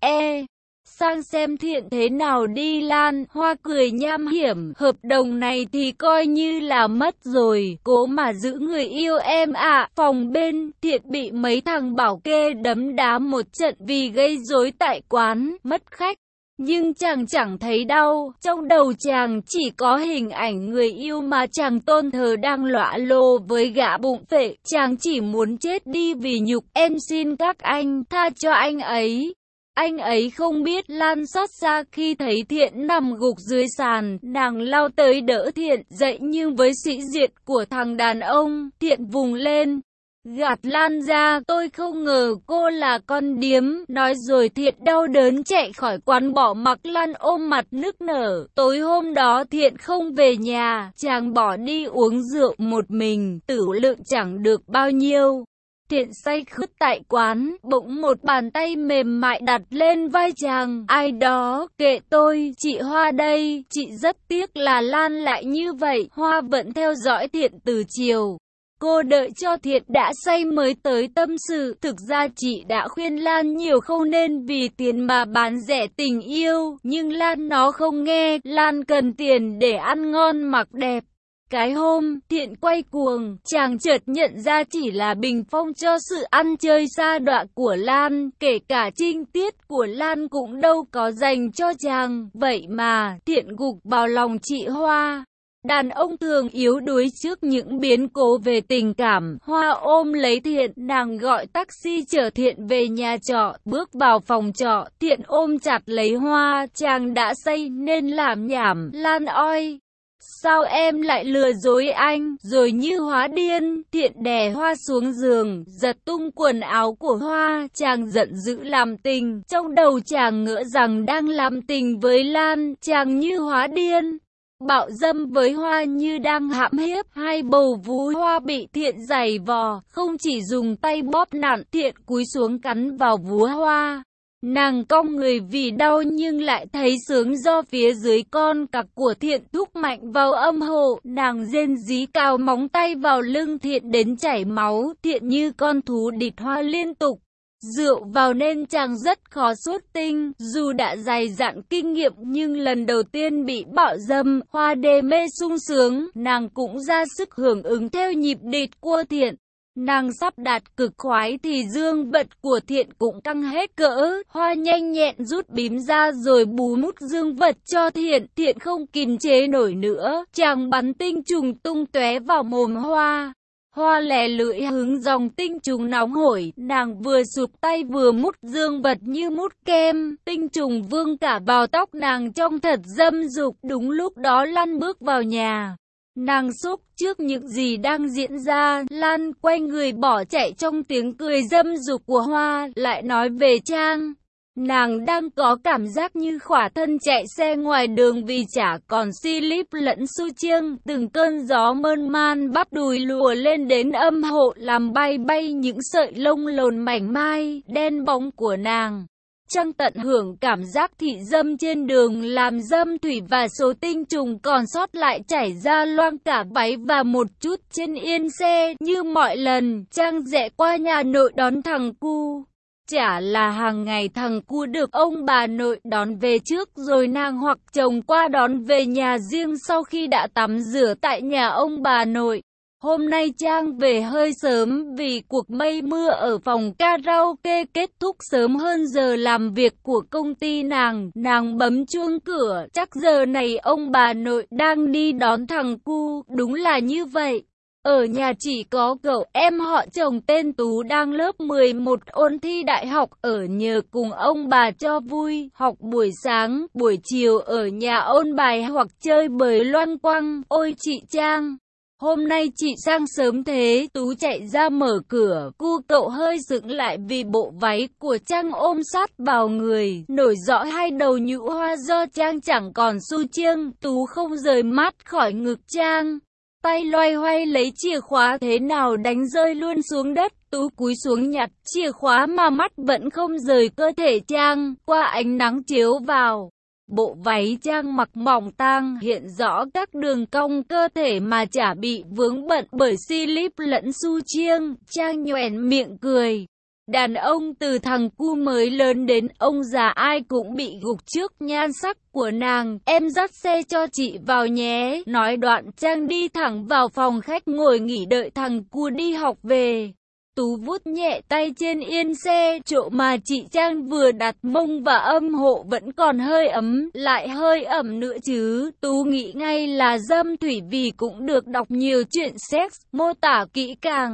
Sang xem Thiện thế nào đi Lan. Hoa cười nham hiểm, hợp đồng này thì coi như là mất rồi, cố mà giữ người yêu em ạ. Phòng bên, Thiện bị mấy thằng bảo kê đấm đá một trận vì gây rối tại quán, mất khách. Nhưng chàng chẳng thấy đau, trong đầu chàng chỉ có hình ảnh người yêu mà chàng tôn thờ đang lõa lồ với gã bụng phệ. Chàng chỉ muốn chết đi vì nhục. Em xin các anh, tha cho anh ấy. Anh ấy không biết Lan xót xa khi thấy Thiện nằm gục dưới sàn, nàng lao tới đỡ Thiện dậy nhưng với sĩ diện của thằng đàn ông, Thiện vùng lên, gạt Lan ra. Tôi không ngờ cô là con điếm, nói rồi Thiện đau đớn chạy khỏi quán bỏ mặc Lan ôm mặt nức nở. Tối hôm đó Thiện không về nhà, chàng bỏ đi uống rượu một mình, tửu lượng chẳng được bao nhiêu. Thiện say khướt tại quán, bỗng một bàn tay mềm mại đặt lên vai chàng. Ai đó, kệ tôi, chị Hoa đây. Chị rất tiếc là Lan lại như vậy. Hoa vẫn theo dõi Thiện từ chiều. Cô đợi cho Thiện đã say mới tới tâm sự. Thực ra chị đã khuyên Lan nhiều không nên vì tiền mà bán rẻ tình yêu. Nhưng Lan nó không nghe. Lan cần tiền để ăn ngon mặc đẹp. Cái hôm, Thiện quay cuồng, chàng chợt nhận ra chỉ là bình phong cho sự ăn chơi sa đọa của Lan, kể cả trinh tiết của Lan cũng đâu có dành cho chàng. Vậy mà, Thiện gục vào lòng chị Hoa. Đàn ông thường yếu đuối trước những biến cố về tình cảm. Hoa ôm lấy Thiện, nàng gọi taxi chở Thiện về nhà trọ. Bước vào phòng trọ, Thiện ôm chặt lấy Hoa, chàng đã say nên làm nhảm. Lan oi, sao em lại lừa dối anh? Rồi như hóa điên, Thiện đè Hoa xuống giường, giật tung quần áo của Hoa. Chàng giận dữ làm tình, trong đầu chàng ngỡ rằng đang làm tình với Lan. Chàng như hóa điên, bạo dâm với Hoa như đang hãm hiếp. Hai bầu vú Hoa bị Thiện giày vò, không chỉ dùng tay bóp nặn, Thiện cúi xuống cắn vào vú Hoa. Nàng cong người vì đau nhưng lại thấy sướng do phía dưới con cặc của Thiện thúc mạnh vào âm hộ. Nàng rên rỉ cào móng tay vào lưng Thiện đến chảy máu. Thiện như con thú đít Hoa liên tục. Rượu vào nên chàng rất khó xuất tinh. Dù đã dày dặn kinh nghiệm nhưng lần đầu tiên bị bạo dâm, Hoa đê mê sung sướng. Nàng cũng ra sức hưởng ứng theo nhịp đít của Thiện. Nàng sắp đạt cực khoái thì dương vật của Thiện cũng căng hết cỡ. Hoa nhanh nhẹn rút bím ra rồi bú mút dương vật cho Thiện. Thiện không kìm chế nổi nữa, chàng bắn tinh trùng tung tóe vào mồm Hoa. Hoa lè lưỡi hứng dòng tinh trùng nóng hổi, nàng vừa sụp tay vừa mút dương vật như mút kem. Tinh trùng vương cả vào tóc nàng trông thật dâm dục. Đúng lúc đó Lan bước vào nhà. Nàng sốc trước những gì đang diễn ra. Lan quay người bỏ chạy trong tiếng cười dâm dục của Hoa, lại nói về Trang. Nàng đang có cảm giác như khỏa thân chạy xe ngoài đường vì chả còn slip lẫn su chiêng. Từng cơn gió mơn man bắp đùi lùa lên đến âm hộ làm bay bay những sợi lông lồn mảnh mai, đen bóng của nàng. Trăng tận hưởng cảm giác thị dâm trên đường làm dâm thủy và số tinh trùng còn sót lại chảy ra loang cả váy và một chút trên yên xe. Như mọi lần, Trang rẽ qua nhà nội đón thằng cu. Chả là hàng ngày thằng cu được ông bà nội đón về trước rồi nàng hoặc chồng qua đón về nhà riêng sau khi đã tắm rửa tại nhà ông bà nội. Hôm nay Trang về hơi sớm vì cuộc mây mưa ở phòng karaoke kết thúc sớm hơn giờ làm việc của công ty nàng. Nàng bấm chuông cửa, chắc giờ này ông bà nội đang đi đón thằng cu. Đúng là như vậy. Ở nhà chỉ có cậu em họ chồng tên Tú đang lớp 11 ôn thi đại học ở nhờ cùng ông bà cho vui. Học buổi sáng, buổi chiều ở nhà ôn bài hoặc chơi bời loanh quanh. Ôi chị Trang! Hôm nay chị sang sớm thế. Tú chạy ra mở cửa, cu cậu hơi dựng lại vì bộ váy của Trang ôm sát vào người, nổi rõ hai đầu nhũ hoa do Trang chẳng còn su chiêng. Tú không rời mắt khỏi ngực Trang, tay loay hoay lấy chìa khóa thế nào đánh rơi luôn xuống đất. Tú cúi xuống nhặt chìa khóa mà mắt vẫn không rời cơ thể Trang. Qua ánh nắng chiếu vào, bộ váy Trang mặc mỏng tang hiện rõ các đường cong cơ thể mà chả bị vướng bận bởi slip lẫn su chiêng. Trang nhoẻn miệng cười. Đàn ông từ thằng cu mới lớn đến ông già ai cũng bị gục trước nhan sắc của nàng. Em dắt xe cho chị vào nhé. Nói đoạn Trang đi thẳng vào phòng khách ngồi nghỉ đợi thằng cu đi học về. Tú vuốt nhẹ tay trên yên xe, chỗ mà chị Trang vừa đặt mông và âm hộ vẫn còn hơi ấm, lại hơi ẩm nữa chứ. Tú nghĩ ngay là dâm thủy vì cũng được đọc nhiều chuyện sex, mô tả kỹ càng.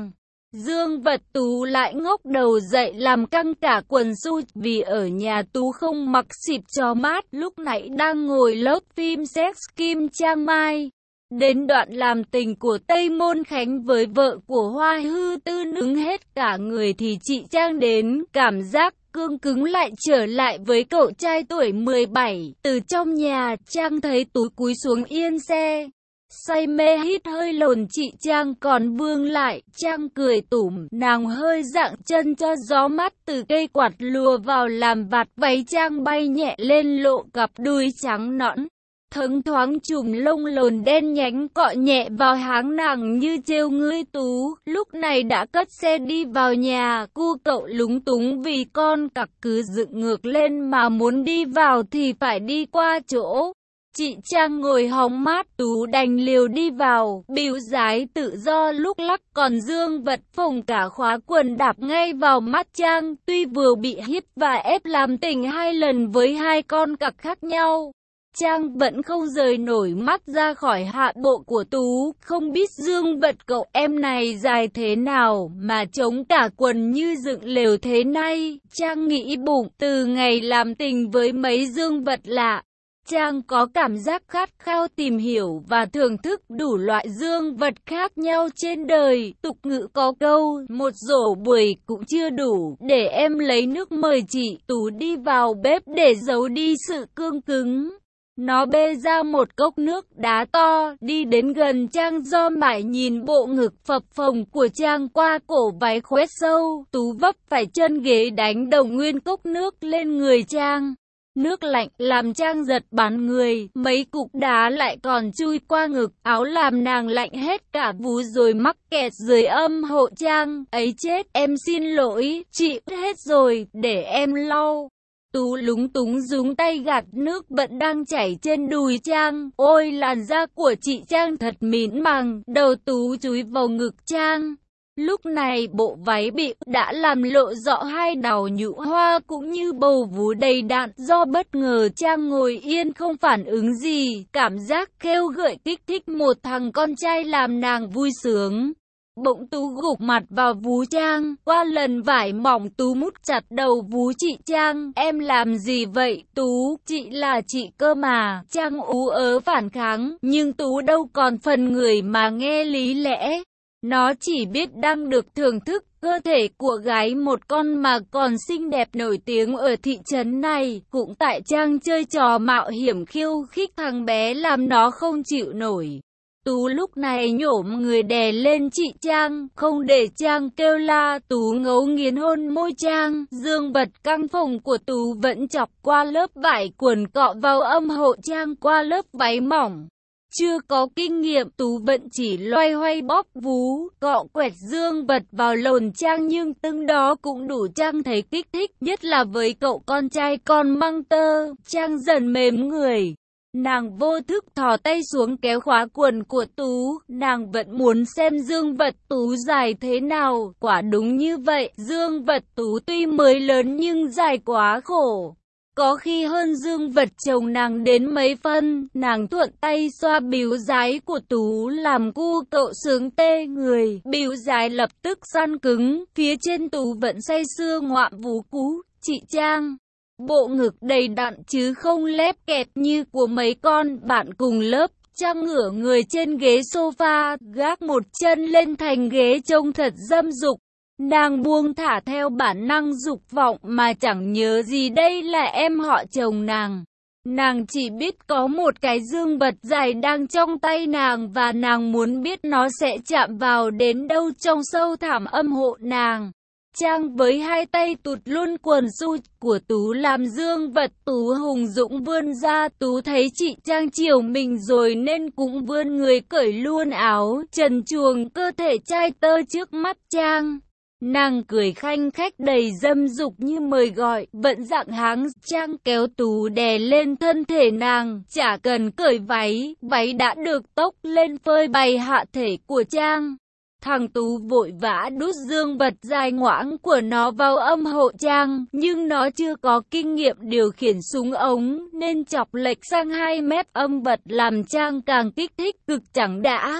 Dương Vật Tú lại ngóc đầu dậy làm căng cả quần su, vì ở nhà Tú không mặc xịp cho mát, lúc nãy đang ngồi lớp phim sex Kim Trang Mai. Đến đoạn làm tình của Tây Môn Khánh với vợ của Hoa Hư Tư đứng hết cả người thì chị Trang đến, cảm giác cương cứng lại trở lại với cậu trai tuổi 17. Từ trong nhà, Trang thấy Tú cúi xuống yên xe. Say mê hít hơi lồn chị Trang còn vương lại, Trang cười tủm, nàng hơi dạng chân cho gió mát từ cây quạt lùa vào làm vạt váy Trang bay nhẹ lên lộ cặp đùi trắng nõn. Thấm thoáng chùm lông lồn đen nhánh cọ nhẹ vào háng nàng như trêu ngươi. Tú lúc này đã cất xe đi vào nhà, cu cậu lúng túng vì con cặc cứ dựng ngược lên mà muốn đi vào thì phải đi qua chỗ chị Trang ngồi hóng mát. Tú đành liều đi vào, bĩu giái tự do lúc lắc, còn Dương Vật phồng cả khóa quần đạp ngay vào mắt Trang. Tuy vừa bị hiếp và ép làm tình 2 lần với 2 con cặc khác nhau, Trang vẫn không rời nổi mắt ra khỏi hạ bộ của Tú. Không biết Dương Vật cậu em này dài thế nào mà trống cả quần như dựng lều thế này. Trang nghĩ bụng, từ ngày làm tình với mấy Dương Vật lạ, Trang có cảm giác khát khao tìm hiểu và thưởng thức đủ loại dương vật khác nhau trên đời. Tục ngữ có câu, một rổ bưởi cũng chưa đủ, để em lấy nước mời chị. Tú đi vào bếp để giấu đi sự cương cứng. Nó bê ra một cốc nước đá to, đi đến gần Trang do mải nhìn bộ ngực phập phồng của Trang qua cổ váy khoét sâu. Tú vấp phải chân ghế đánh đầu nguyên cốc nước lên người Trang. Nước lạnh làm Trang giật bắn người, mấy cục đá lại còn chui qua ngực áo làm nàng lạnh hết cả vú rồi mắc kẹt dưới âm hộ Trang. Ấy chết, em xin lỗi, chị hết rồi, để em lau. Tú lúng túng giúng tay gạt nước vẫn đang chảy trên đùi Trang. Ôi làn da của chị Trang thật mịn màng, đầu Tú chúi vào ngực Trang. Lúc này bộ váy bị đã làm lộ rõ 2 đào nhũ hoa cũng như bầu vú đầy đặn. Do bất ngờ Trang ngồi yên không phản ứng gì, cảm giác khêu gợi kích thích một thằng con trai làm nàng vui sướng. Bỗng Tú gục mặt vào vú Trang, qua lần vải mỏng Tú mút chặt đầu vú chị Trang. Em làm gì vậy Tú, chị là chị cơ mà. Trang ú ớ phản kháng, nhưng Tú đâu còn phần người mà nghe lý lẽ. Nó chỉ biết đang được thưởng thức cơ thể của gái một con mà còn xinh đẹp nổi tiếng ở thị trấn này. Cũng tại Trang chơi trò mạo hiểm khiêu khích thằng bé làm nó không chịu nổi. Tú lúc này nhổm người đè lên chị Trang, không để Trang kêu la. Tú ngấu nghiến hôn môi Trang, dương vật căng phồng của Tú vẫn chọc qua lớp vải quần cọ vào âm hộ Trang qua lớp váy mỏng. Chưa có kinh nghiệm, Tú vẫn chỉ loay hoay bóp vú, cọ quẹt dương vật vào lồn Trang, nhưng từng đó cũng đủ Trang thấy kích thích, nhất là với cậu con trai con măng tơ. Trang dần mềm người. Nàng vô thức thò tay xuống kéo khóa quần của Tú, nàng vẫn muốn xem dương vật Tú dài thế nào. Quả đúng như vậy, dương vật Tú tuy mới lớn nhưng dài quá khổ. Có khi hơn dương vật chồng nàng đến mấy phân. Nàng thuận tay xoa bíu giái của Tú làm cu cậu sướng tê người. Bíu giái lập tức săn cứng, phía trên Tú vẫn say sưa ngoạm vú cú chị Trang. Bộ ngực đầy đặn chứ không lép kẹt như của mấy con bạn cùng lớp. Trang ngửa người trên ghế sofa, gác một chân lên thành ghế trông thật dâm dục. Nàng buông thả theo bản năng dục vọng mà chẳng nhớ gì đây là em họ chồng nàng. Nàng chỉ biết có một cái dương vật dài đang trong tay nàng và nàng muốn biết nó sẽ chạm vào đến đâu trong sâu thẳm âm hộ nàng. Trang với 2 tay tụt luôn quần su của Tú làm dương vật Tú hùng dũng vươn ra. Tú thấy chị Trang chiều mình rồi nên cũng vươn người cởi luôn áo, trần truồng cơ thể trai tơ trước mắt Trang. Nàng cười khanh khách đầy dâm dục như mời gọi, vẫn dạng háng. Trang kéo Tú đè lên thân thể nàng, chả cần cởi váy, váy đã được tốc lên phơi bày hạ thể của Trang. Thằng Tú vội vã đút dương vật dài ngoãng của nó vào âm hộ Trang, nhưng nó chưa có kinh nghiệm điều khiển súng ống, nên chọc lệch sang 2 mép âm vật làm Trang càng kích thích cực chẳng đã.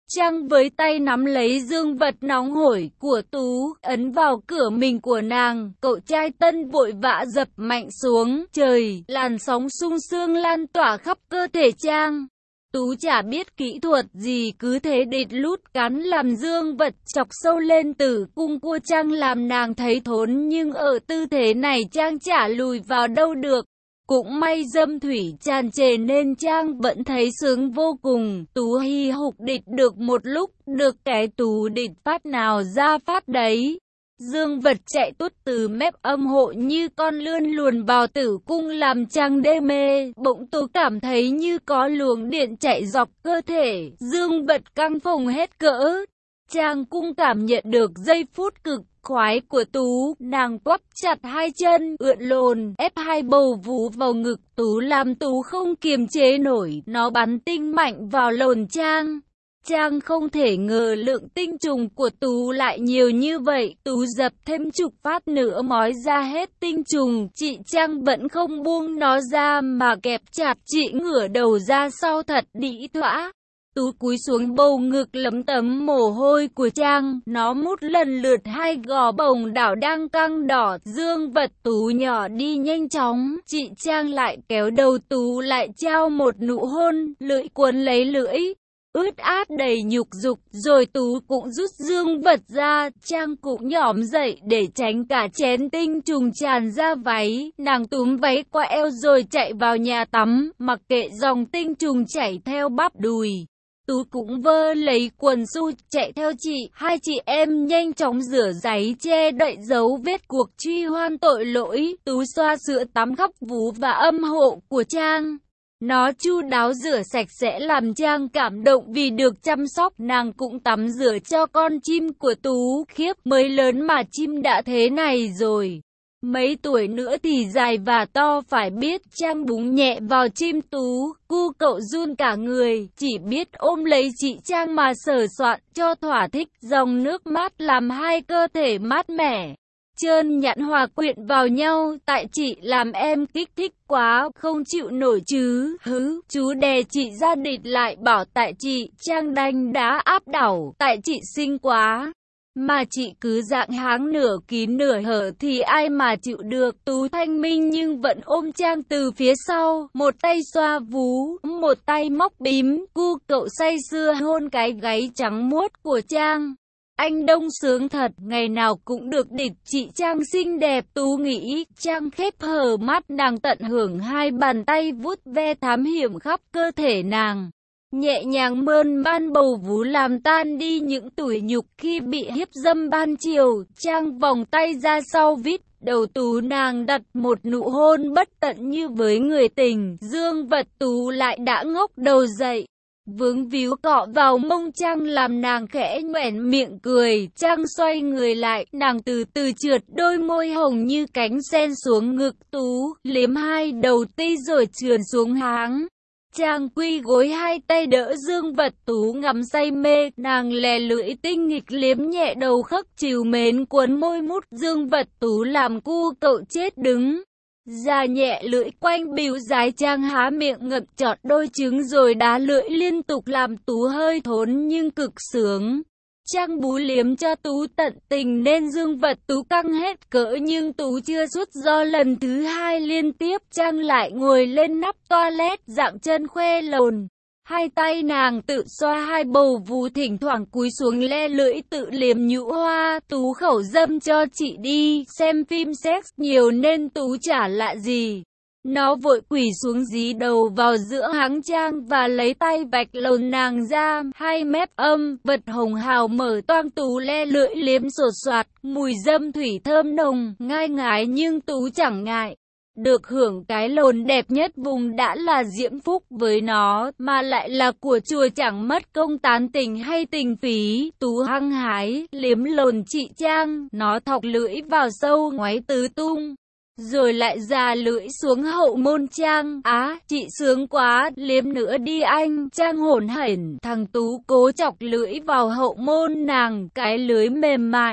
Trang với tay nắm lấy dương vật nóng hổi của Tú, ấn vào cửa mình của nàng, cậu trai tân vội vã dập mạnh xuống, trời, làn sóng sung sướng lan tỏa khắp cơ thể Trang. Tú chả biết kỹ thuật gì cứ thế địt lút cắn làm dương vật chọc sâu lên tử cung của Trang làm nàng thấy thốn nhưng ở tư thế này Trang chả lùi vào đâu được. Cũng may dâm thủy tràn trề nên Trang vẫn thấy sướng vô cùng. Tú hi hục địch được một lúc, được cái Tú địch phát nào ra phát đấy. Dương vật chạy tuốt từ mép âm hộ như con lươn luồn vào tử cung làm Trang đê mê. Bỗng Tú cảm thấy như có luồng điện chạy dọc cơ thể, dương vật căng phồng hết cỡ. Trang cũng cảm nhận được giây phút cực khoái của Tú, nàng quắp chặt hai chân, ưỡn lồn, ép hai bầu vú vào ngực Tú làm Tú không kiềm chế nổi, nó bắn tinh mạnh vào lồn Trang. Trang không thể ngờ lượng tinh trùng của Tú lại nhiều như vậy, Tú dập thêm chục phát nữa mói ra hết tinh trùng, chị Trang vẫn không buông nó ra mà kẹp chặt, chị ngửa đầu ra sau thật đĩ thỏa. Tú cúi xuống bầu ngực lấm tấm mồ hôi của Trang, nó mút lần lượt hai gò bồng đảo đang căng đỏ, dương vật Tú nhỏ đi nhanh chóng, chị Trang lại kéo đầu Tú lại trao một nụ hôn, lưỡi cuốn lấy lưỡi, ướt át đầy nhục dục, rồi Tú cũng rút dương vật ra, Trang cũng nhỏm dậy để tránh cả chén tinh trùng tràn ra váy, nàng túm váy qua eo rồi chạy vào nhà tắm, mặc kệ dòng tinh trùng chảy theo bắp đùi. Tú cũng vơ lấy quần su chạy theo chị, hai chị em nhanh chóng rửa giấy che đậy dấu vết cuộc truy hoan tội lỗi. Tú xoa sữa tắm khắp vú và âm hộ của Trang. Nó chu đáo rửa sạch sẽ làm Trang cảm động vì được chăm sóc. Nàng cũng tắm rửa cho con chim của Tú, khiếp mới lớn mà chim đã thế này rồi. Mấy tuổi nữa thì dài và to phải biết. Trang búng nhẹ vào chim Tú, cu cậu run cả người, chỉ biết ôm lấy chị Trang mà sờ soạn cho thỏa thích. Dòng nước mát làm hai cơ thể mát mẻ, trơn nhẵn hòa quyện vào nhau. Tại chị làm em kích thích quá, không chịu nổi chứ. Hứ, chú đè chị ra địch lại bảo tại chị. Trang đanh đá áp đảo, tại chị xinh quá. Mà chị cứ dạng háng nửa kín nửa hở thì ai mà chịu được. Tú thanh minh nhưng vẫn ôm Trang từ phía sau, một tay xoa vú, một tay móc bím, cu cậu say sưa hôn cái gáy trắng muốt của Trang. Anh Đông sướng thật, ngày nào cũng được địch chị Trang xinh đẹp. Tú nghĩ. Trang khép hờ mắt, nàng tận hưởng hai bàn tay vuốt ve thám hiểm khắp cơ thể nàng, nhẹ nhàng mơn man bầu vú làm tan đi những tủi nhục khi bị hiếp dâm ban chiều. Trang vòng tay ra sau vít đầu Tú, nàng đặt một nụ hôn bất tận như với người tình. Dương vật Tú lại đã ngóc đầu dậy, vướng víu cọ vào mông Trang làm nàng khẽ nhoẻn miệng cười. Trang xoay người lại, nàng từ từ trượt đôi môi hồng như cánh sen xuống ngực Tú, liếm hai đầu ti rồi trườn xuống háng. Trang quy gối hai tay đỡ dương vật Tú ngắm say mê, nàng lè lưỡi tinh nghịch liếm nhẹ đầu khắc trìu mến cuốn môi mút dương vật Tú làm cu cậu chết đứng. Ra nhẹ lưỡi quanh bìu dài, Trang há miệng ngậm chọt đôi trứng rồi đá lưỡi liên tục làm Tú hơi thốn nhưng cực sướng. Trang bú liếm cho Tú tận tình nên dương vật Tú căng hết cỡ nhưng Tú chưa rút do lần thứ hai liên tiếp. Trang lại ngồi lên nắp toilet dạng chân khoe lồn. Hai tay nàng tự xoa hai bầu vú, thỉnh thoảng cúi xuống le lưỡi tự liếm nhũ hoa. Tú khẩu dâm cho chị đi, xem phim sex nhiều nên Tú chả lạ gì. Nó vội quỳ xuống dí đầu vào giữa háng Trang và lấy tay vạch lồn nàng ra. Hai mép âm vật hồng hào mở toang, Tú le lưỡi liếm sột soạt, mùi dâm thủy thơm nồng, ngai ngái nhưng Tú chẳng ngại. Được hưởng cái lồn đẹp nhất vùng đã là diễm phúc với nó, mà lại là của chùa chẳng mất công tán tình hay tình phí. Tú hăng hái, liếm lồn chị Trang, nó thọc lưỡi vào sâu ngoáy tứ tung, rồi lại già lưỡi xuống hậu môn Trang. Á, chị sướng quá, liếm nữa đi anh. Trang hổn hển, thằng Tú cố chọc lưỡi vào hậu môn nàng, cái lưỡi mềm mại,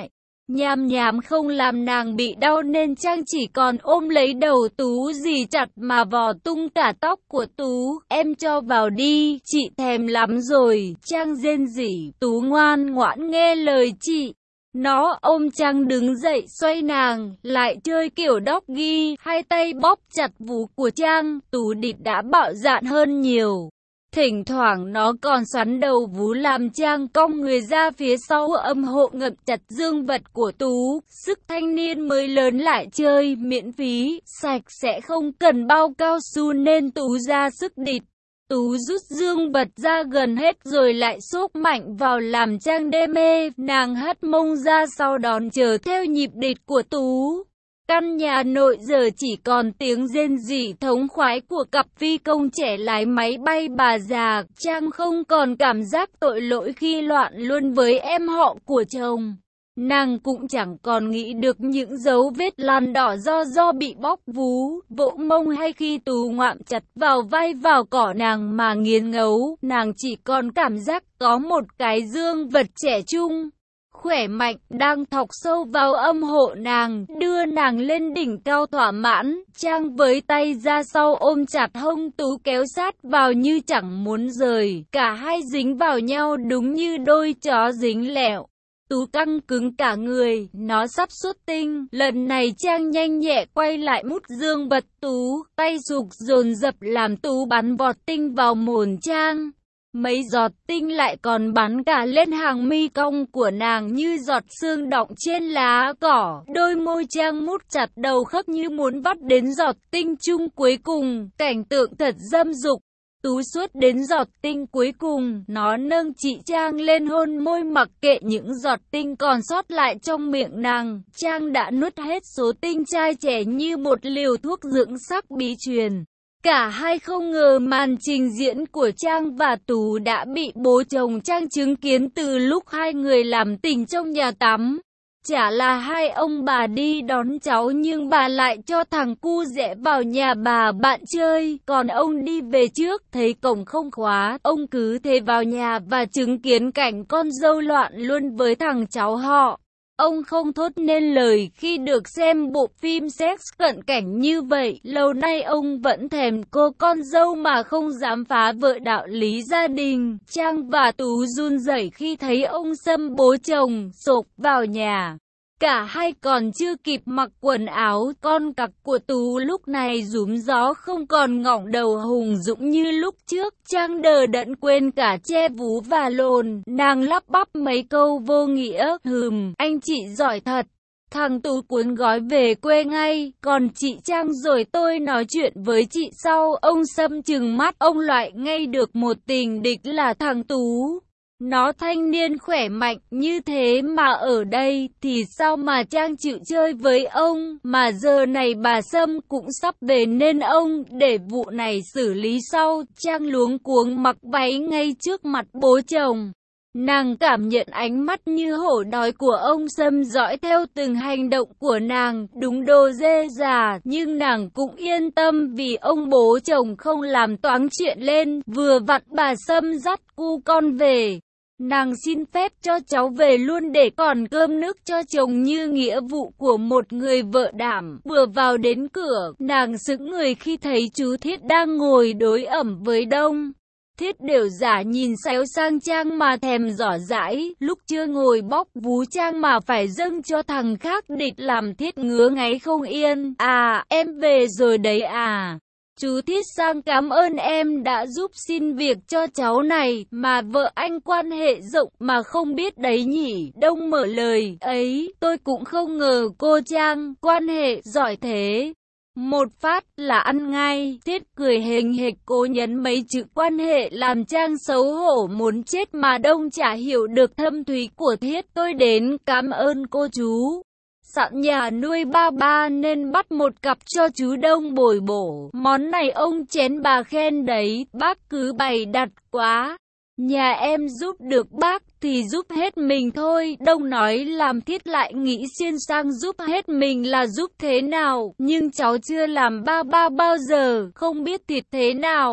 Nham nhám không làm nàng bị đau nên Trang chỉ còn ôm lấy đầu Tú dì chặt mà vò tung cả tóc của Tú. Em cho vào đi, chị thèm lắm rồi. Trang rên rỉ, Tú ngoan ngoãn nghe lời chị. Nó ôm Trang đứng dậy xoay nàng, lại chơi kiểu doggy, hai tay bóp chặt vú của Trang. Tú địt đã bạo dạn hơn nhiều. Thỉnh thoảng nó còn xoắn đầu vú làm Trang cong người ra phía sau âm hộ ngậm chặt dương vật của Tú. Sức thanh niên mới lớn lại chơi miễn phí, sạch sẽ không cần bao cao su nên Tú ra sức địt. Tú rút dương vật ra gần hết rồi lại xốp mạnh vào làm Trang đê mê. Nàng hất mông ra sau đón chờ theo nhịp địt của Tú. Căn nhà nội giờ chỉ còn tiếng rên rỉ thống khoái của cặp phi công trẻ lái máy bay bà già. Trang không còn cảm giác tội lỗi khi loạn luôn với em họ của chồng. Nàng cũng chẳng còn nghĩ được những dấu vết lằn đỏ do bị bóp vú, vỗ mông hay khi Tú ngoạm chặt vào vai vào cỏ nàng mà nghiến ngấu. Nàng chỉ còn cảm giác có một cái dương vật trẻ trung, khỏe mạnh, đang thọc sâu vào âm hộ nàng, đưa nàng lên đỉnh cao thỏa mãn. Trang với tay ra sau ôm chặt hông Tú kéo sát vào như chẳng muốn rời. Cả hai dính vào nhau đúng như đôi chó dính lẹo. Tú căng cứng cả người, nó sắp xuất tinh. Lần này Trang nhanh nhẹ quay lại mút dương vật Tú, tay giục dồn dập làm Tú bắn vọt tinh vào mồn Trang. Mấy giọt tinh lại còn bắn cả lên hàng mi cong của nàng như giọt sương đọng trên lá cỏ. Đôi môi Trang mút chặt đầu khớp như muốn vắt đến giọt tinh chung cuối cùng. Cảnh tượng thật dâm dục. Tú suốt đến giọt tinh cuối cùng, nó nâng chị Trang lên hôn môi mặc kệ những giọt tinh còn sót lại trong miệng nàng. Trang đã nuốt hết số tinh trai trẻ như một liều thuốc dưỡng sắc bí truyền. Cả hai không ngờ màn trình diễn của Trang và Tú đã bị bố chồng Trang chứng kiến từ lúc hai người làm tình trong nhà tắm. Chả là hai ông bà đi đón cháu nhưng bà lại cho thằng cu rẽ vào nhà bà bạn chơi. Còn ông đi về trước, thấy cổng không khóa, ông cứ thế vào nhà và chứng kiến cảnh con dâu loạn luôn với thằng cháu họ. Ông không thốt nên lời khi được xem bộ phim sex cận cảnh như vậy. Lâu nay ông vẫn thèm cô con dâu mà không dám phá vỡ đạo lý gia đình. Trang và Tú run rẩy khi thấy ông xâm bố chồng xộc vào nhà. Cả hai còn chưa kịp mặc quần áo, con cặc của Tú lúc này rúm gió không còn ngỏng đầu hùng dũng như lúc trước. Trang đờ đẫn quên cả che vú và lồn, nàng lắp bắp mấy câu vô nghĩa. Anh chị giỏi thật. Thằng Tú cuốn gói về quê ngay, còn chị Trang rồi tôi nói chuyện với chị sau. Ông Sâm trừng mắt, ông loại ngay được một tình địch là thằng Tú. Nó thanh niên khỏe mạnh như thế mà ở đây thì sao mà Trang chịu chơi với ông. Mà giờ này bà Sâm cũng sắp về nên ông để vụ này xử lý sau. Trang luống cuống mặc váy ngay trước mặt bố chồng. Nàng cảm nhận ánh mắt như hổ đói của ông Sâm dõi theo từng hành động của nàng, đúng đồ dê già, nhưng nàng cũng yên tâm vì ông bố chồng không làm toáng chuyện lên. Vừa vặn bà Sâm dắt cu con về. Nàng xin phép cho cháu về luôn để còn cơm nước cho chồng như nghĩa vụ của một người vợ đảm. Vừa vào đến cửa, nàng sững người khi thấy chú Thiết đang ngồi đối ẩm với Đông. Thiết đều giả nhìn xéo sang Trang mà thèm giỏ dãi, lúc chưa ngồi bóc vú Trang mà phải dâng cho thằng khác địch làm Thiết ngứa ngáy không yên. À, em về rồi đấy à. Chú Thiết sang cảm ơn em đã giúp xin việc cho cháu này, mà vợ anh quan hệ rộng mà không biết đấy nhỉ. Đông mở lời, ấy, tôi cũng không ngờ cô Trang quan hệ giỏi thế. Một phát là ăn ngay. Thiết cười hềnh hệch cố nhấn mấy chữ quan hệ làm Trang xấu hổ muốn chết mà Đông chả hiểu được thâm thúy của Thiết. Tôi đến cảm ơn cô chú. Sẵn nhà nuôi ba nên bắt một cặp cho chú Đông bồi bổ. Món này ông chén bà khen đấy, bác cứ bày đặt quá. Nhà em giúp được bác thì giúp hết mình thôi. Đông nói làm Thiết lại nghĩ xuyên sang giúp hết mình là giúp thế nào. Nhưng cháu chưa làm ba bao giờ, không biết thịt thế nào.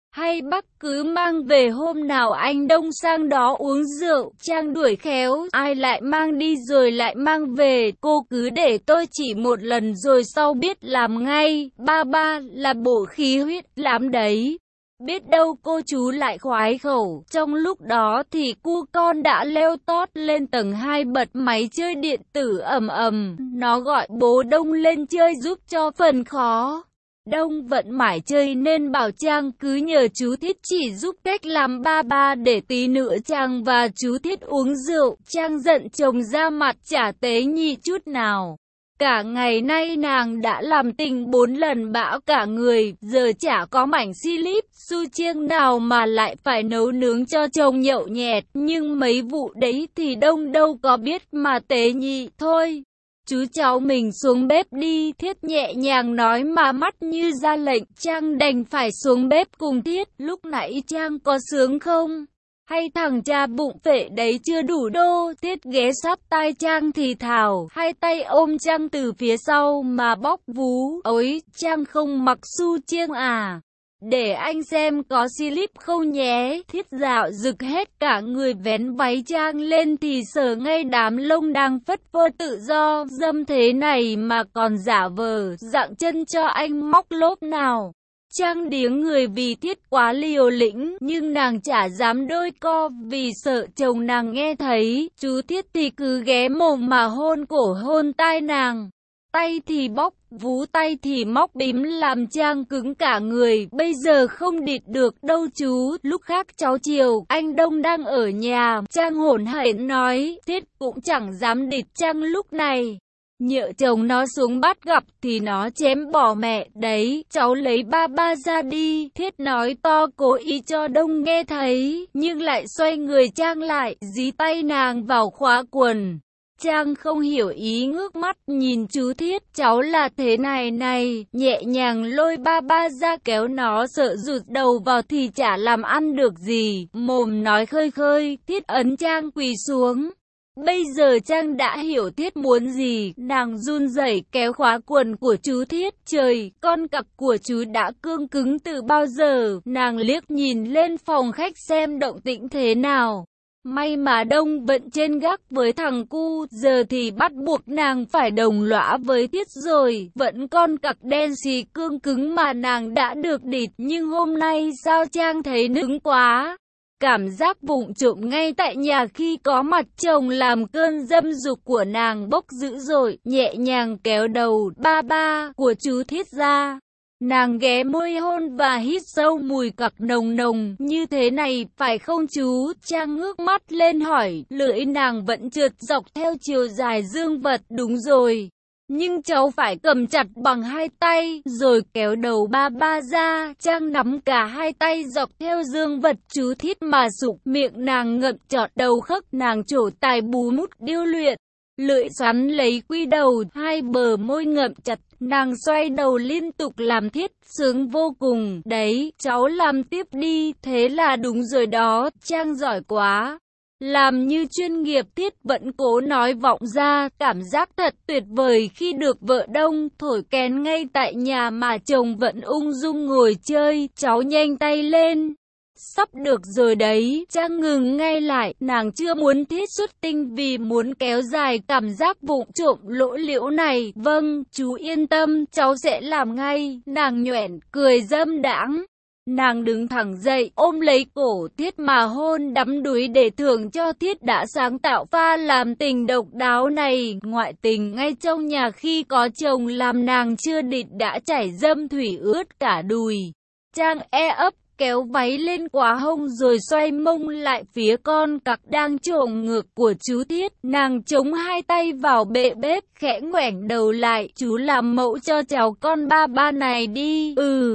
Hay bác cứ mang về hôm nào anh Đông sang đó uống rượu, Trang đuổi khéo, ai lại mang đi rồi lại mang về, cô cứ để tôi chỉ một lần rồi sau biết làm ngay, ba là bổ khí huyết lắm đấy. Biết đâu cô chú lại khoái khẩu, trong lúc đó thì cu con đã leo tót lên tầng 2 bật máy chơi điện tử ầm ầm, nó gọi bố Đông lên chơi giúp cho phần khó. Đông vẫn mải chơi nên bảo Trang cứ nhờ chú Thiết chỉ giúp cách làm ba để tí nữa Trang và chú Thiết uống rượu. Trang giận chồng ra mặt chả tế nhị chút nào. Cả ngày nay nàng đã làm tình 4 lần bão cả người, giờ chả có mảnh slip, xu chiêng nào mà lại phải nấu nướng cho chồng nhậu nhẹt. Nhưng mấy vụ đấy thì Đông đâu có biết mà tế nhị thôi. Chú cháu mình xuống bếp đi, Thiết nhẹ nhàng nói mà mắt như ra lệnh. Trang đành phải xuống bếp cùng Thiết. Lúc nãy Trang có sướng không? Hay thằng cha bụng phệ đấy chưa đủ đô? Thiết ghé sát tai Trang thì thào, hai tay ôm Trang từ phía sau mà bóc vú. Ôi, Trang không mặc xu chiêng à? Để anh xem có slip không nhé. Thiết dạo rực hết cả người, vén váy Trang lên thì sờ ngay đám lông đang phất phơ tự do. Dâm thế này mà còn giả vờ dặng chân cho anh móc lốp nào. Trang điếng người vì Thiết quá liều lĩnh, nhưng nàng chả dám đôi co vì sợ chồng nàng nghe thấy. Chú Thiết thì cứ ghé mồm mà hôn cổ hôn tai nàng. Tay thì bóc, vú tay thì móc bím làm Trang cứng cả người. Bây giờ không địt được đâu chú. Lúc khác cháu chiều, anh Đông đang ở nhà. Trang hổn hển nói, Thiết cũng chẳng dám địt Trang lúc này. Nhỡ chồng nó xuống bắt gặp thì nó chém bỏ mẹ đấy. Cháu lấy ba ra đi. Thiết nói to cố ý cho Đông nghe thấy, nhưng lại xoay người Trang lại, dí tay nàng vào khóa quần. Trang không hiểu ý, ngước mắt nhìn chú Thiết. Cháu là thế này này, nhẹ nhàng lôi ba ra kéo nó, sợ rụt đầu vào thì chả làm ăn được gì. Mồm nói khơi khơi. Thiết ấn Trang quỳ xuống. Bây giờ Trang đã hiểu Thiết muốn gì, nàng run rẩy kéo khóa quần của chú Thiết. Trời, con cặc của chú đã cương cứng từ bao giờ. Nàng liếc nhìn lên phòng khách xem động tĩnh thế nào. May mà Đông vẫn trên gác với thằng cu, giờ thì bắt buộc nàng phải đồng lõa với Thiết rồi. Vẫn con cặc đen xì cương cứng mà nàng đã được địt, nhưng hôm nay sao Trang thấy nứng quá. Cảm giác vụng trộm ngay tại nhà khi có mặt chồng làm cơn dâm dục của nàng bốc dữ dội, nhẹ nhàng kéo đầu ba của chú Thiết ra. Nàng ghé môi hôn và hít sâu mùi cặc nồng nồng. Như thế này phải không chú? Trang ngước mắt lên hỏi, lưỡi nàng vẫn trượt dọc theo chiều dài dương vật. Đúng rồi. Nhưng cháu phải cầm chặt bằng hai tay, rồi kéo đầu ba ra. Trang nắm cả hai tay dọc theo dương vật chú Thiết mà sụp, miệng nàng ngậm trọt đầu khấc, nàng trổ tài bú mút điêu luyện. Lưỡi xoắn lấy quy đầu, hai bờ môi ngậm chặt, nàng xoay đầu liên tục làm Thiết sướng vô cùng. Đấy, cháu làm tiếp đi, thế là đúng rồi đó, Trang giỏi quá. Làm như chuyên nghiệp. Thiết vẫn cố nói vọng ra, cảm giác thật tuyệt vời khi được vợ Đông thổi kèn ngay tại nhà mà chồng vẫn ung dung ngồi chơi. Cháu nhanh tay lên. Sắp được rồi đấy. Trang ngừng ngay lại, nàng chưa muốn Thiết xuất tinh vì muốn kéo dài cảm giác vụng trộm lỗ liễu này. Vâng, chú yên tâm, cháu sẽ làm ngay. Nàng nhoẻn cười dâm đãng. Nàng đứng thẳng dậy, ôm lấy cổ Thiết mà hôn đắm đuối để thưởng cho Thiết đã sáng tạo pha làm tình độc đáo này. Ngoại tình ngay trong nhà khi có chồng làm nàng chưa địt đã chảy dâm thủy ướt cả đùi. Trang ấp kéo váy lên quá hông rồi xoay mông lại phía con cặc đang trồm ngược của chú Thiết. Nàng chống hai tay vào bệ bếp, khẽ ngoảnh đầu lại, chú làm mẫu cho cháu con ba này đi.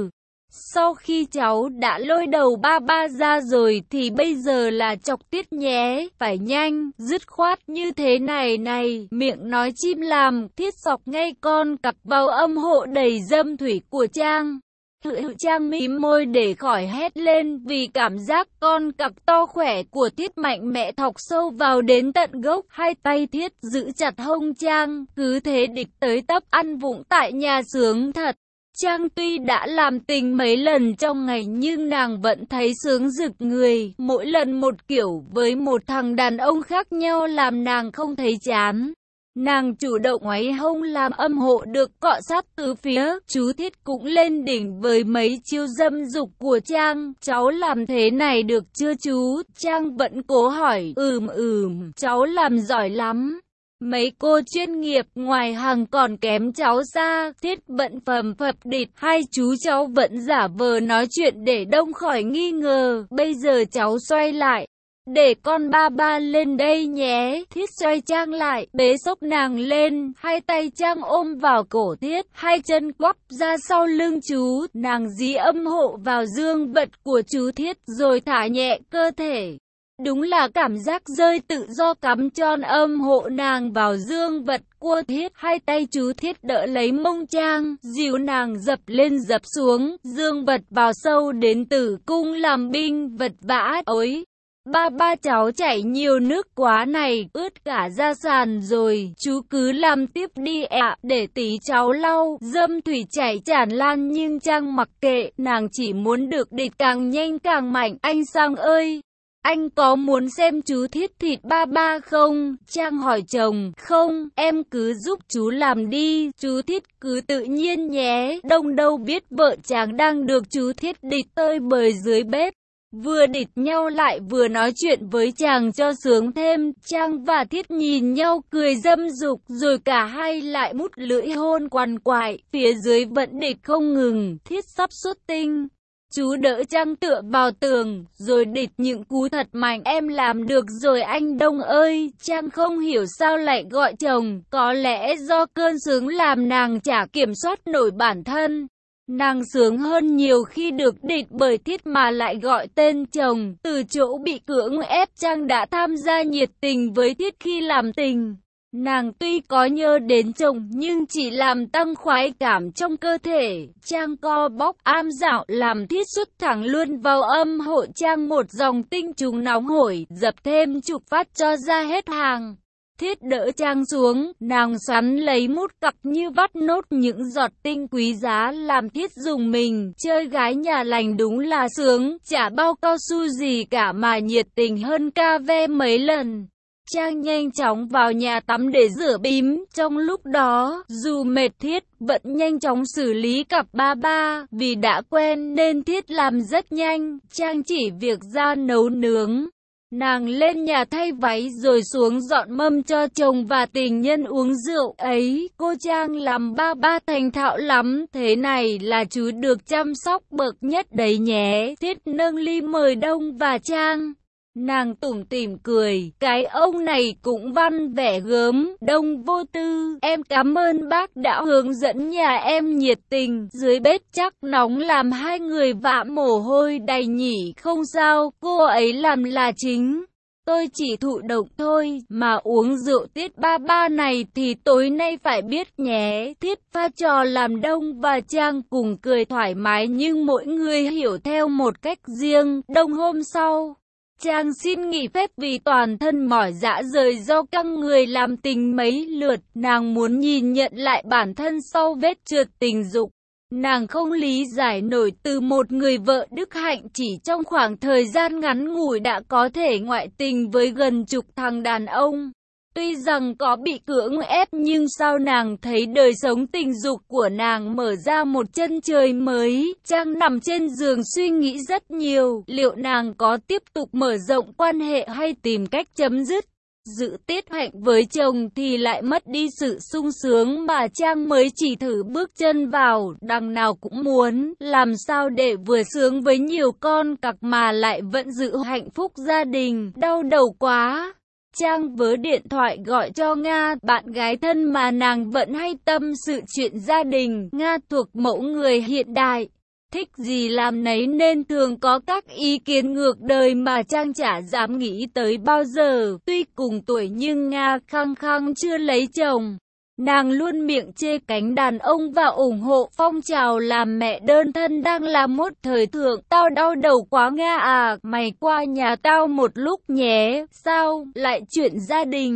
Sau khi cháu đã lôi đầu ba ra rồi thì bây giờ là chọc Tiết nhé, phải nhanh, dứt khoát như thế này này. Miệng nói chim làm, Thiết sọc ngay con cặc vào âm hộ đầy dâm thủy của Trang. Trang mím môi để khỏi hét lên vì cảm giác con cặc to khỏe của Thiết mạnh mẽ thọc sâu vào đến tận gốc. Hai tay Thiết giữ chặt hông Trang, cứ thế địch tới tấp ăn vụng tại nhà sướng thật. Trang tuy đã làm tình mấy lần trong ngày nhưng nàng vẫn thấy sướng rực người, mỗi lần một kiểu với một thằng đàn ông khác nhau làm nàng không thấy chán. Nàng chủ động ngoáy hông làm âm hộ được cọ sát từ phía, chú Thiết cũng lên đỉnh với mấy chiêu dâm dục của Trang. Cháu làm thế này được chưa chú? Trang vẫn cố hỏi. Cháu làm giỏi lắm. Mấy cô chuyên nghiệp ngoài hàng còn kém cháu xa. Thiết vẫn phầm phập địt. Hai chú cháu vẫn giả vờ nói chuyện để đông khỏi nghi ngờ. Bây giờ cháu xoay lại. Để con ba ba lên đây nhé. Thiết xoay Trang lại, bế xốc nàng lên, hai tay Trang ôm vào cổ Thiết, hai chân quắp ra sau lưng chú, nàng dí âm hộ vào dương vật của chú Thiết rồi thả nhẹ cơ thể. Đúng là cảm giác rơi tự do cắm tròn âm hộ nàng vào dương vật của Thiết, hai tay chú Thiết đỡ lấy mông Trang, dìu nàng dập lên dập xuống, dương vật vào sâu đến tử cung làm binh vật vã. Ôi! Ba cháu chảy nhiều nước quá này, ướt cả da sàn rồi, chú cứ làm tiếp đi ạ, để tí cháu lau. Dâm thủy chảy tràn lan nhưng Trang mặc kệ, nàng chỉ muốn được địt càng nhanh càng mạnh. Anh Sang ơi, anh có muốn xem chú Thiết thịt ba không? Trang hỏi chồng. Không, em cứ giúp chú làm đi, chú Thiết cứ tự nhiên nhé. Đông đâu biết vợ chàng đang được chú Thiết địt tơi bời dưới bếp. Vừa địt nhau lại vừa nói chuyện với chàng cho sướng thêm. Trang và Thiết nhìn nhau cười dâm dục, rồi cả hai lại mút lưỡi hôn quằn quại. Phía dưới vẫn địt không ngừng. Thiết sắp xuất tinh. Chú đỡ Trang tựa vào tường, rồi địt những cú thật mạnh. Em làm được rồi anh Đông ơi. Trang không hiểu sao lại gọi chồng, có lẽ do cơn sướng làm nàng chả kiểm soát nổi bản thân. Nàng sướng hơn nhiều khi được địt bởi Thiết mà lại gọi tên chồng. Từ chỗ bị cưỡng ép, Trang đã tham gia nhiệt tình với Thiết khi làm tình. Nàng tuy có nhớ đến chồng nhưng chỉ làm tăng khoái cảm trong cơ thể. Trang co bóc am dạo làm Thiết xuất thẳng luôn vào âm hộ Trang một dòng tinh trùng nóng hổi, dập thêm chục phát cho ra hết hàng. Thiết đỡ Trang xuống, nàng xoắn lấy mút cặp như vắt nốt những giọt tinh quý giá làm Thiết dùng mình. Chơi gái nhà lành đúng là sướng, chả bao cao su gì cả mà nhiệt tình hơn ca ve mấy lần. Trang nhanh chóng vào nhà tắm để rửa bím. Trong lúc đó, dù mệt Thiết vẫn nhanh chóng xử lý cặp ba, vì đã quen nên Thiết làm rất nhanh. Trang chỉ việc ra nấu nướng. Nàng lên nhà thay váy rồi xuống dọn mâm cho chồng và tình nhân uống rượu. Ấy, cô Trang làm ba thành thạo lắm, thế này là chú được chăm sóc bậc nhất đấy nhé. Thiết nâng ly mời Đông và Trang. Nàng tủm tỉm cười, cái ông này cũng văn vẻ gớm. Đông vô tư, em cảm ơn bác đã hướng dẫn nhà em nhiệt tình. Dưới bếp chắc nóng làm hai người vã mồ hôi đầy nhỉ. Không sao, cô ấy làm là chính. Tôi chỉ thụ động thôi, mà uống rượu Tiết ba này thì tối nay phải biết nhé. Thiết pha trò làm Đông và Trang cùng cười thoải mái nhưng mỗi người hiểu theo một cách riêng. Đông hôm sau, Trang xin nghỉ phép vì toàn thân mỏi rã rời do căng người làm tình mấy lượt. Nàng muốn nhìn nhận lại bản thân sau vết trượt tình dục. Nàng không lý giải nổi từ một người vợ đức hạnh chỉ trong khoảng thời gian ngắn ngủi đã có thể ngoại tình với gần chục thằng đàn ông. Tuy rằng có bị cưỡng ép nhưng sao nàng thấy đời sống tình dục của nàng mở ra một chân trời mới. Trang nằm trên giường suy nghĩ rất nhiều, liệu nàng có tiếp tục mở rộng quan hệ hay tìm cách chấm dứt. Giữ tiết hạnh với chồng thì lại mất đi sự sung sướng mà Trang mới chỉ thử bước chân vào, đằng nào cũng muốn, làm sao để vừa sướng với nhiều con cặc mà lại vẫn giữ hạnh phúc gia đình, đau đầu quá. Trang vớ điện thoại gọi cho Nga, bạn gái thân mà nàng vẫn hay tâm sự chuyện gia đình. Nga thuộc mẫu người hiện đại, thích gì làm nấy nên thường có các ý kiến ngược đời mà Trang chả dám nghĩ tới bao giờ. Tuy cùng tuổi nhưng Nga khăng khăng chưa lấy chồng. Nàng luôn miệng chê cánh đàn ông và ủng hộ phong trào làm mẹ đơn thân đang là một thời thượng. Tao đau đầu quá Nga à, mày qua nhà tao một lúc nhé. Sao, lại chuyện gia đình?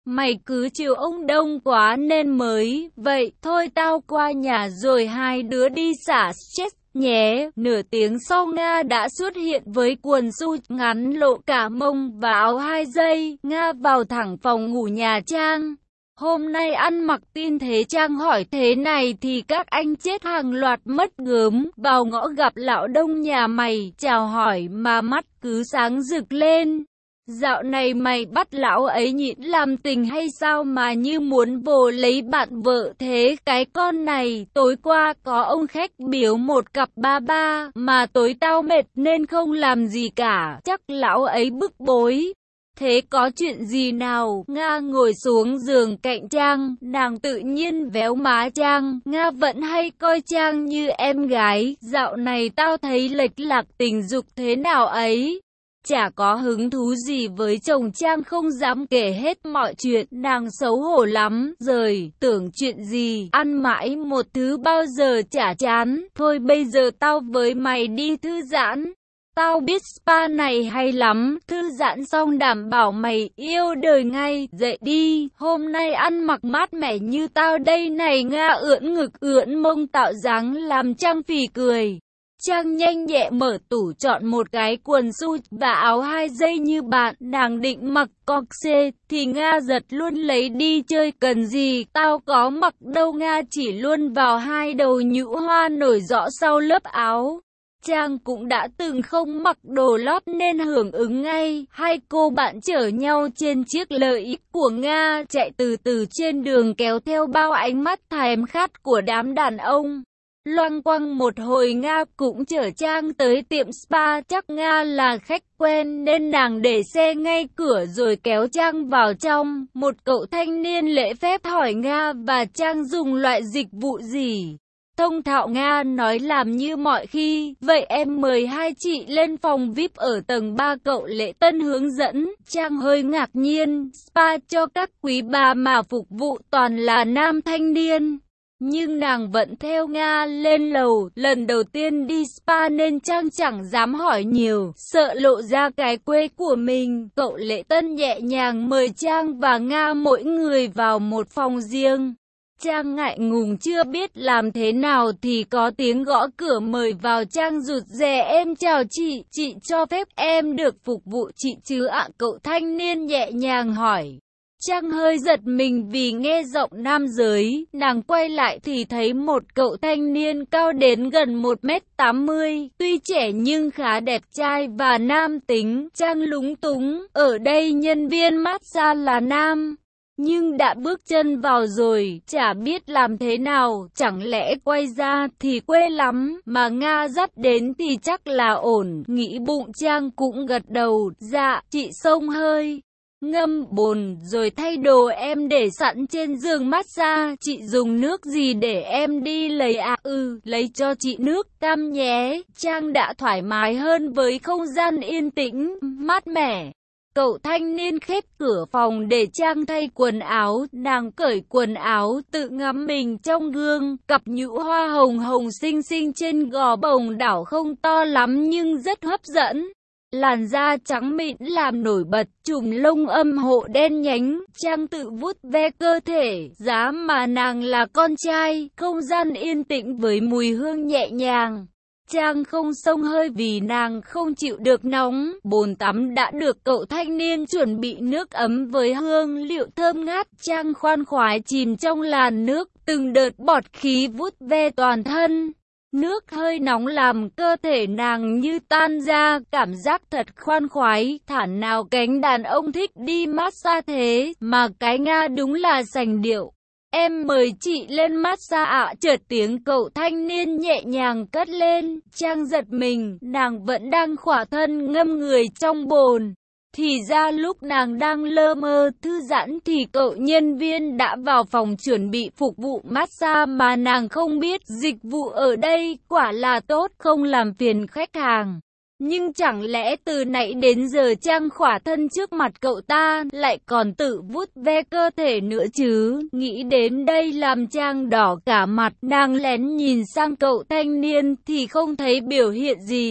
Mày cứ chiều ông Đông quá nên mới vậy, thôi tao qua nhà rồi hai đứa đi xả stress nhé. Nửa tiếng sau Nga đã xuất hiện với quần su ngắn lộ cả mông và áo 2 giây. Nga vào thẳng phòng ngủ nhà Trang. Hôm nay ăn mặc tin thế. Trang hỏi thế này thì các anh chết hàng loạt mất gớm. Vào ngõ gặp lão Đông nhà mày, chào hỏi mà mắt cứ sáng rực lên. Dạo này mày bắt lão ấy nhịn làm tình hay sao mà như muốn vồ lấy bạn vợ thế? Cái con này, tối qua có ông khách biếu một cặp ba ba, mà tối tao mệt nên không làm gì cả, chắc lão ấy bức bối. Thế có chuyện gì nào? Nga ngồi xuống giường cạnh Trang, nàng tự nhiên véo má Trang. Nga vẫn hay coi Trang như em gái, dạo này tao thấy lệch lạc tình dục thế nào ấy. Chả có hứng thú gì với chồng. Trang không dám kể hết mọi chuyện, nàng xấu hổ lắm, rồi, tưởng chuyện gì, ăn mãi một thứ bao giờ chả chán. Thôi bây giờ tao với mày đi thư giãn. Tao biết spa này hay lắm, thư giãn xong đảm bảo mày yêu đời ngay. Dậy đi, hôm nay ăn mặc mát mẻ như tao đây này. Nga ưỡn ngực ưỡn mông tạo dáng làm Trang phì cười. Trang nhanh nhẹ mở tủ chọn một cái quần su và áo 2 giây như bạn. Nàng định mặc corset thì Nga giật luôn lấy đi. Chơi cần gì, tao có mặc đâu. Nga chỉ luôn vào hai đầu nhũ hoa nổi rõ sau lớp áo. Trang cũng đã từng không mặc đồ lót nên hưởng ứng ngay. Hai cô bạn chở nhau trên chiếc lợi ích của Nga, chạy từ từ trên đường kéo theo bao ánh mắt thèm khát của đám đàn ông. Loanh quanh một hồi Nga cũng chở Trang tới tiệm spa. Chắc Nga là khách quen nên nàng để xe ngay cửa rồi kéo Trang vào trong. Một cậu thanh niên lễ phép hỏi Nga và Trang dùng loại dịch vụ gì. Thông thạo Nga nói làm như mọi khi. Vậy em mời hai chị lên phòng VIP ở tầng 3, cậu lễ tân hướng dẫn. Trang hơi ngạc nhiên, spa cho các quý bà mà phục vụ toàn là nam thanh niên. Nhưng nàng vẫn theo Nga lên lầu. Lần đầu tiên đi spa nên Trang chẳng dám hỏi nhiều, sợ lộ ra cái quê của mình. Cậu lễ tân nhẹ nhàng mời Trang và Nga mỗi người vào một phòng riêng. Trang ngại ngùng chưa biết làm thế nào thì có tiếng gõ cửa mời vào. Trang rụt rè, em chào chị cho phép em được phục vụ chị chứ ạ? Cậu thanh niên nhẹ nhàng hỏi. Trang hơi giật mình vì nghe giọng nam giới. Nàng quay lại thì thấy một cậu thanh niên cao đến gần 1m80, tuy trẻ nhưng khá đẹp trai và nam tính. Trang lúng túng, ở đây nhân viên massage là nam, nhưng đã bước chân vào rồi, chả biết làm thế nào. Chẳng lẽ quay ra thì quê lắm, mà Nga dắt đến thì chắc là ổn. Nghĩ bụng Trang cũng gật đầu, dạ, chị xông hơi ngâm bồn rồi thay đồ em để sẵn trên giường massage. Chị dùng nước gì để em đi lấy ạ? Lấy cho chị nước cam nhé. Trang đã thoải mái hơn với không gian yên tĩnh, mát mẻ. Cậu thanh niên khép cửa phòng để Trang thay quần áo. Nàng cởi quần áo tự ngắm mình trong gương. Cặp nhũ hoa hồng hồng xinh xinh trên gò bồng đảo không to lắm nhưng rất hấp dẫn. Làn da trắng mịn làm nổi bật chùm lông âm hộ đen nhánh. Trang tự vuốt ve cơ thể. Giá mà nàng là con trai. Không gian yên tĩnh với mùi hương nhẹ nhàng. Trang không xông hơi vì nàng không chịu được nóng. Bồn tắm đã được cậu thanh niên chuẩn bị nước ấm với hương liệu thơm ngát. Trang khoan khoái chìm trong làn nước, từng đợt bọt khí vút ve toàn thân. Nước hơi nóng làm cơ thể nàng như tan ra, cảm giác thật khoan khoái, thản nào cánh đàn ông thích đi massage thế, mà cái Nga đúng là sành điệu. Em mời chị lên massage ạ. Chợt tiếng cậu thanh niên nhẹ nhàng cất lên. Trang giật mình, nàng vẫn đang khỏa thân ngâm người trong bồn. Thì ra lúc nàng đang lơ mơ thư giãn thì cậu nhân viên đã vào phòng chuẩn bị phục vụ massage mà nàng không biết. Dịch vụ ở đây quả là tốt, không làm phiền khách hàng. Nhưng chẳng lẽ từ nãy đến giờ Trang khỏa thân trước mặt cậu ta lại còn tự vuốt ve cơ thể nữa chứ? Nghĩ đến đây làm Trang đỏ cả mặt. Nàng lén nhìn sang cậu thanh niên thì không thấy biểu hiện gì.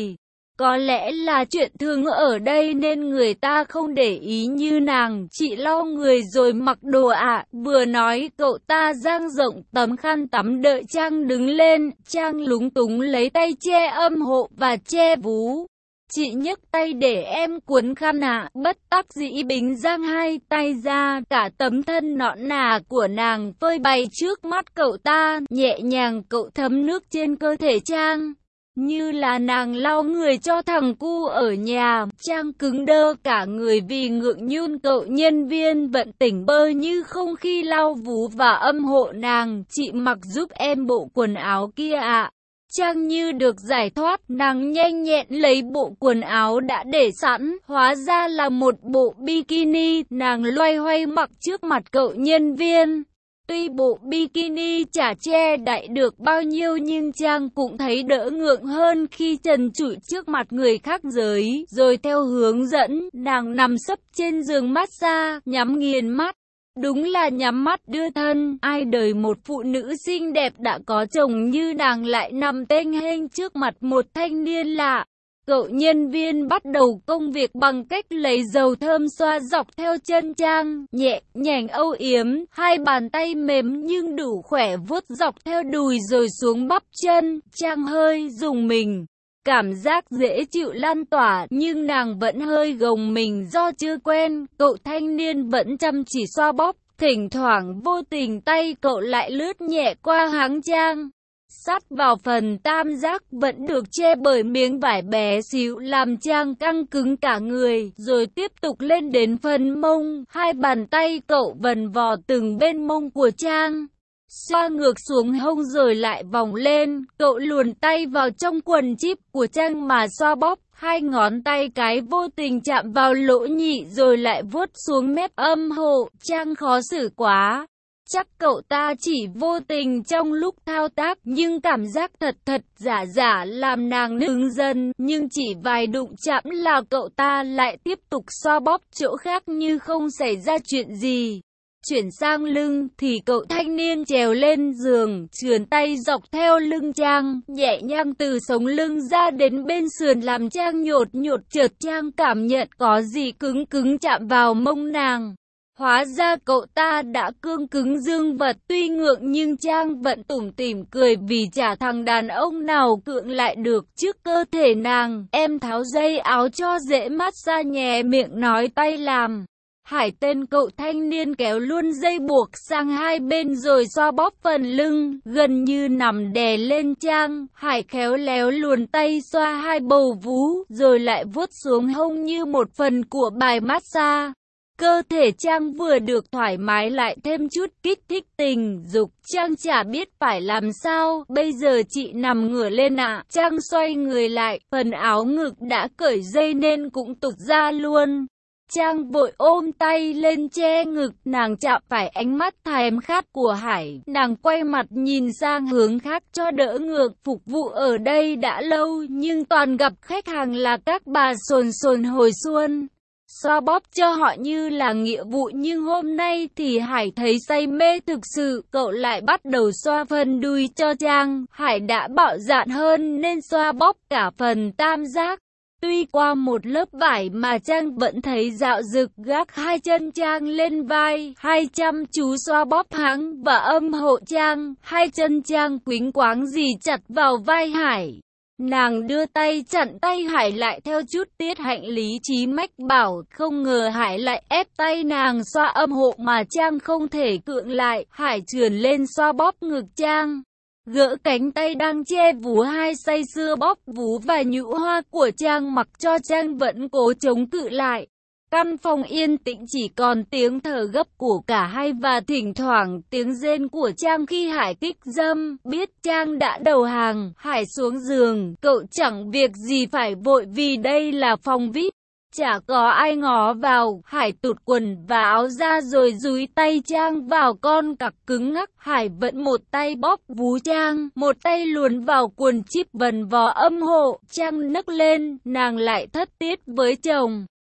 Có lẽ là chuyện thường ở đây nên người ta không để ý như nàng. Chị lau người rồi mặc đồ ạ. Vừa nói cậu ta dang rộng tấm khăn tắm đợi Trang đứng lên. Trang lúng túng lấy tay che âm hộ và che vú. Chị nhấc tay để em cuốn khăn ạ. Bất đắc dĩ Bính giang hai tay ra, cả tấm thân nõn nà của nàng phơi bày trước mắt cậu ta. Nhẹ nhàng cậu thấm nước trên cơ thể Trang, như là nàng lau người cho thằng cu ở nhà. Trang cứng đơ cả người vì ngượng nhun. Cậu nhân viên vẫn tỉnh bơ như không khi lau vú và âm hộ nàng. Chị mặc giúp em bộ quần áo kia ạ. Trang như được giải thoát, nàng nhanh nhẹn lấy bộ quần áo đã để sẵn, hóa ra là một bộ bikini. Nàng loay hoay mặc trước mặt cậu nhân viên. Tuy bộ bikini chả che đậy được bao nhiêu nhưng Trang cũng thấy đỡ ngượng hơn khi trần trụi trước mặt người khác giới. Rồi theo hướng dẫn, nàng nằm sấp trên giường massage, nhắm nghiền mắt. Đúng là nhắm mắt đưa thân. Ai đời một phụ nữ xinh đẹp đã có chồng như nàng lại nằm tênh hênh trước mặt một thanh niên lạ. Cậu nhân viên bắt đầu công việc bằng cách lấy dầu thơm xoa dọc theo chân Trang, nhẹ nhàng âu yếm, hai bàn tay mềm nhưng đủ khỏe vuốt dọc theo đùi rồi xuống bắp chân. Trang hơi rùng mình. Cảm giác dễ chịu lan tỏa nhưng nàng vẫn hơi gồng mình do chưa quen. Cậu thanh niên vẫn chăm chỉ xoa bóp, thỉnh thoảng vô tình tay cậu lại lướt nhẹ qua háng Trang. Sát vào phần tam giác vẫn được che bởi miếng vải bé xíu làm Trang căng cứng cả người. Rồi tiếp tục lên đến phần mông, hai bàn tay cậu vần vò từng bên mông của Trang. Xoa ngược xuống hông rồi lại vòng lên, cậu luồn tay vào trong quần jean của Trang mà xoa bóp, hai ngón tay cái vô tình chạm vào lỗ nhị rồi lại vuốt xuống mép âm hộ. Trang khó xử quá. Chắc cậu ta chỉ vô tình trong lúc thao tác, nhưng cảm giác thật giả làm nàng nức dần. Nhưng chỉ vài đụng chạm là cậu ta lại tiếp tục xoa bóp chỗ khác như không xảy ra chuyện gì. Chuyển sang lưng thì cậu thanh niên trèo lên giường, trườn tay dọc theo lưng Trang, nhẹ nhàng từ sống lưng ra đến bên sườn làm Trang nhột chợt Trang cảm nhận có gì cứng chạm vào mông nàng. Hóa ra cậu ta đã cương cứng dương vật. Tuy ngượng nhưng Trang vẫn tủm tỉm cười vì chả thằng đàn ông nào cưỡng lại được trước cơ thể nàng. Em tháo dây áo cho dễ massage nhẹ miệng nói tay làm. Hải tên cậu thanh niên kéo luôn dây buộc sang hai bên rồi xoa bóp phần lưng, gần như nằm đè lên Trang. Hải khéo léo luồn tay xoa hai bầu vú, rồi lại vuốt xuống hông như một phần của bài massage. Cơ thể Trang vừa được thoải mái lại thêm chút kích thích tình dục. Trang chả biết phải làm sao. Bây giờ chị nằm ngửa lên ạ. Trang xoay người lại, phần áo ngực đã cởi dây nên cũng tụt ra luôn. Trang vội ôm tay lên che ngực, nàng chạm phải ánh mắt thèm khát của Hải. Nàng quay mặt nhìn sang hướng khác cho đỡ ngượng. Phục vụ ở đây đã lâu nhưng toàn gặp khách hàng là các bà sồn hồi xuân. Xoa bóp cho họ như là nghĩa vụ nhưng hôm nay thì Hải thấy say mê thực sự. Cậu lại bắt đầu xoa phần đùi cho Trang. Hải đã bạo dạn hơn nên xoa bóp cả phần tam giác. Tuy qua một lớp vải mà Trang vẫn thấy dạo dực. Gác hai chân Trang lên vai, hai chăm chú xoa bóp háng và âm hộ Trang. Hai chân Trang quýnh quáng dì chặt vào vai Hải. Nàng đưa tay chặn tay Hải lại theo chút tiết hạnh lý trí mách bảo. Không ngờ Hải lại ép tay nàng xoa âm hộ mà Trang không thể cưỡng lại. Hải trườn lên xoa bóp ngực Trang, gỡ cánh tay đang che vú hai say sưa bóp vú và nhũ hoa của Trang mặc cho Trang vẫn cố chống cự lại. Căn phòng yên tĩnh chỉ còn tiếng thở gấp của cả hai và thỉnh thoảng tiếng rên của Trang khi Hải kích dâm. Biết Trang đã đầu hàng, Hải xuống giường, cậu chẳng việc gì phải vội vì đây là phòng VIP. Chả có ai ngó vào. Hải tụt quần và áo ra rồi dúi tay Trang vào con cặc cứng ngắc. Hải vẫn một tay bóp vú Trang, một tay luồn vào quần chip vần vò âm hộ. Trang nấc lên, nàng lại thất tiết với chồng.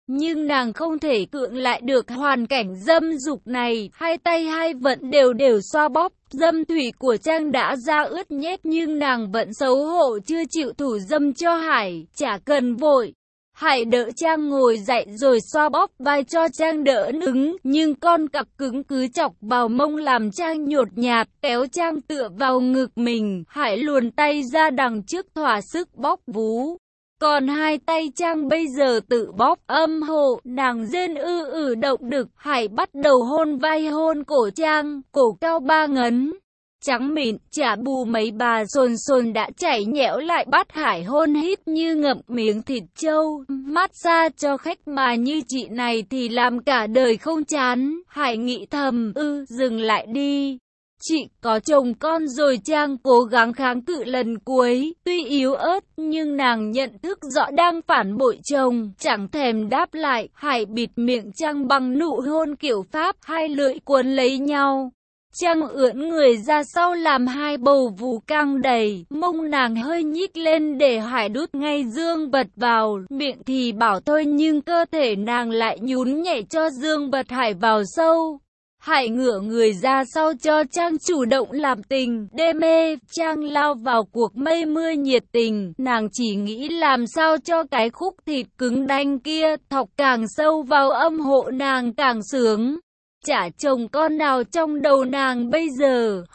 Nhưng nàng không thể cưỡng lại được hoàn cảnh dâm dục này, hai tay hai vẫn đều đều xoa bóp, dâm thủy của Trang đã ra ướt nhét nhưng nàng vẫn xấu hổ chưa chịu thủ dâm cho Hải, chả cần vội. Hải đỡ Trang ngồi dậy rồi xoa bóp vai cho Trang đỡ đứng, nhưng con cặc cứng cứ chọc vào mông làm Trang nhột nhạt, kéo Trang tựa vào ngực mình, Hải luồn tay ra đằng trước thỏa sức bóp vú. Còn hai tay Trang bây giờ tự bóp âm hộ, nàng rên động đực, Hải bắt đầu hôn vai hôn cổ Trang, cổ cao 3 ngấn. Trắng mịn, chả bù mấy bà sồn sồn đã chảy nhẽo lại bắt Hải hôn hít như ngậm miếng thịt trâu, mát xa cho khách mà như chị này thì làm cả đời không chán. Hải nghĩ thầm, dừng lại đi. Chị có chồng con rồi. Trang cố gắng kháng cự lần cuối, tuy yếu ớt nhưng nàng nhận thức rõ đang phản bội chồng, chẳng thèm đáp lại. Hải bịt miệng Trang bằng nụ hôn kiểu Pháp, hai lưỡi cuốn lấy nhau. Trang ưỡn người ra sau làm hai bầu vú căng đầy, mông nàng hơi nhích lên để Hải đút ngay dương vật vào, miệng thì bảo thôi nhưng cơ thể nàng lại nhún nhảy cho dương vật Hải vào sâu. Hải ngửa người ra sau cho Trang chủ động làm tình, đê mê, Trang lao vào cuộc mây mưa nhiệt tình, nàng chỉ nghĩ làm sao cho cái khúc thịt cứng đanh kia thọc càng sâu vào âm hộ nàng càng sướng. Chả chồng con nào trong đầu nàng bây giờ,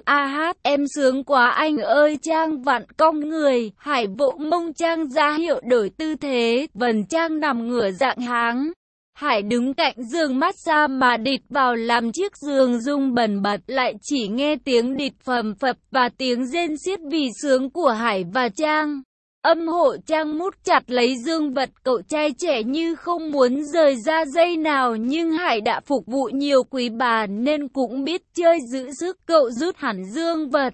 em sướng quá anh ơi. Trang vặn cong người, Hải vỗ mông Trang ra hiệu đổi tư thế, vần Trang nằm ngửa dạng háng. Hải đứng cạnh giường massage mà địt vào làm chiếc giường rung bần bật, lại chỉ nghe tiếng địt phầm phập và tiếng rên xiết vì sướng của Hải và Trang. Âm hộ Trang mút chặt lấy dương vật cậu trai trẻ như không muốn rời ra giây nào, nhưng Hải đã phục vụ nhiều quý bà nên cũng biết chơi giữ sức, cậu rút hẳn dương vật.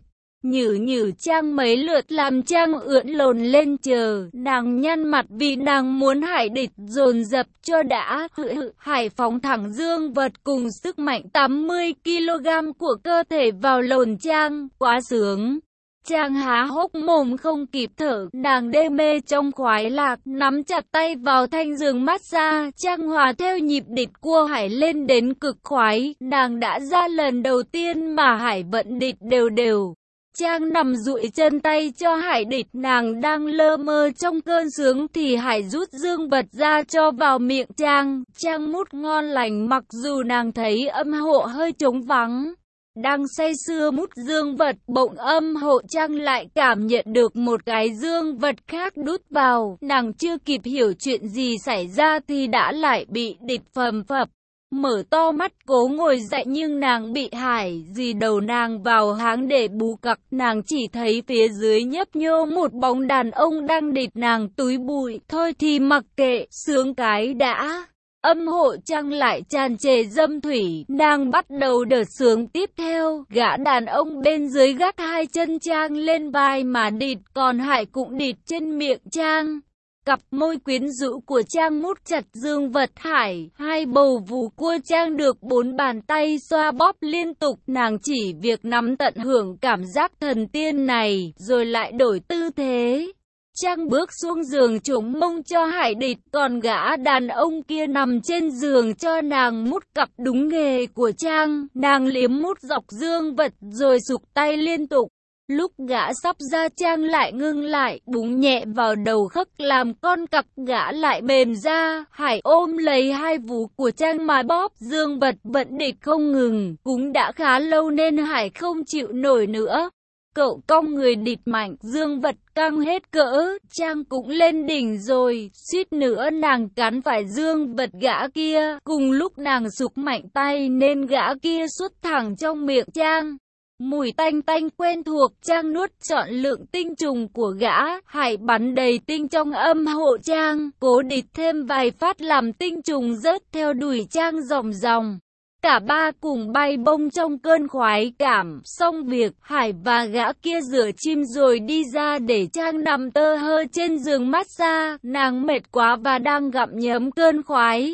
Nhử Trang mấy lượt làm Trang ưỡn lồn lên chờ, nàng nhăn mặt vì nàng muốn Hải địch dồn dập cho đã. Hải phóng thẳng dương vật cùng sức mạnh 80 kg của cơ thể vào lồn Trang, quá sướng. Trang há hốc mồm không kịp thở, nàng đê mê trong khoái lạc, nắm chặt tay vào thanh giường massage. Trang hòa theo nhịp địch của Hải lên đến cực khoái, nàng đã ra lần đầu tiên mà Hải vẫn địch đều đều. Trang nằm duỗi chân tay cho Hải địch, nàng đang lơ mơ trong cơn sướng thì Hải rút dương vật ra cho vào miệng Trang. Trang mút ngon lành mặc dù nàng thấy âm hộ hơi trống vắng. Đang say sưa mút dương vật, bỗng âm hộ Trang lại cảm nhận được một cái dương vật khác đút vào. Nàng chưa kịp hiểu chuyện gì xảy ra thì đã lại bị địch phầm phập. Mở to mắt cố ngồi dậy nhưng nàng bị Hải dì đầu nàng vào háng để bú cặc. Nàng chỉ thấy phía dưới nhấp nhô một bóng đàn ông đang địch nàng túi bụi. Thôi thì mặc kệ, sướng cái đã. Âm hộ Trang lại tràn trề dâm thủy, nàng bắt đầu đợt sướng tiếp theo. Gã đàn ông bên dưới gác hai chân Trang lên vai mà địt, còn Hải cũng địt trên miệng Trang. Cặp môi quyến rũ của Trang mút chặt dương vật Hải, hai bầu vú của Trang được 4 bàn tay xoa bóp liên tục. Nàng chỉ việc nắm tận hưởng cảm giác thần tiên này, rồi lại đổi tư thế. Trang bước xuống giường trống mông cho Hải địch, còn gã đàn ông kia nằm trên giường cho nàng mút cặp đúng nghề của Trang. Nàng liếm mút dọc dương vật rồi sục tay liên tục. Lúc gã sắp ra Trang lại ngưng lại, búng nhẹ vào đầu khấc làm con cặc gã lại mềm ra. Hải ôm lấy hai vú của Trang mà bóp, dương vật vẫn địch không ngừng, cũng đã khá lâu nên Hải không chịu nổi nữa. Cậu cong người địch mạnh, dương vật căng hết cỡ, Trang cũng lên đỉnh rồi, suýt nữa nàng cắn phải dương vật gã kia. Cùng lúc nàng sục mạnh tay nên gã kia xuất thẳng trong miệng Trang. Mùi tanh tanh quen thuộc, Trang nuốt trọn lượng tinh trùng của gã. Hải bắn đầy tinh trong âm hộ Trang, cố địch thêm vài phát làm tinh trùng rớt theo đùi Trang ròng ròng. Cả ba cùng bay bông trong cơn khoái cảm. Xong việc, Hải và gã kia rửa chim rồi đi ra để Trang nằm tơ hơ trên giường massage. Nàng mệt quá và đang gặm nhấm cơn khoái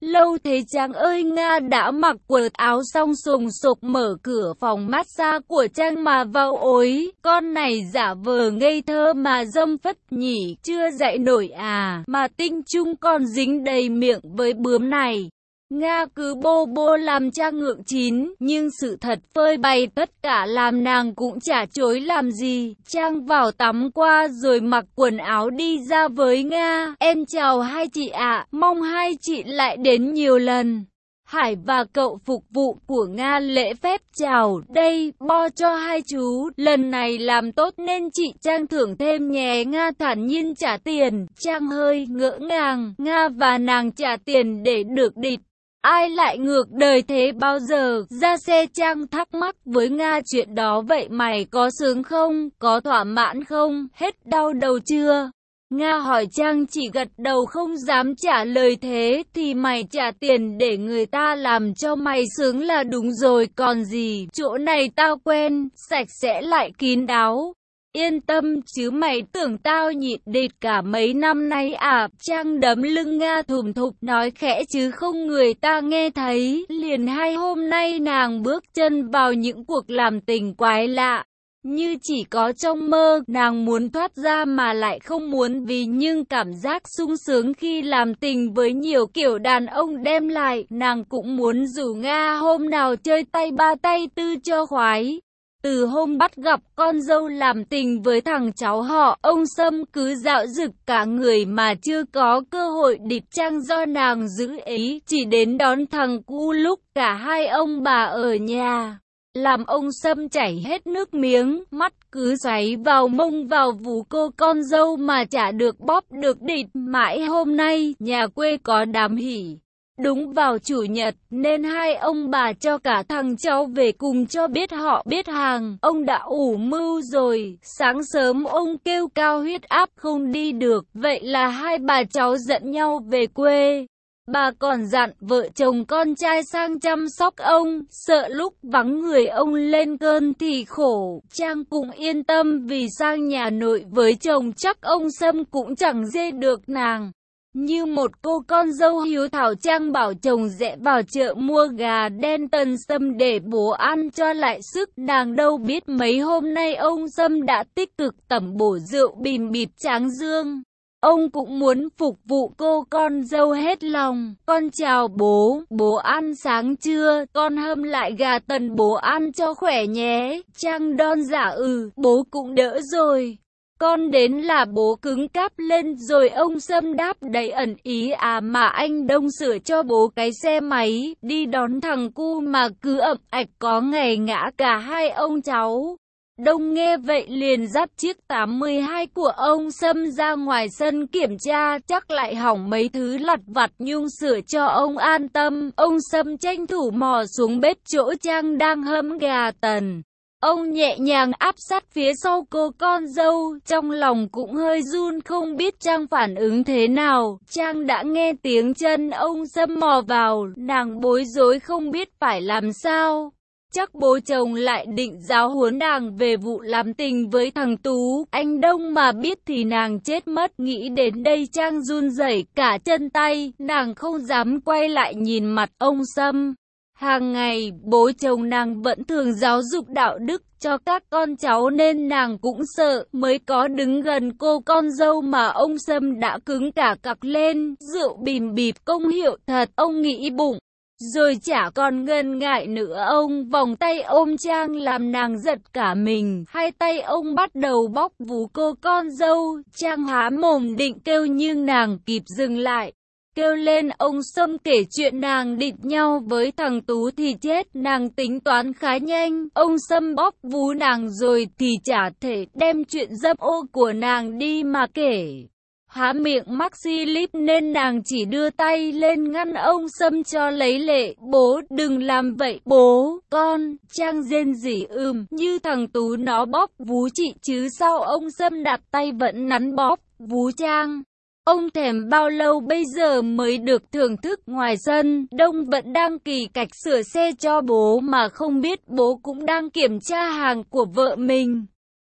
Lâu thế Trang ơi, Nga đã mặc quần áo xong sùng sục mở cửa phòng massage của Trang mà vào ối. Con này giả vờ ngây thơ mà dâm phất nhỉ, chưa dậy nổi à, mà tinh trung còn dính đầy miệng với bướm này. Nga cứ bô bô làm Trang ngượng chín, nhưng sự thật phơi bày tất cả làm nàng cũng chả chối làm gì. Trang vào tắm qua rồi mặc quần áo đi ra với Nga. Em chào hai chị ạ, mong hai chị lại đến nhiều lần. Hải và cậu phục vụ của Nga lễ phép chào, đây, bo cho hai chú, lần này làm tốt nên chị Trang thưởng thêm nhé. Nga thản nhiên trả tiền, Trang hơi ngỡ ngàng, Nga và nàng trả tiền để được địt. Ai lại ngược đời thế bao giờ? Ra xe Trang thắc mắc với Nga chuyện đó. Vậy mày có sướng không? Có thỏa mãn không? Hết đau đầu chưa? Nga hỏi Trang chỉ gật đầu không dám trả lời. Thế thì mày trả tiền để người ta làm cho mày sướng là đúng rồi còn gì. Chỗ này tao quen, sạch sẽ lại kín đáo. Yên tâm chứ mày tưởng tao nhịn đệt cả mấy năm nay à? Trang đấm lưng Nga thùm thụp nói khẽ chứ không người ta nghe thấy. Liền 2 hôm nay nàng bước chân vào những cuộc làm tình quái lạ. Như chỉ có trong mơ, nàng muốn thoát ra mà lại không muốn vì nhưng cảm giác sung sướng khi làm tình với nhiều kiểu đàn ông đem lại. Nàng cũng muốn rủ Nga hôm nào chơi tay ba tay tư cho khoái. Từ hôm bắt gặp con dâu làm tình với thằng cháu họ, ông Sâm cứ dạo dực cả người mà chưa có cơ hội địt Trang do nàng giữ ý, chỉ đến đón thằng cu lúc cả hai ông bà ở nhà. Làm ông Sâm chảy hết nước miếng, mắt cứ xoáy vào mông vào vú cô con dâu mà chả được bóp được địt. Mãi hôm nay, nhà quê có đám hỉ. Đúng vào chủ nhật, nên hai ông bà cho cả thằng cháu về cùng cho biết họ biết hàng. Ông đã ủ mưu rồi, sáng sớm ông kêu cao huyết áp không đi được, vậy là hai bà cháu dẫn nhau về quê. Bà còn dặn vợ chồng con trai sang chăm sóc ông, sợ lúc vắng người ông lên cơn thì khổ. Trang cũng yên tâm vì sang nhà nội với chồng chắc ông Sâm cũng chẳng dê được nàng. Như một cô con dâu hiếu thảo, Trang bảo chồng rẽ vào chợ mua gà đen tần Sâm để bố ăn cho lại sức. Nàng đâu biết mấy hôm nay ông Sâm đã tích cực tẩm bổ rượu bìm bịp tráng dương. Ông cũng muốn phục vụ cô con dâu hết lòng. Con chào bố, bố ăn sáng chưa? Con hâm lại gà tần bố ăn cho khỏe nhé. Trang đon dạ bố cũng đỡ rồi. Con đến là bố cứng cáp lên rồi. Ông Sâm đáp đầy ẩn ý à mà anh Đông sửa cho bố cái xe máy đi đón thằng cu mà cứ ậm ạch có ngày ngã cả hai ông cháu. Đông nghe vậy liền dắt chiếc 812 của ông Sâm ra ngoài sân kiểm tra, chắc lại hỏng mấy thứ lặt vặt nhung sửa cho ông an tâm. Ông Sâm tranh thủ mò xuống bếp chỗ Trang đang hâm gà tần. Ông nhẹ nhàng áp sát phía sau cô con dâu, trong lòng cũng hơi run không biết Trang phản ứng thế nào. Trang đã nghe tiếng chân ông Sâm mò vào, nàng bối rối không biết phải làm sao. Chắc bố chồng lại định giáo huấn nàng về vụ làm tình với thằng Tú. Anh Đông mà biết thì nàng chết mất. Nghĩ đến đây Trang run rẩy cả chân tay, nàng không dám quay lại nhìn mặt ông Sâm. Hàng ngày, bố chồng nàng vẫn thường giáo dục đạo đức cho các con cháu nên nàng cũng sợ, mới có đứng gần cô con dâu mà ông Sâm đã cứng cả cặc lên. Rượu bìm bịp công hiệu thật, ông nghĩ bụng. Rồi chả còn ngần ngại nữa, ông vòng tay ôm Trang làm nàng giật cả mình. Hai tay ông bắt đầu bóc vú cô con dâu. Trang há mồm định kêu nhưng nàng kịp dừng lại. Kêu lên ông Sâm kể chuyện nàng địt nhau với thằng Tú thì chết. Nàng tính toán khá nhanh, ông Sâm bóp vú nàng rồi thì chả thể đem chuyện dâm ô của nàng đi mà kể. Há miệng mắc slip nên nàng chỉ đưa tay lên ngăn ông Sâm cho lấy lệ. Bố đừng làm vậy bố, con. Trang rên rỉ như thằng Tú nó bóp vú chị chứ sao. Ông Sâm đặt tay vẫn nắn bóp vú Trang. Ông thèm bao lâu bây giờ mới được thưởng thức. Ngoài sân, Đông vẫn đang kỳ cạch sửa xe cho bố mà không biết bố cũng đang kiểm tra hàng của vợ mình.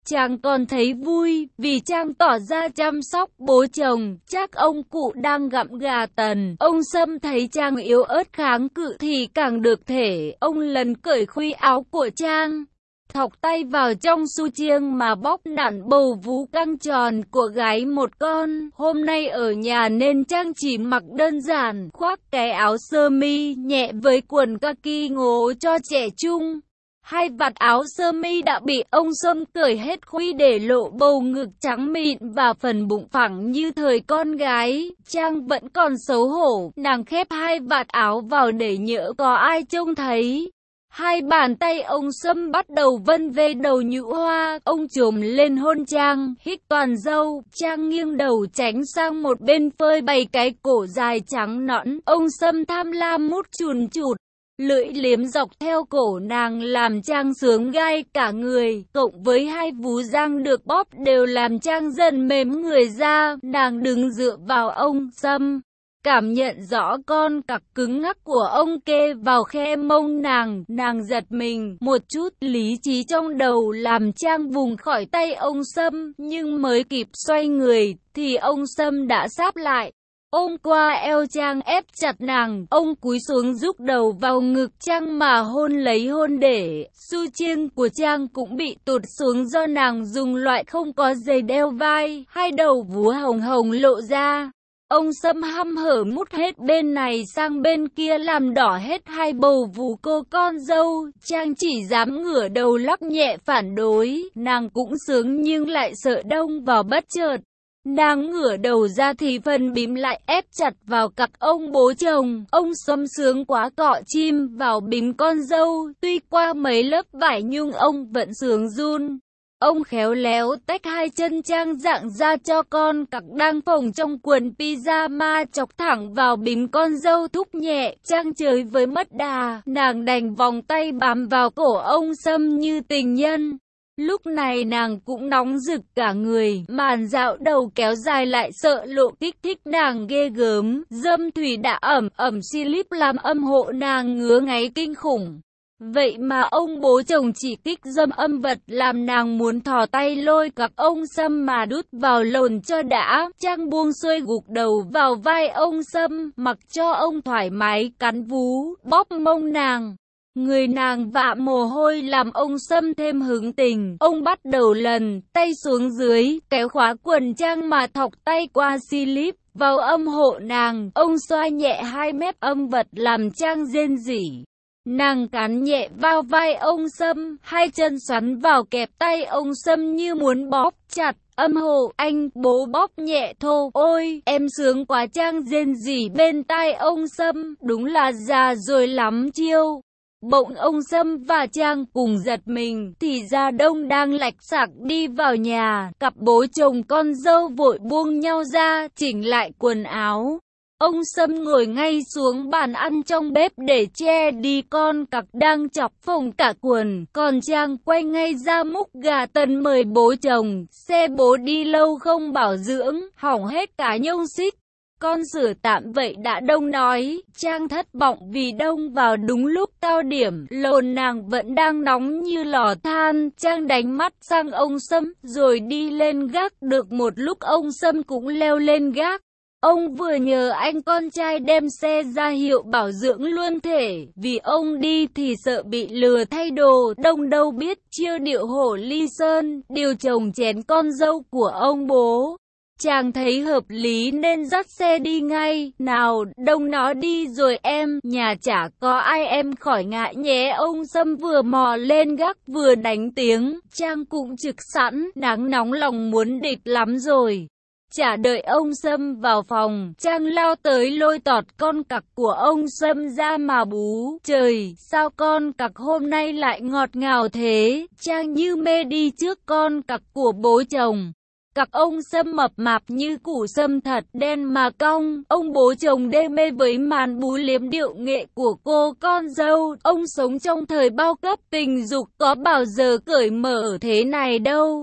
Chàng còn thấy vui, vì Trang tỏ ra chăm sóc bố chồng, chắc ông cụ đang gặm gà tần. Ông Sâm thấy Trang yếu ớt kháng cự thì càng được thể, ông lần cởi khuy áo của Trang, thọc tay vào trong su chiêng mà bóp nặn bầu vú căng tròn của gái một con. Hôm nay ở nhà nên Trang chỉ mặc đơn giản, khoác cái áo sơ mi nhẹ với quần kaki ngố cho trẻ trung. Hai vạt áo sơ mi đã bị ông Sâm cởi hết khuy để lộ bầu ngực trắng mịn và phần bụng phẳng như thời con gái. Trang vẫn còn xấu hổ, nàng khép hai vạt áo vào để nhỡ có ai trông thấy. Hai bàn tay ông Sâm bắt đầu vân về đầu nhũ hoa, ông chồm lên hôn Trang, hít toàn dâu. Trang nghiêng đầu tránh sang một bên phơi bày cái cổ dài trắng nõn. Ông Sâm tham lam mút chùn chụt, lưỡi liếm dọc theo cổ nàng làm Trang sướng gai cả người, cộng với hai vú răng được bóp đều làm Trang dần mềm người ra. Nàng đứng dựa vào ông Sâm, cảm nhận rõ con cặc cứng ngắc của ông kê vào khe mông nàng giật mình, một chút lý trí trong đầu làm Trang vùng khỏi tay ông Sâm, nhưng mới kịp xoay người, thì ông Sâm đã sáp lại, ôm qua eo Trang ép chặt nàng, ông cúi xuống rúc đầu vào ngực Trang mà hôn lấy hôn để, su chiêng của Trang cũng bị tụt xuống do nàng dùng loại không có dây đeo vai, hai đầu vú hồng hồng lộ ra. Ông Sâm hăm hở mút hết bên này sang bên kia làm đỏ hết hai bầu vú cô con dâu. Trang chỉ dám ngửa đầu lắc nhẹ phản đối, nàng cũng sướng nhưng lại sợ đông vào bất chợt. Nàng ngửa đầu ra thì phần bím lại ép chặt vào cặc ông bố chồng. Ông Sâm sướng quá cọ chim vào bím con dâu, tuy qua mấy lớp vải nhưng ông vẫn sướng run. Ông khéo léo tách hai chân Trang dạng ra cho con cặc đang phồng trong quần pyjama chọc thẳng vào bím con dâu thúc nhẹ. Trang chơi với mất đà, nàng đành vòng tay bám vào cổ ông Sâm như tình nhân. Lúc này nàng cũng nóng rực cả người, màn dạo đầu kéo dài lại sợ lộ kích thích nàng ghê gớm. Dâm thủy đã ẩm slip làm âm hộ nàng ngứa ngáy kinh khủng. Vậy mà ông bố chồng chỉ kích dâm âm vật làm nàng muốn thò tay lôi cặc ông Sâm mà đút vào lồn cho đã. Trang buông xuôi gục đầu vào vai ông Sâm, mặc cho ông thoải mái cắn vú, bóp mông nàng. Người nàng vạ mồ hôi làm ông Sâm thêm hứng tình. Ông bắt đầu lần tay xuống dưới, kéo khóa quần Trang mà thọc tay qua slip vào âm hộ nàng. Ông xoa nhẹ hai mép âm vật làm Trang rên rỉ. Nàng cắn nhẹ vào vai ông Sâm, hai chân xoắn vào kẹp tay ông Sâm như muốn bóp chặt. Âm hộ, anh, bố bóp nhẹ thô. Ôi, em sướng quá, Trang rên rỉ bên tai ông Sâm, đúng là già rồi lắm chiêu. Bỗng ông Sâm và Trang cùng giật mình, thì ra Đông đang lạch sạc đi vào nhà. Cặp bố chồng con dâu vội buông nhau ra, chỉnh lại quần áo. Ông Sâm ngồi ngay xuống bàn ăn trong bếp để che đi con cặc đang chọc phồng cả quần. Còn Trang quay ngay ra múc gà tần mời bố chồng. Xe bố đi lâu không bảo dưỡng, hỏng hết cả nhông xích. Con sửa tạm vậy đã, Đông nói. Trang thất vọng vì Đông vào đúng lúc cao điểm, lồn nàng vẫn đang nóng như lò than. Trang đánh mắt sang ông Sâm rồi đi lên gác. Được một lúc ông Sâm cũng leo lên gác. Ông vừa nhờ anh con trai đem xe ra hiệu bảo dưỡng luôn thể, vì ông đi thì sợ bị lừa thay đồ. Đông đâu biết chiêu điệu hổ ly sơn, điều chồng chén con dâu của ông bố. Chàng thấy hợp lý nên dắt xe đi ngay. Nào, Đông nó đi rồi em, nhà chả có ai em khỏi ngại nhé. Ông Sâm vừa mò lên gác vừa đánh tiếng. Trang cũng trực sẵn, nắng nóng lòng muốn địch lắm rồi. Chả đợi ông Sâm vào phòng, Trang lao tới lôi tọt con cặc của ông Sâm ra mà bú. Trời, sao con cặc hôm nay lại ngọt ngào thế? Trang như mê đi trước con cặc của bố chồng. Cặc ông Sâm mập mạp như củ sâm thật đen mà cong. Ông bố chồng đê mê với màn bú liếm điệu nghệ của cô con dâu. Ông sống trong thời bao cấp tình dục, có bao giờ cởi mở thế này đâu.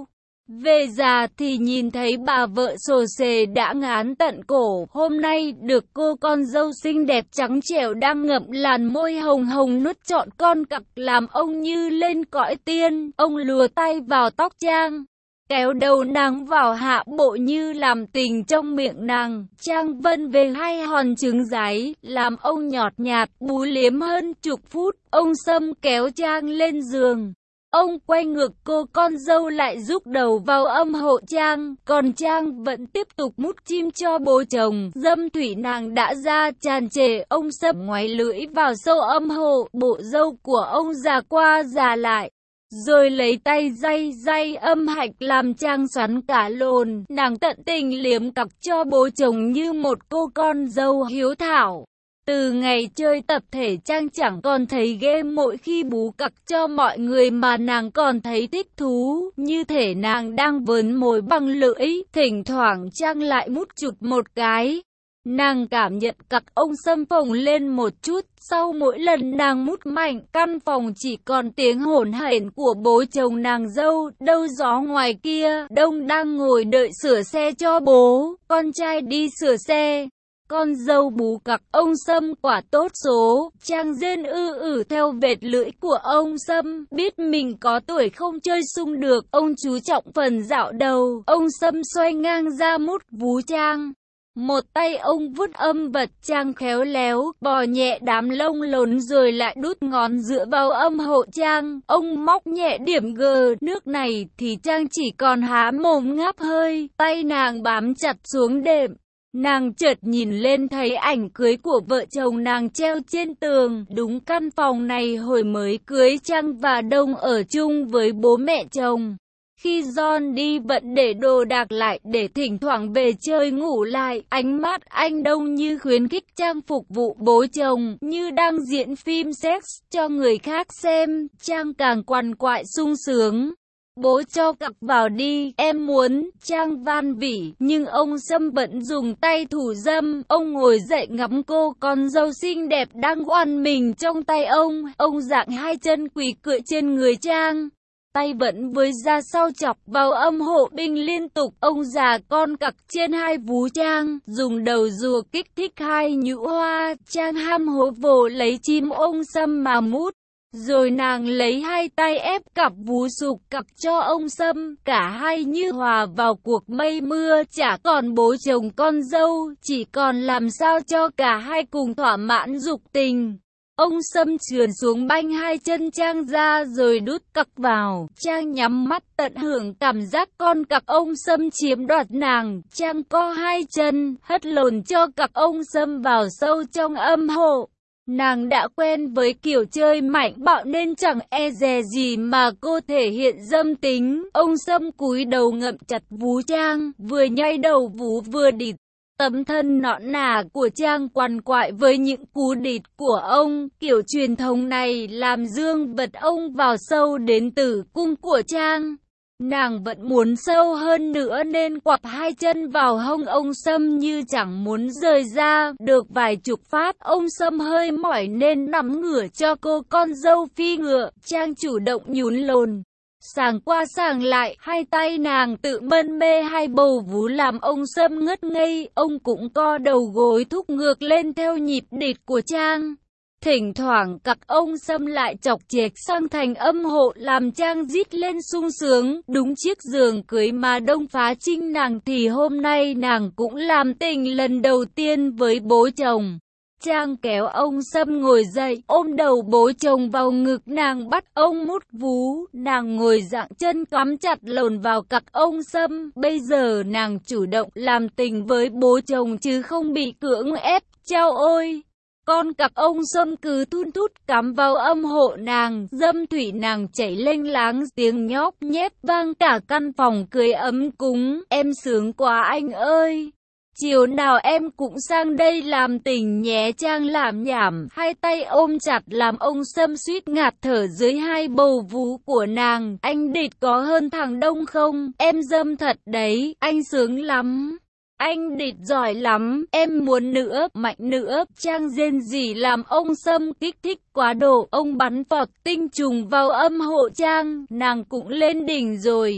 Về già thì nhìn thấy bà vợ xồ xề đã ngán tận cổ, hôm nay được cô con dâu xinh đẹp trắng trẻo đang ngậm làn môi hồng hồng nuốt trọn con cặc làm ông như lên cõi tiên. Ông lùa tay vào tóc Trang, kéo đầu nàng vào hạ bộ như làm tình trong miệng nàng. Trang vân về hai hòn trứng giấy, làm ông nhọt nhạt, bú liếm hơn chục phút. Ông Sâm kéo Trang lên giường. Ông quay ngược cô con dâu lại rúc đầu vào âm hộ Trang, còn Trang vẫn tiếp tục mút chim cho bố chồng. Dâm thủy nàng đã ra tràn trề, ông Sâm ngoáy lưỡi vào sâu âm hộ, bộ dâu của ông già qua già lại. Rồi lấy tay day day âm hạch làm Trang xoắn cả lồn, nàng tận tình liếm cặc cho bố chồng như một cô con dâu hiếu thảo. Từ ngày chơi tập thể Trang chẳng còn thấy ghê mỗi khi bú cặc cho mọi người mà nàng còn thấy thích thú, như thể nàng đang vớn mồi bằng lưỡi, thỉnh thoảng Trang lại mút chụt một cái. Nàng cảm nhận cặc ông Sâm phồng lên một chút, sau mỗi lần nàng mút mạnh, căn phòng chỉ còn tiếng hổn hển của bố chồng nàng dâu, đâu gió ngoài kia, Đông đang ngồi đợi sửa xe cho bố, con trai đi sửa xe. Con dâu bú cặc ông Sâm quả tốt số, Trang rên theo vệt lưỡi của ông Sâm, biết mình có tuổi không chơi sung được, ông chú trọng phần dạo đầu, ông Sâm xoay ngang ra mút vú Trang. Một tay ông vuốt âm vật Trang khéo léo, bò nhẹ đám lông lốn rồi lại đút ngón dựa vào âm hộ Trang, ông móc nhẹ điểm G, nước này thì Trang chỉ còn há mồm ngáp hơi, tay nàng bám chặt xuống đệm. Nàng chợt nhìn lên thấy ảnh cưới của vợ chồng nàng treo trên tường, đúng căn phòng này hồi mới cưới Trang và Đông ở chung với bố mẹ chồng. Khi John đi vẫn để đồ đạc lại để thỉnh thoảng về chơi ngủ lại, ánh mắt anh Đông như khuyến khích Trang phục vụ bố chồng, như đang diễn phim sex cho người khác xem, Trang càng quằn quại sung sướng. Bố cho cặc vào đi, em muốn, Trang van vỉ, nhưng ông Sâm vẫn dùng tay thủ dâm, ông ngồi dậy ngắm cô con dâu xinh đẹp đang oằn mình trong tay ông dạng hai chân quỳ cựa trên người Trang. Tay vẫn với ra sau chọc vào âm hộ binh liên tục, ông già con cặc trên hai vú Trang, dùng đầu rùa kích thích hai nhũ hoa, Trang ham hố vồ lấy chim ông Sâm mà mút. Rồi nàng lấy hai tay ép cặp vú sụp cặp cho ông Sâm, cả hai như hòa vào cuộc mây mưa, chả còn bố chồng con dâu, chỉ còn làm sao cho cả hai cùng thỏa mãn dục tình. Ông Sâm trườn xuống banh hai chân Trang ra rồi đút cặc vào, Trang nhắm mắt tận hưởng cảm giác con cặc ông Sâm chiếm đoạt nàng, Trang co hai chân, hất lồn cho cặc ông Sâm vào sâu trong âm hộ. Nàng đã quen với kiểu chơi mạnh bạo nên chẳng e dè gì mà cô thể hiện dâm tính. Ông Sâm cúi đầu ngậm chặt vú Trang, vừa nhai đầu vú vừa địt. Tấm thân nõn nà của Trang quằn quại với những cú địt của ông. Kiểu truyền thống này làm dương vật ông vào sâu đến tử cung của Trang. Nàng vẫn muốn sâu hơn nữa nên quặp hai chân vào hông ông Sâm như chẳng muốn rời ra. Được vài chục phát, ông Sâm hơi mỏi nên nằm ngửa cho cô con dâu phi ngựa. Trang chủ động nhún lồn, sàng qua sàng lại, hai tay nàng tự mân mê hai bầu vú làm ông Sâm ngất ngây. Ông cũng co đầu gối thúc ngược lên theo nhịp địt của Trang. Thỉnh thoảng cặc ông Sâm lại chọc chệch sang thành âm hộ làm Trang rít lên sung sướng. Đúng chiếc giường cưới mà Đông phá trinh nàng thì hôm nay nàng cũng làm tình lần đầu tiên với bố chồng. Trang kéo ông Sâm ngồi dậy, ôm đầu bố chồng vào ngực nàng bắt ông mút vú. Nàng ngồi dạng chân cắm chặt lồn vào cặc ông Sâm. Bây giờ nàng chủ động làm tình với bố chồng chứ không bị cưỡng ép. Chao ôi! Con cặc ông Sâm cứ thun thút cắm vào âm hộ nàng, dâm thủy nàng chảy lênh láng, tiếng nhóp nhép vang cả căn phòng cưới ấm cúng. Em sướng quá anh ơi! Chiều nào em cũng sang đây làm tình nhé. Trang làm nhảm, hai tay ôm chặt làm ông Sâm suýt ngạt thở dưới hai bầu vú của nàng. Anh địt có hơn thằng Đông không? Em dâm thật đấy, anh sướng lắm. Anh địt giỏi lắm, em muốn nữa, mạnh nữa. Trang rên rỉ làm ông Sâm kích thích quá độ. Ông bắn vọt tinh trùng vào âm hộ Trang, nàng cũng lên đỉnh rồi.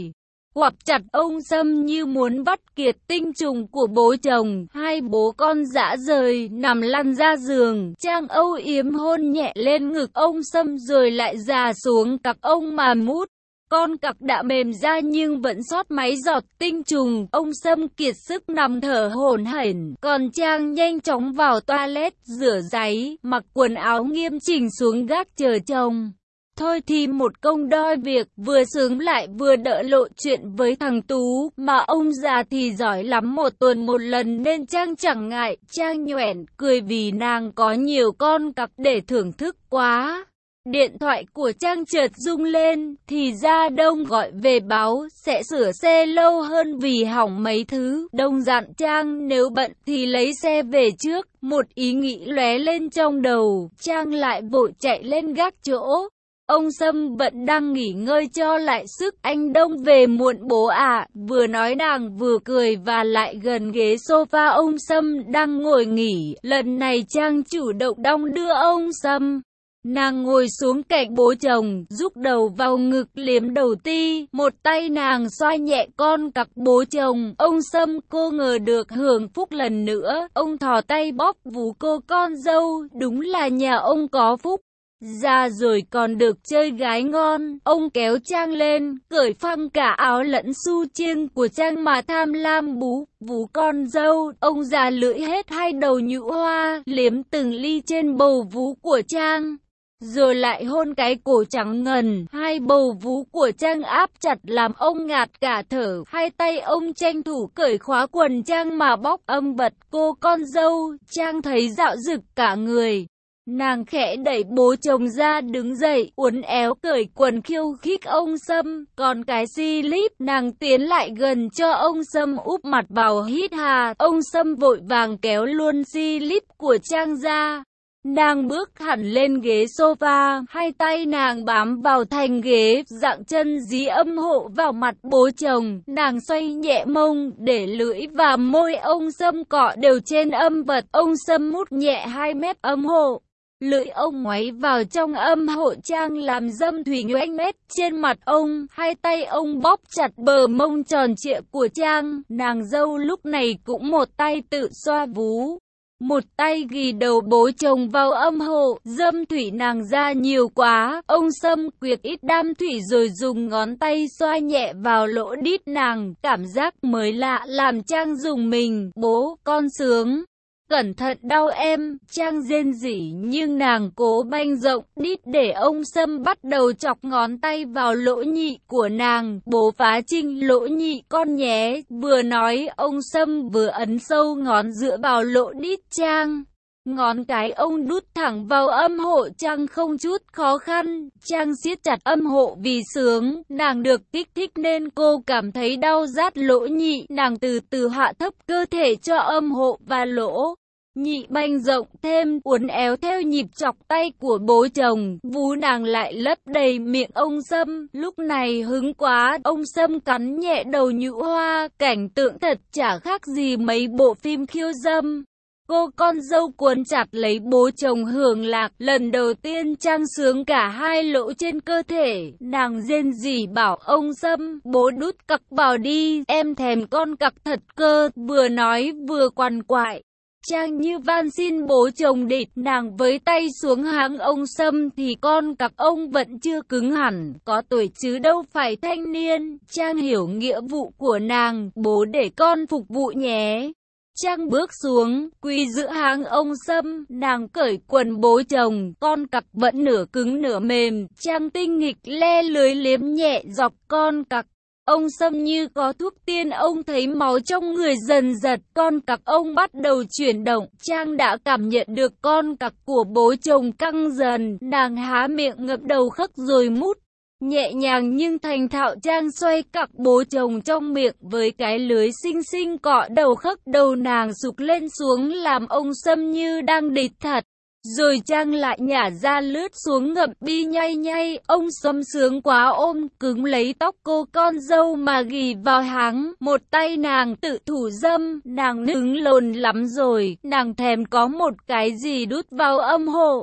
quặp chặt ông Sâm như muốn vắt kiệt tinh trùng của bố chồng. Hai bố con dã rời nằm lăn ra giường, Trang âu yếm hôn nhẹ lên ngực ông Sâm rồi lại già xuống cặc ông mà mút. Con cặc đã mềm ra nhưng vẫn sót mấy giọt tinh trùng. Ông Sâm kiệt sức nằm thở hổn hển, còn Trang nhanh chóng vào toilet rửa ráy, mặc quần áo nghiêm chỉnh xuống gác chờ chồng. Thôi thì một công đôi việc, vừa sướng lại vừa đỡ lộ chuyện với thằng Tú, mà ông già thì giỏi lắm, một tuần một lần nên Trang chẳng ngại. Trang nhoẻn cười vì nàng có nhiều con cặc để thưởng thức quá. Điện thoại của Trang chợt rung lên, thì ra Đông gọi về báo sẽ sửa xe lâu hơn vì hỏng mấy thứ. Đông dặn Trang nếu bận thì lấy xe về trước. Một ý nghĩ lóe lên trong đầu, Trang lại vội chạy lên gác chỗ. Ông Sâm vẫn đang nghỉ ngơi cho lại sức. Anh Đông về muộn bố ạ. Vừa nói nàng vừa cười và lại gần ghế sofa ông Sâm đang ngồi nghỉ. Lần này Trang chủ động đong đưa ông Sâm. Nàng ngồi xuống cạnh bố chồng, rúc đầu vào ngực liếm đầu ti, một tay nàng xoa nhẹ con cặc bố chồng. Ông Sâm cô ngờ được hưởng phúc lần nữa, ông thò tay bóp vú cô con dâu, đúng là nhà ông có phúc. Già rồi còn được chơi gái ngon. Ông kéo Trang lên, cởi phăng cả áo lẫn su chiêng của Trang mà tham lam bú vú con dâu. Ông già lưỡi hết hai đầu nhũ hoa, liếm từng ly trên bầu vú của Trang, rồi lại hôn cái cổ trắng ngần. Hai bầu vú của Trang áp chặt làm ông ngạt cả thở. Hai tay ông tranh thủ cởi khóa quần Trang mà bóp âm vật cô con dâu. Trang thấy dạo rực cả người. Nàng khẽ đẩy bố chồng ra đứng dậy, uốn éo cởi quần khiêu khích ông Sâm. Còn cái slip nàng tiến lại gần cho ông Sâm úp mặt vào hít hà. Ông Sâm vội vàng kéo luôn slip của Trang ra. Nàng bước hẳn lên ghế sofa, hai tay nàng bám vào thành ghế, dạng chân dí âm hộ vào mặt bố chồng. Nàng xoay nhẹ mông, để lưỡi và môi ông Sâm cọ đều trên âm vật. Ông Sâm mút nhẹ hai mép âm hộ. Lưỡi ông ngoáy vào trong âm hộ Trang làm dâm thủy nhoẻn mét trên mặt ông. Hai tay ông bóp chặt bờ mông tròn trịa của Trang. Nàng dâu lúc này cũng một tay tự xoa vú, một tay ghi đầu bố chồng vào âm hộ. Dâm thủy nàng ra nhiều quá, ông Sâm quyệt ít đam thủy rồi dùng ngón tay xoa nhẹ vào lỗ đít nàng. Cảm giác mới lạ làm Trang rùng mình. Bố, con sướng. Cẩn thận đau em. Trang rên rỉ nhưng nàng cố banh rộng đít để ông Sâm bắt đầu chọc ngón tay vào lỗ nhị của nàng. Bố phá trinh lỗ nhị con nhé. Vừa nói ông Sâm vừa ấn sâu ngón giữa vào lỗ đít Trang. Ngón cái ông đút thẳng vào âm hộ Trang không chút khó khăn. Trang siết chặt âm hộ vì sướng. Nàng được kích thích nên cô cảm thấy đau rát lỗ nhị. Nàng từ từ hạ thấp cơ thể cho âm hộ và lỗ nhị banh rộng thêm, uốn éo theo nhịp chọc tay của bố chồng. Vú nàng lại lấp đầy miệng ông Sâm. Lúc này hứng quá, ông Sâm cắn nhẹ đầu nhũ hoa. Cảnh tượng thật chả khác gì mấy bộ phim khiêu dâm. Cô con dâu cuốn chặt lấy bố chồng hưởng lạc. Lần đầu tiên Trang sướng cả hai lỗ trên cơ thể. Nàng rên rỉ bảo ông Sâm, bố đút cặc vào đi, em thèm con cặc thật cơ. Vừa nói vừa quằn quại. Trang như van xin bố chồng địt. Nàng với tay xuống háng ông Sâm thì con cặc ông vẫn chưa cứng hẳn, có tuổi chứ đâu phải thanh niên. Trang hiểu nghĩa vụ của nàng, bố để con phục vụ nhé. Trang bước xuống, quỳ giữa háng ông Sâm. Nàng cởi quần bố chồng, con cặc vẫn nửa cứng nửa mềm. Trang tinh nghịch le lưới liếm nhẹ dọc con cặc. Ông Sâm như có thuốc tiên, ông thấy máu trong người dần dật, con cặc ông bắt đầu chuyển động. Trang đã cảm nhận được con cặc của bố chồng căng dần, nàng há miệng ngậm đầu khấc rồi mút. Nhẹ nhàng nhưng thành thạo Trang xoay cặc bố chồng trong miệng với cái lưới xinh xinh cọ đầu khấc đầu nàng sụp lên xuống làm ông Sâm như đang địch thật. Rồi Trang lại nhả ra lướt xuống ngậm bi nhay nhay. Ông Sâm sướng quá ôm cứng lấy tóc cô con dâu mà ghì vào háng. Một tay nàng tự thủ dâm. Nàng nức lồn lắm rồi. Nàng thèm có một cái gì đút vào âm hộ.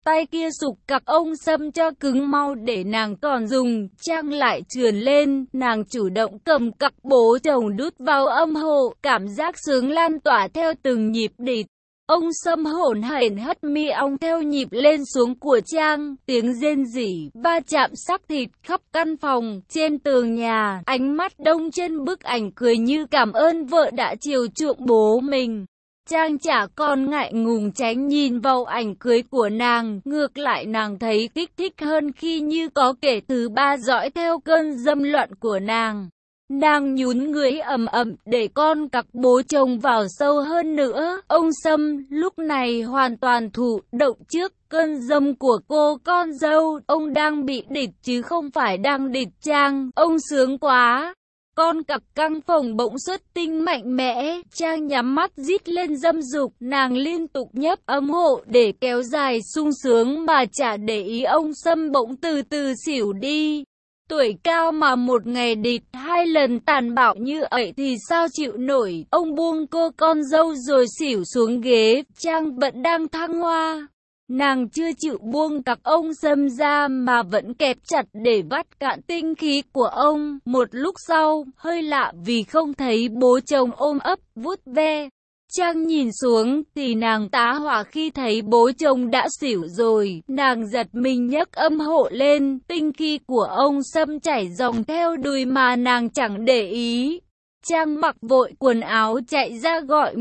tay kia sục cặc ông Sâm cho cứng mau để nàng còn dùng. Trang lại trườn lên, nàng chủ động cầm cặc bố chồng đút vào âm hộ, cảm giác sướng lan tỏa theo từng nhịp địch. Ông Sâm hổn hển hất mi ong theo nhịp lên xuống của Trang, tiếng rên rỉ, va chạm xác thịt khắp căn phòng, trên tường nhà, ánh mắt đông trên bức ảnh cười như cảm ơn vợ đã chiều chuộng bố mình. Trang chả còn ngại ngùng tránh nhìn vào ảnh cưới của nàng, ngược lại nàng thấy kích thích hơn khi như có kẻ thứ ba dõi theo cơn dâm loạn của nàng. Nàng nhún người ầm ầm để con cặc bố chồng vào sâu hơn nữa. Ông Sâm lúc này hoàn toàn thụ động trước cơn dâm của cô con dâu. Ông đang bị địch chứ không phải đang địch Trang. Ông sướng quá. Con cặc căng phồng bỗng xuất tinh mạnh mẽ. Trang nhắm mắt rít lên dâm dục. Nàng liên tục nhấp ấm hộ để kéo dài sung sướng mà chả để ý ông Sâm bỗng từ từ xỉu đi. Tuổi cao mà một ngày địch 2 lần tàn bạo như ấy thì sao chịu nổi. Ông buông cô con dâu rồi xỉu xuống ghế. Trang vẫn đang thăng hoa. Nàng chưa chịu buông cặc ông Sâm ra mà vẫn kẹp chặt để vắt cạn tinh khí của ông. Một lúc sau, hơi lạ vì không thấy bố chồng ôm ấp, vuốt ve. Trang nhìn xuống thì nàng tá hỏa khi thấy bố chồng đã xỉu rồi. Nàng giật mình nhấc âm hộ lên, tinh khí của ông Sâm chảy dòng theo đùi mà nàng chẳng để ý. Trang mặc vội quần áo chạy ra gọi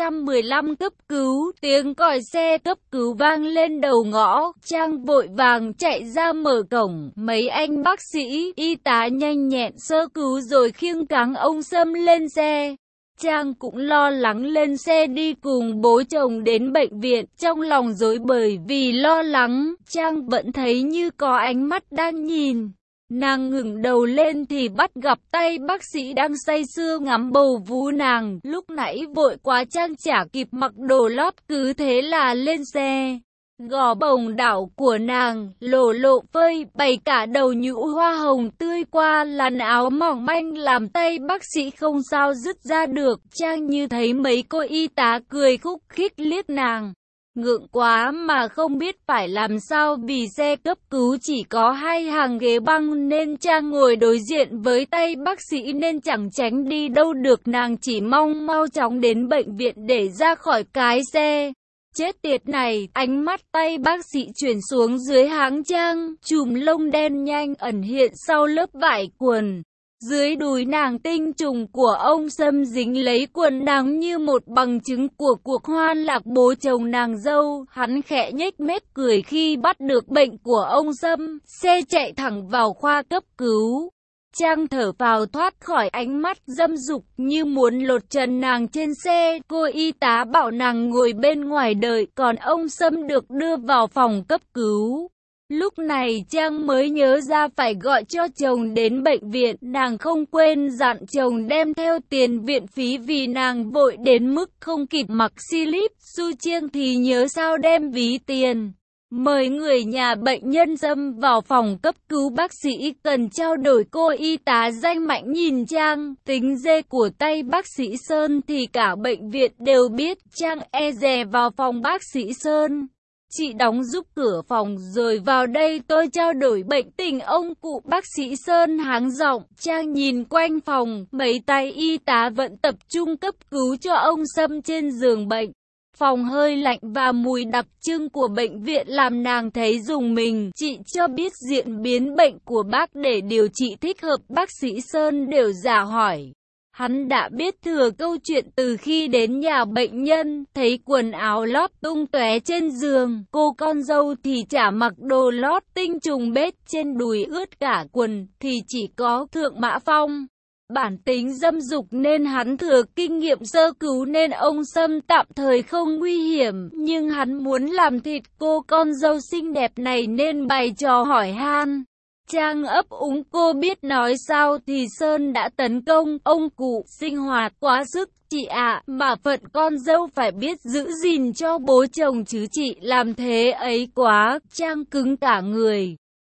115 cấp cứu, tiếng còi xe cấp cứu vang lên đầu ngõ. Trang vội vàng chạy ra mở cổng, mấy anh bác sĩ, y tá nhanh nhẹn sơ cứu rồi khiêng cáng ông Sâm lên xe. Trang cũng lo lắng lên xe đi cùng bố chồng đến bệnh viện, trong lòng rối bời vì lo lắng. Trang vẫn thấy như có ánh mắt đang nhìn. Nàng ngẩng đầu lên thì bắt gặp tay bác sĩ đang say sưa ngắm bầu vú nàng. Lúc nãy vội quá Trang chả kịp mặc đồ lót, cứ thế là lên xe. Gò bồng đảo của nàng lộ lộ phơi bày cả đầu nhũ hoa hồng tươi qua làn áo mỏng manh làm tay bác sĩ không sao dứt ra được. Trang như thấy mấy cô y tá cười khúc khích liếc nàng. Ngượng quá mà không biết phải làm sao vì xe cấp cứu chỉ có 2 hàng ghế băng nên Trang ngồi đối diện với tay bác sĩ nên chẳng tránh đi đâu được. Nàng chỉ mong mau chóng đến bệnh viện để ra khỏi cái xe. Chết tiệt này, ánh mắt tay bác sĩ chuyển xuống dưới háng Trang, chùm lông đen nhanh ẩn hiện sau lớp vải quần. Dưới đùi nàng tinh trùng của ông Sâm dính lấy quần nàng như một bằng chứng của cuộc hoan lạc bố chồng nàng dâu. Hắn khẽ nhếch mép cười khi bắt được bệnh của ông Sâm, xe chạy thẳng vào khoa cấp cứu. Trang thở phào thoát khỏi ánh mắt dâm dục như muốn lột trần nàng trên xe. Cô y tá bảo nàng ngồi bên ngoài đợi, còn ông Sâm được đưa vào phòng cấp cứu. Lúc này Trang mới nhớ ra phải gọi cho chồng đến bệnh viện. Nàng không quên dặn chồng đem theo tiền viện phí vì nàng vội đến mức không kịp mặc slip. Su Chiêng thì nhớ sao đem ví tiền. Mời người nhà bệnh nhân Sâm vào phòng cấp cứu, bác sĩ cần trao đổi. Cô y tá danh Mạnh nhìn Trang, tính dê của tay bác sĩ Sơn thì cả bệnh viện đều biết. Trang e dè vào phòng bác sĩ Sơn. Chị đóng giúp cửa phòng rồi vào đây tôi trao đổi bệnh tình ông cụ. Bác sĩ Sơn háng giọng. Trang nhìn quanh phòng, mấy tay y tá vẫn tập trung cấp cứu cho ông Sâm trên giường bệnh. Phòng hơi lạnh và mùi đặc trưng của bệnh viện làm nàng thấy rùng mình. Chị cho biết diễn biến bệnh của bác để điều trị thích hợp. Bác sĩ Sơn đều dò hỏi. Hắn đã biết thừa câu chuyện từ khi đến nhà bệnh nhân, thấy quần áo lót tung tóe trên giường. Cô con dâu thì chả mặc đồ lót, tinh trùng bết trên đùi ướt cả quần, thì chỉ có Thượng Mã Phong. Bản tính dâm dục nên hắn thừa kinh nghiệm sơ cứu nên ông Sâm tạm thời không nguy hiểm. Nhưng hắn muốn làm thịt cô con dâu xinh đẹp này nên bày trò hỏi han. Trang ấp úng cô biết nói sao thì Sơn đã tấn công. Ông cụ sinh hoạt quá sức chị ạ, mà phận con dâu phải biết giữ gìn cho bố chồng chứ chị làm thế ấy quá. Trang cứng cả người.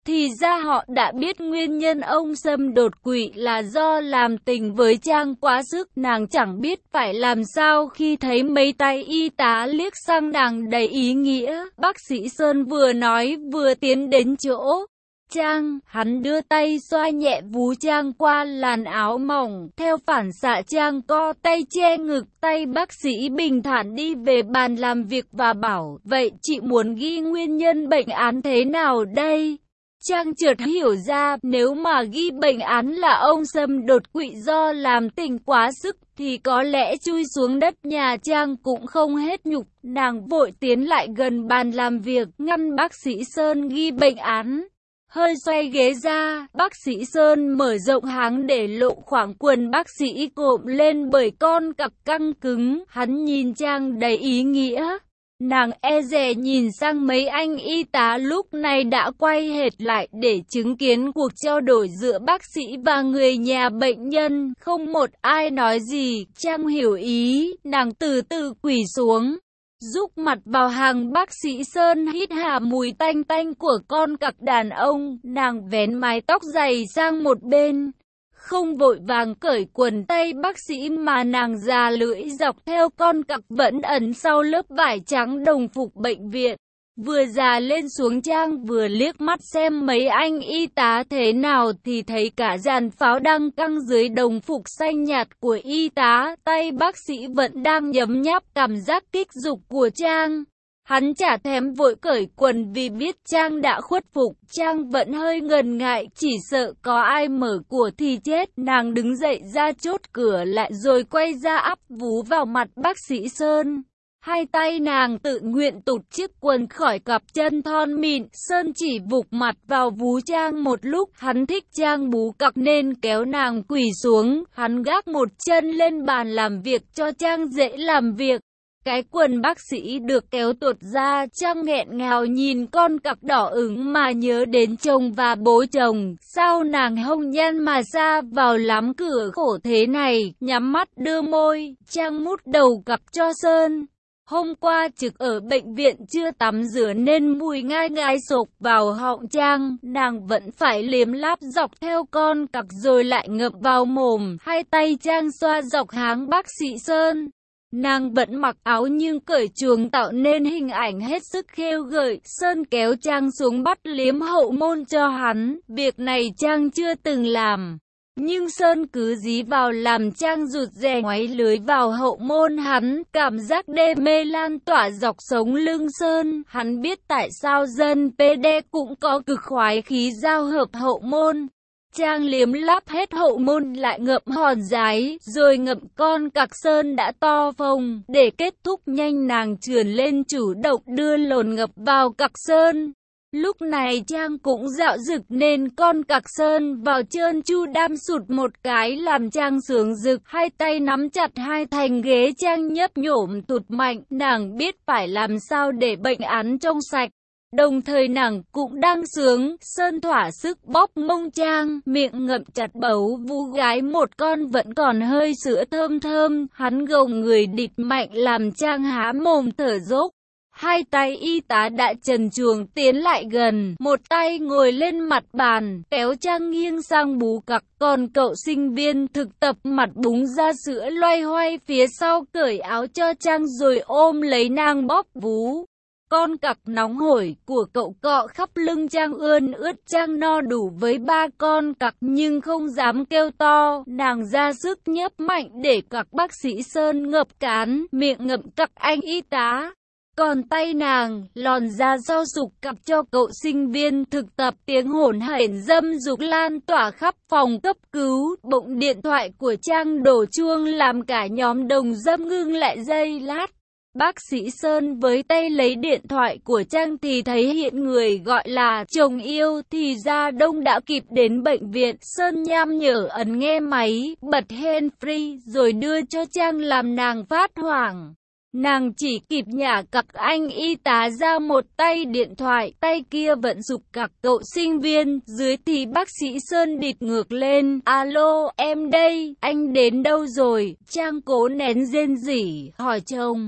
Thì ra họ đã biết nguyên nhân ông Sâm đột quỵ là do làm tình với Trang quá sức. Nàng chẳng biết phải làm sao khi thấy mấy tay y tá liếc sang nàng đầy ý nghĩa. Bác sĩ Sơn vừa nói vừa tiến đến chỗ Trang, hắn đưa tay xoa nhẹ vú Trang qua làn áo mỏng. Theo phản xạ Trang co tay che ngực, tay bác sĩ bình thản đi về bàn làm việc và bảo, vậy chị muốn ghi nguyên nhân bệnh án thế nào đây? Trang chợt hiểu ra, nếu mà ghi bệnh án là ông Sâm đột quỵ do làm tình quá sức, thì có lẽ chui xuống đất nhà Trang cũng không hết nhục. Nàng vội tiến lại gần bàn làm việc, ngăn bác sĩ Sơn ghi bệnh án. Hơi xoay ghế ra, bác sĩ Sơn mở rộng háng để lộ khoảng quần bác sĩ cộm lên bởi con cặc căng cứng. Hắn nhìn Trang đầy ý nghĩa. Nàng e dè nhìn sang mấy anh y tá lúc này đã quay hệt lại để chứng kiến cuộc trao đổi giữa bác sĩ và người nhà bệnh nhân. Không một ai nói gì, Trang hiểu ý, nàng từ từ quỳ xuống, rúc mặt vào hàng bác sĩ Sơn, hít hà mùi tanh tanh của con cặc đàn ông. Nàng vén mái tóc dày sang một bên, không vội vàng cởi quần tay bác sĩ mà nàng già lưỡi dọc theo con cặc vẫn ẩn sau lớp vải trắng đồng phục bệnh viện. Vừa già lên xuống Trang vừa liếc mắt xem mấy anh y tá thế nào thì thấy cả dàn pháo đang căng dưới đồng phục xanh nhạt của y tá. Tay bác sĩ vẫn đang nhấm nháp cảm giác kích dục của Trang. Hắn chả thèm vội cởi quần vì biết Trang đã khuất phục. Trang vẫn hơi ngần ngại, chỉ sợ có ai mở của thì chết. Nàng đứng dậy ra chốt cửa lại rồi quay ra ắp vú vào mặt bác sĩ Sơn. Hai tay nàng tự nguyện tụt chiếc quần khỏi cặp chân thon mịn. Sơn chỉ vụt mặt vào vú Trang một lúc. Hắn thích Trang bú cặc nên kéo nàng quỳ xuống. Hắn gác một chân lên bàn làm việc cho Trang dễ làm việc. Cái quần bác sĩ được kéo tuột ra, Trang nghẹn ngào nhìn con cặc đỏ ửng mà nhớ đến chồng và bố chồng. Sao nàng hông nhan mà ra vào lắm cửa khổ thế này? Nhắm mắt đưa môi, Trang mút đầu cặc cho Sơn. Hôm qua trực ở bệnh viện chưa tắm rửa nên mùi ngai ngai sộc vào họng Trang. Nàng vẫn phải liếm láp dọc theo con cặc rồi lại ngậm vào mồm. Hai tay Trang xoa dọc háng bác sĩ Sơn. Nàng vẫn mặc áo nhưng cởi chuồng tạo nên hình ảnh hết sức khêu gợi. Sơn kéo Trang xuống bắt liếm hậu môn cho hắn. Việc này Trang chưa từng làm, nhưng Sơn cứ dí vào làm Trang rụt rè ngoáy lưới vào hậu môn hắn. Cảm giác đê mê lan tỏa dọc sống lưng Sơn. Hắn biết tại sao dân PD cũng có cực khoái khí giao hợp hậu môn. Trang liếm láp hết hậu môn lại ngậm hòn giái, rồi ngậm con cặc Sơn đã to phồng. Để kết thúc nhanh nàng trườn lên chủ động đưa lồn ngập vào cặc Sơn. Lúc này Trang cũng dạo dực nên con cặc Sơn vào trơn chu đam sụt một cái làm Trang sướng rực. Hai tay nắm chặt hai thành ghế, Trang nhấp nhổm tụt mạnh. Nàng biết phải làm sao để bệnh án trong sạch. Đồng thời nàng cũng đang sướng. Sơn thỏa sức bóp mông Trang, miệng ngậm chặt bấu vú gái một con vẫn còn hơi sữa thơm thơm. Hắn gồng người địt mạnh làm Trang há mồm thở dốc. Hai tay y tá đã trần truồng tiến lại gần, một tay ngồi lên mặt bàn, kéo Trang nghiêng sang bú cặc. Còn cậu sinh viên thực tập mặt búng ra sữa loay hoay phía sau cởi áo cho Trang rồi ôm lấy nàng bóp vú. Con cặc nóng hổi của cậu cọ khắp lưng Trang ươn ướt. Trang no đủ với ba con cặc nhưng không dám kêu to. Nàng ra sức nhấp mạnh để cặc bác sĩ Sơn ngập cán, miệng ngậm cặc anh y tá. Còn tay nàng lòn ra sau sục cặp cho cậu sinh viên thực tập. Tiếng hổn hển dâm dục lan tỏa khắp phòng cấp cứu. Bỗng điện thoại của Trang đổ chuông làm cả nhóm đồng dâm ngưng lại giây lát. Bác sĩ Sơn với tay lấy điện thoại của Trang thì thấy hiện người gọi là chồng yêu. Thì ra Đông đã kịp đến bệnh viện. Sơn nham nhở ấn nghe máy, bật hand free rồi đưa cho Trang làm nàng phát hoảng. Nàng chỉ kịp nhả cặc anh y tá ra một tay điện thoại, tay kia vẫn giục cặc cậu sinh viên. Dưới thì bác sĩ Sơn địt ngược lên, alo, em đây, anh đến đâu rồi? Trang cố nén rên rỉ, hỏi chồng.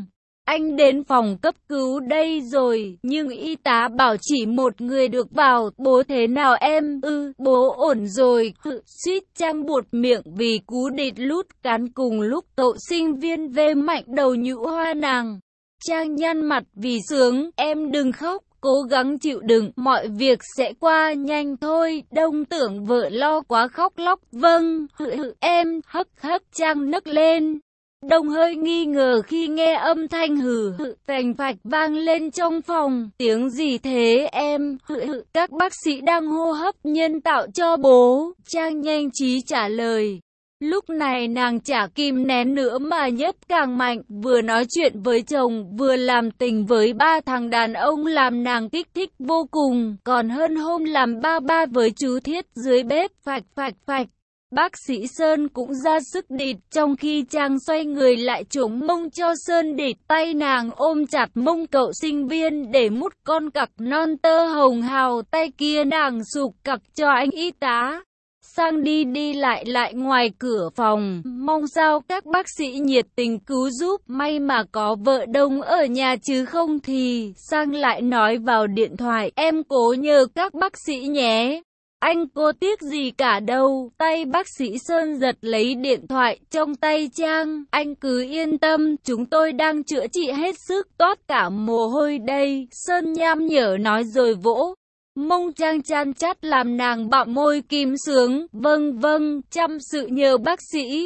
Anh đến phòng cấp cứu đây rồi, nhưng y tá bảo chỉ một người được vào. Bố thế nào em? Bố ổn rồi. Suýt Trang buột miệng vì cú địt lút cán cùng lúc cậu sinh viên vê mạnh đầu nhũ hoa nàng. Trang nhăn mặt vì sướng, em đừng khóc, cố gắng chịu đựng, mọi việc sẽ qua nhanh thôi. Đông tưởng vợ lo quá khóc lóc. Vâng, em, hắc Trang nấc lên. Đông hơi nghi ngờ khi nghe âm thanh phành phạch vang lên trong phòng. Tiếng gì thế em? Các bác sĩ đang hô hấp nhân tạo cho bố. Trang nhanh trí trả lời. Lúc này nàng chả kìm nén nữa mà nhấp càng mạnh, vừa nói chuyện với chồng, vừa làm tình với ba thằng đàn ông làm nàng kích thích vô cùng, còn hơn hôm làm ba với chú Thiết dưới bếp. Phạch. Bác sĩ Sơn cũng ra sức địt, trong khi Trang xoay người lại chống mông cho Sơn địt. Tay nàng ôm chặt mông cậu sinh viên để mút con cặc non tơ hồng hào, tay kia nàng sụp cặc cho anh y tá. Sang đi lại ngoài cửa phòng, mong sao các bác sĩ nhiệt tình cứu giúp. May mà có vợ Đông ở nhà chứ không thì Sang lại nói vào điện thoại, em cố nhờ các bác sĩ nhé. Anh có tiếc gì cả đâu. Tay bác sĩ Sơn giật lấy điện thoại trong tay Trang. Anh cứ yên tâm, chúng tôi đang chữa trị hết sức, toát cả mồ hôi đây. Sơn nham nhở nói rồi vỗ mông Trang chan chát làm nàng bặm môi kìm sướng. Vâng, chăm sự nhờ bác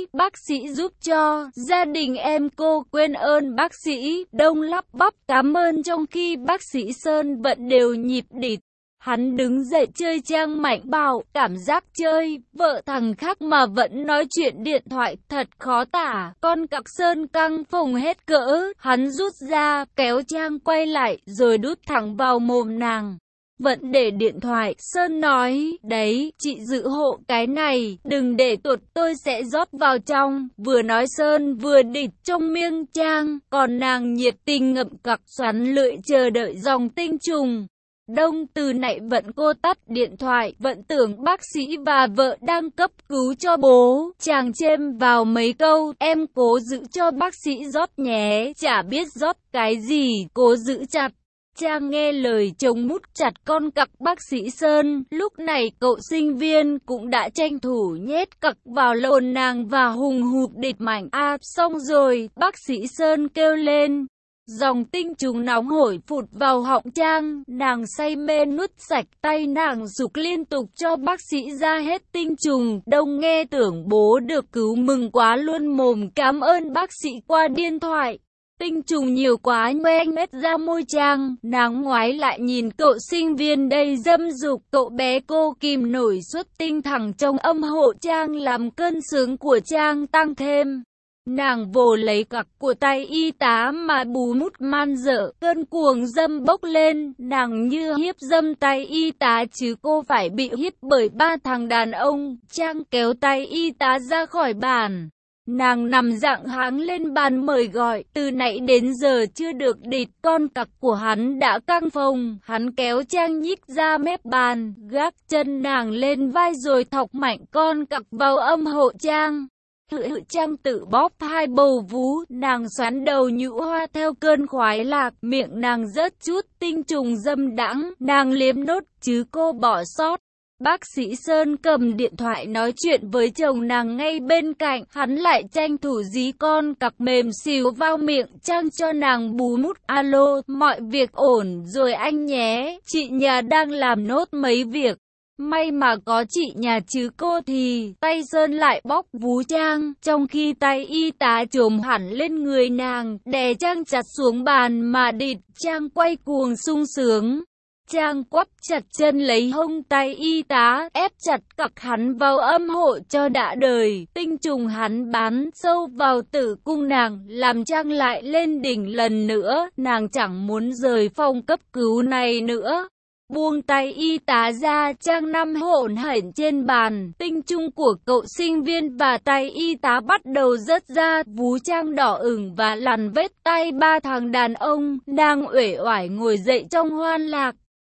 sĩ giúp cho. Gia đình em cô quên ơn bác sĩ. Đông lắp bắp cảm ơn trong khi bác sĩ Sơn vẫn đều nhịp địt. Hắn đứng dậy chơi Trang mạnh bảo, cảm giác chơi vợ thằng khác mà vẫn nói chuyện điện thoại thật khó tả. Con cặc Sơn căng phồng hết cỡ, hắn rút ra, kéo Trang quay lại, rồi đút thẳng vào mồm nàng. Vẫn để điện thoại, Sơn nói, đấy, chị giữ hộ cái này, đừng để tuột tôi sẽ rót vào trong. Vừa nói Sơn vừa địt trong miệng Trang, còn nàng nhiệt tình ngậm cặc xoắn lưỡi chờ đợi dòng tinh trùng. Đông từ nãy vẫn cô tắt điện thoại, vẫn tưởng bác sĩ và vợ đang cấp cứu cho bố. Chàng chêm vào mấy câu, em cố giữ cho bác sĩ rót nhé, chả biết rót cái gì, cố giữ chặt. Trang nghe lời chồng mút chặt con cặc bác sĩ Sơn. Lúc này cậu sinh viên cũng đã tranh thủ nhét cặc vào lồn nàng và hùng hụp địt mạnh. Xong rồi, bác sĩ Sơn kêu lên. Dòng tinh trùng nóng hổi phụt vào họng Trang, nàng say mê nuốt sạch, tay nàng giục liên tục cho bác sĩ ra hết tinh trùng. Đông nghe tưởng bố được cứu mừng quá luôn mồm cảm ơn bác sĩ qua điện thoại. Tinh trùng nhiều quá nhoe mét ra môi Trang, nàng ngoái lại nhìn cậu sinh viên đầy dâm dục, cậu bé cô kìm nổi xuất tinh thẳng trong âm hộ Trang làm cơn sướng của Trang tăng thêm. Nàng vồ lấy cặc của tay y tá mà bú mút man dợ, cơn cuồng dâm bốc lên, nàng như hiếp dâm tay y tá chứ cô phải bị hiếp bởi ba thằng đàn ông. Trang kéo tay y tá ra khỏi bàn. Nàng nằm dạng háng lên bàn mời gọi, từ nãy đến giờ chưa được địt, con cặc của hắn đã căng phồng. Hắn kéo Trang nhích ra mép bàn, gác chân nàng lên vai rồi thọc mạnh con cặc vào âm hộ Trang. Trang tự bóp hai bầu vú, nàng xoắn đầu nhũ hoa theo cơn khoái lạc, miệng nàng rớt chút tinh trùng dâm đãng, nàng liếm nốt chứ cô bỏ sót. Bác sĩ Sơn cầm điện thoại nói chuyện với chồng nàng ngay bên cạnh, hắn lại tranh thủ dí con cặc mềm xìu vào miệng Trang cho nàng bú mút. Alo, mọi việc ổn rồi anh nhé, chị nhà đang làm nốt mấy việc. May mà có chị nhà chứ cô thì, tay Sơn lại bóp vú Trang, trong khi tay y tá chồm hẳn lên người nàng, đè Trang chặt xuống bàn mà địt. Trang quay cuồng sung sướng. Trang quắp chặt chân lấy hông tay y tá, ép chặt cặc hắn vào âm hộ cho đã đời. Tinh trùng hắn bắn sâu vào tử cung nàng, làm Trang lại lên đỉnh lần nữa. Nàng chẳng muốn rời phòng cấp cứu này nữa. Buông tay y tá ra, Trang nằm hổn hển trên bàn. Tinh trùng của cậu sinh viên và tay y tá bắt đầu rớt ra. Vú Trang đỏ ửng và lằn vết tay ba thằng đàn ông. Nàng uể oải ngồi dậy trong hoan lạc.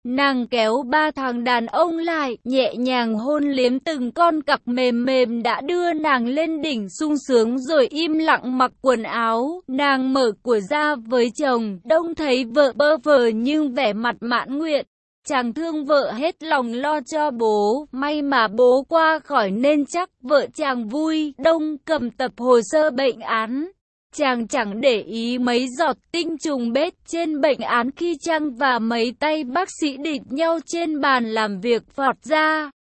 Nàng kéo ba thằng đàn ông lại, nhẹ nhàng hôn liếm từng con cặc mềm mềm đã đưa nàng lên đỉnh sung sướng rồi im lặng mặc quần áo. Nàng mở của ra với chồng, Đông thấy vợ bơ vơ nhưng vẻ mặt mãn nguyện. Chàng thương vợ hết lòng lo cho bố, may mà bố qua khỏi nên chắc vợ chàng vui. Đông cầm tập hồ sơ bệnh án. Chàng chẳng để ý mấy giọt tinh trùng bết trên bệnh án khi Trang và mấy tay bác sĩ địt nhau trên bàn làm việc phọt ra.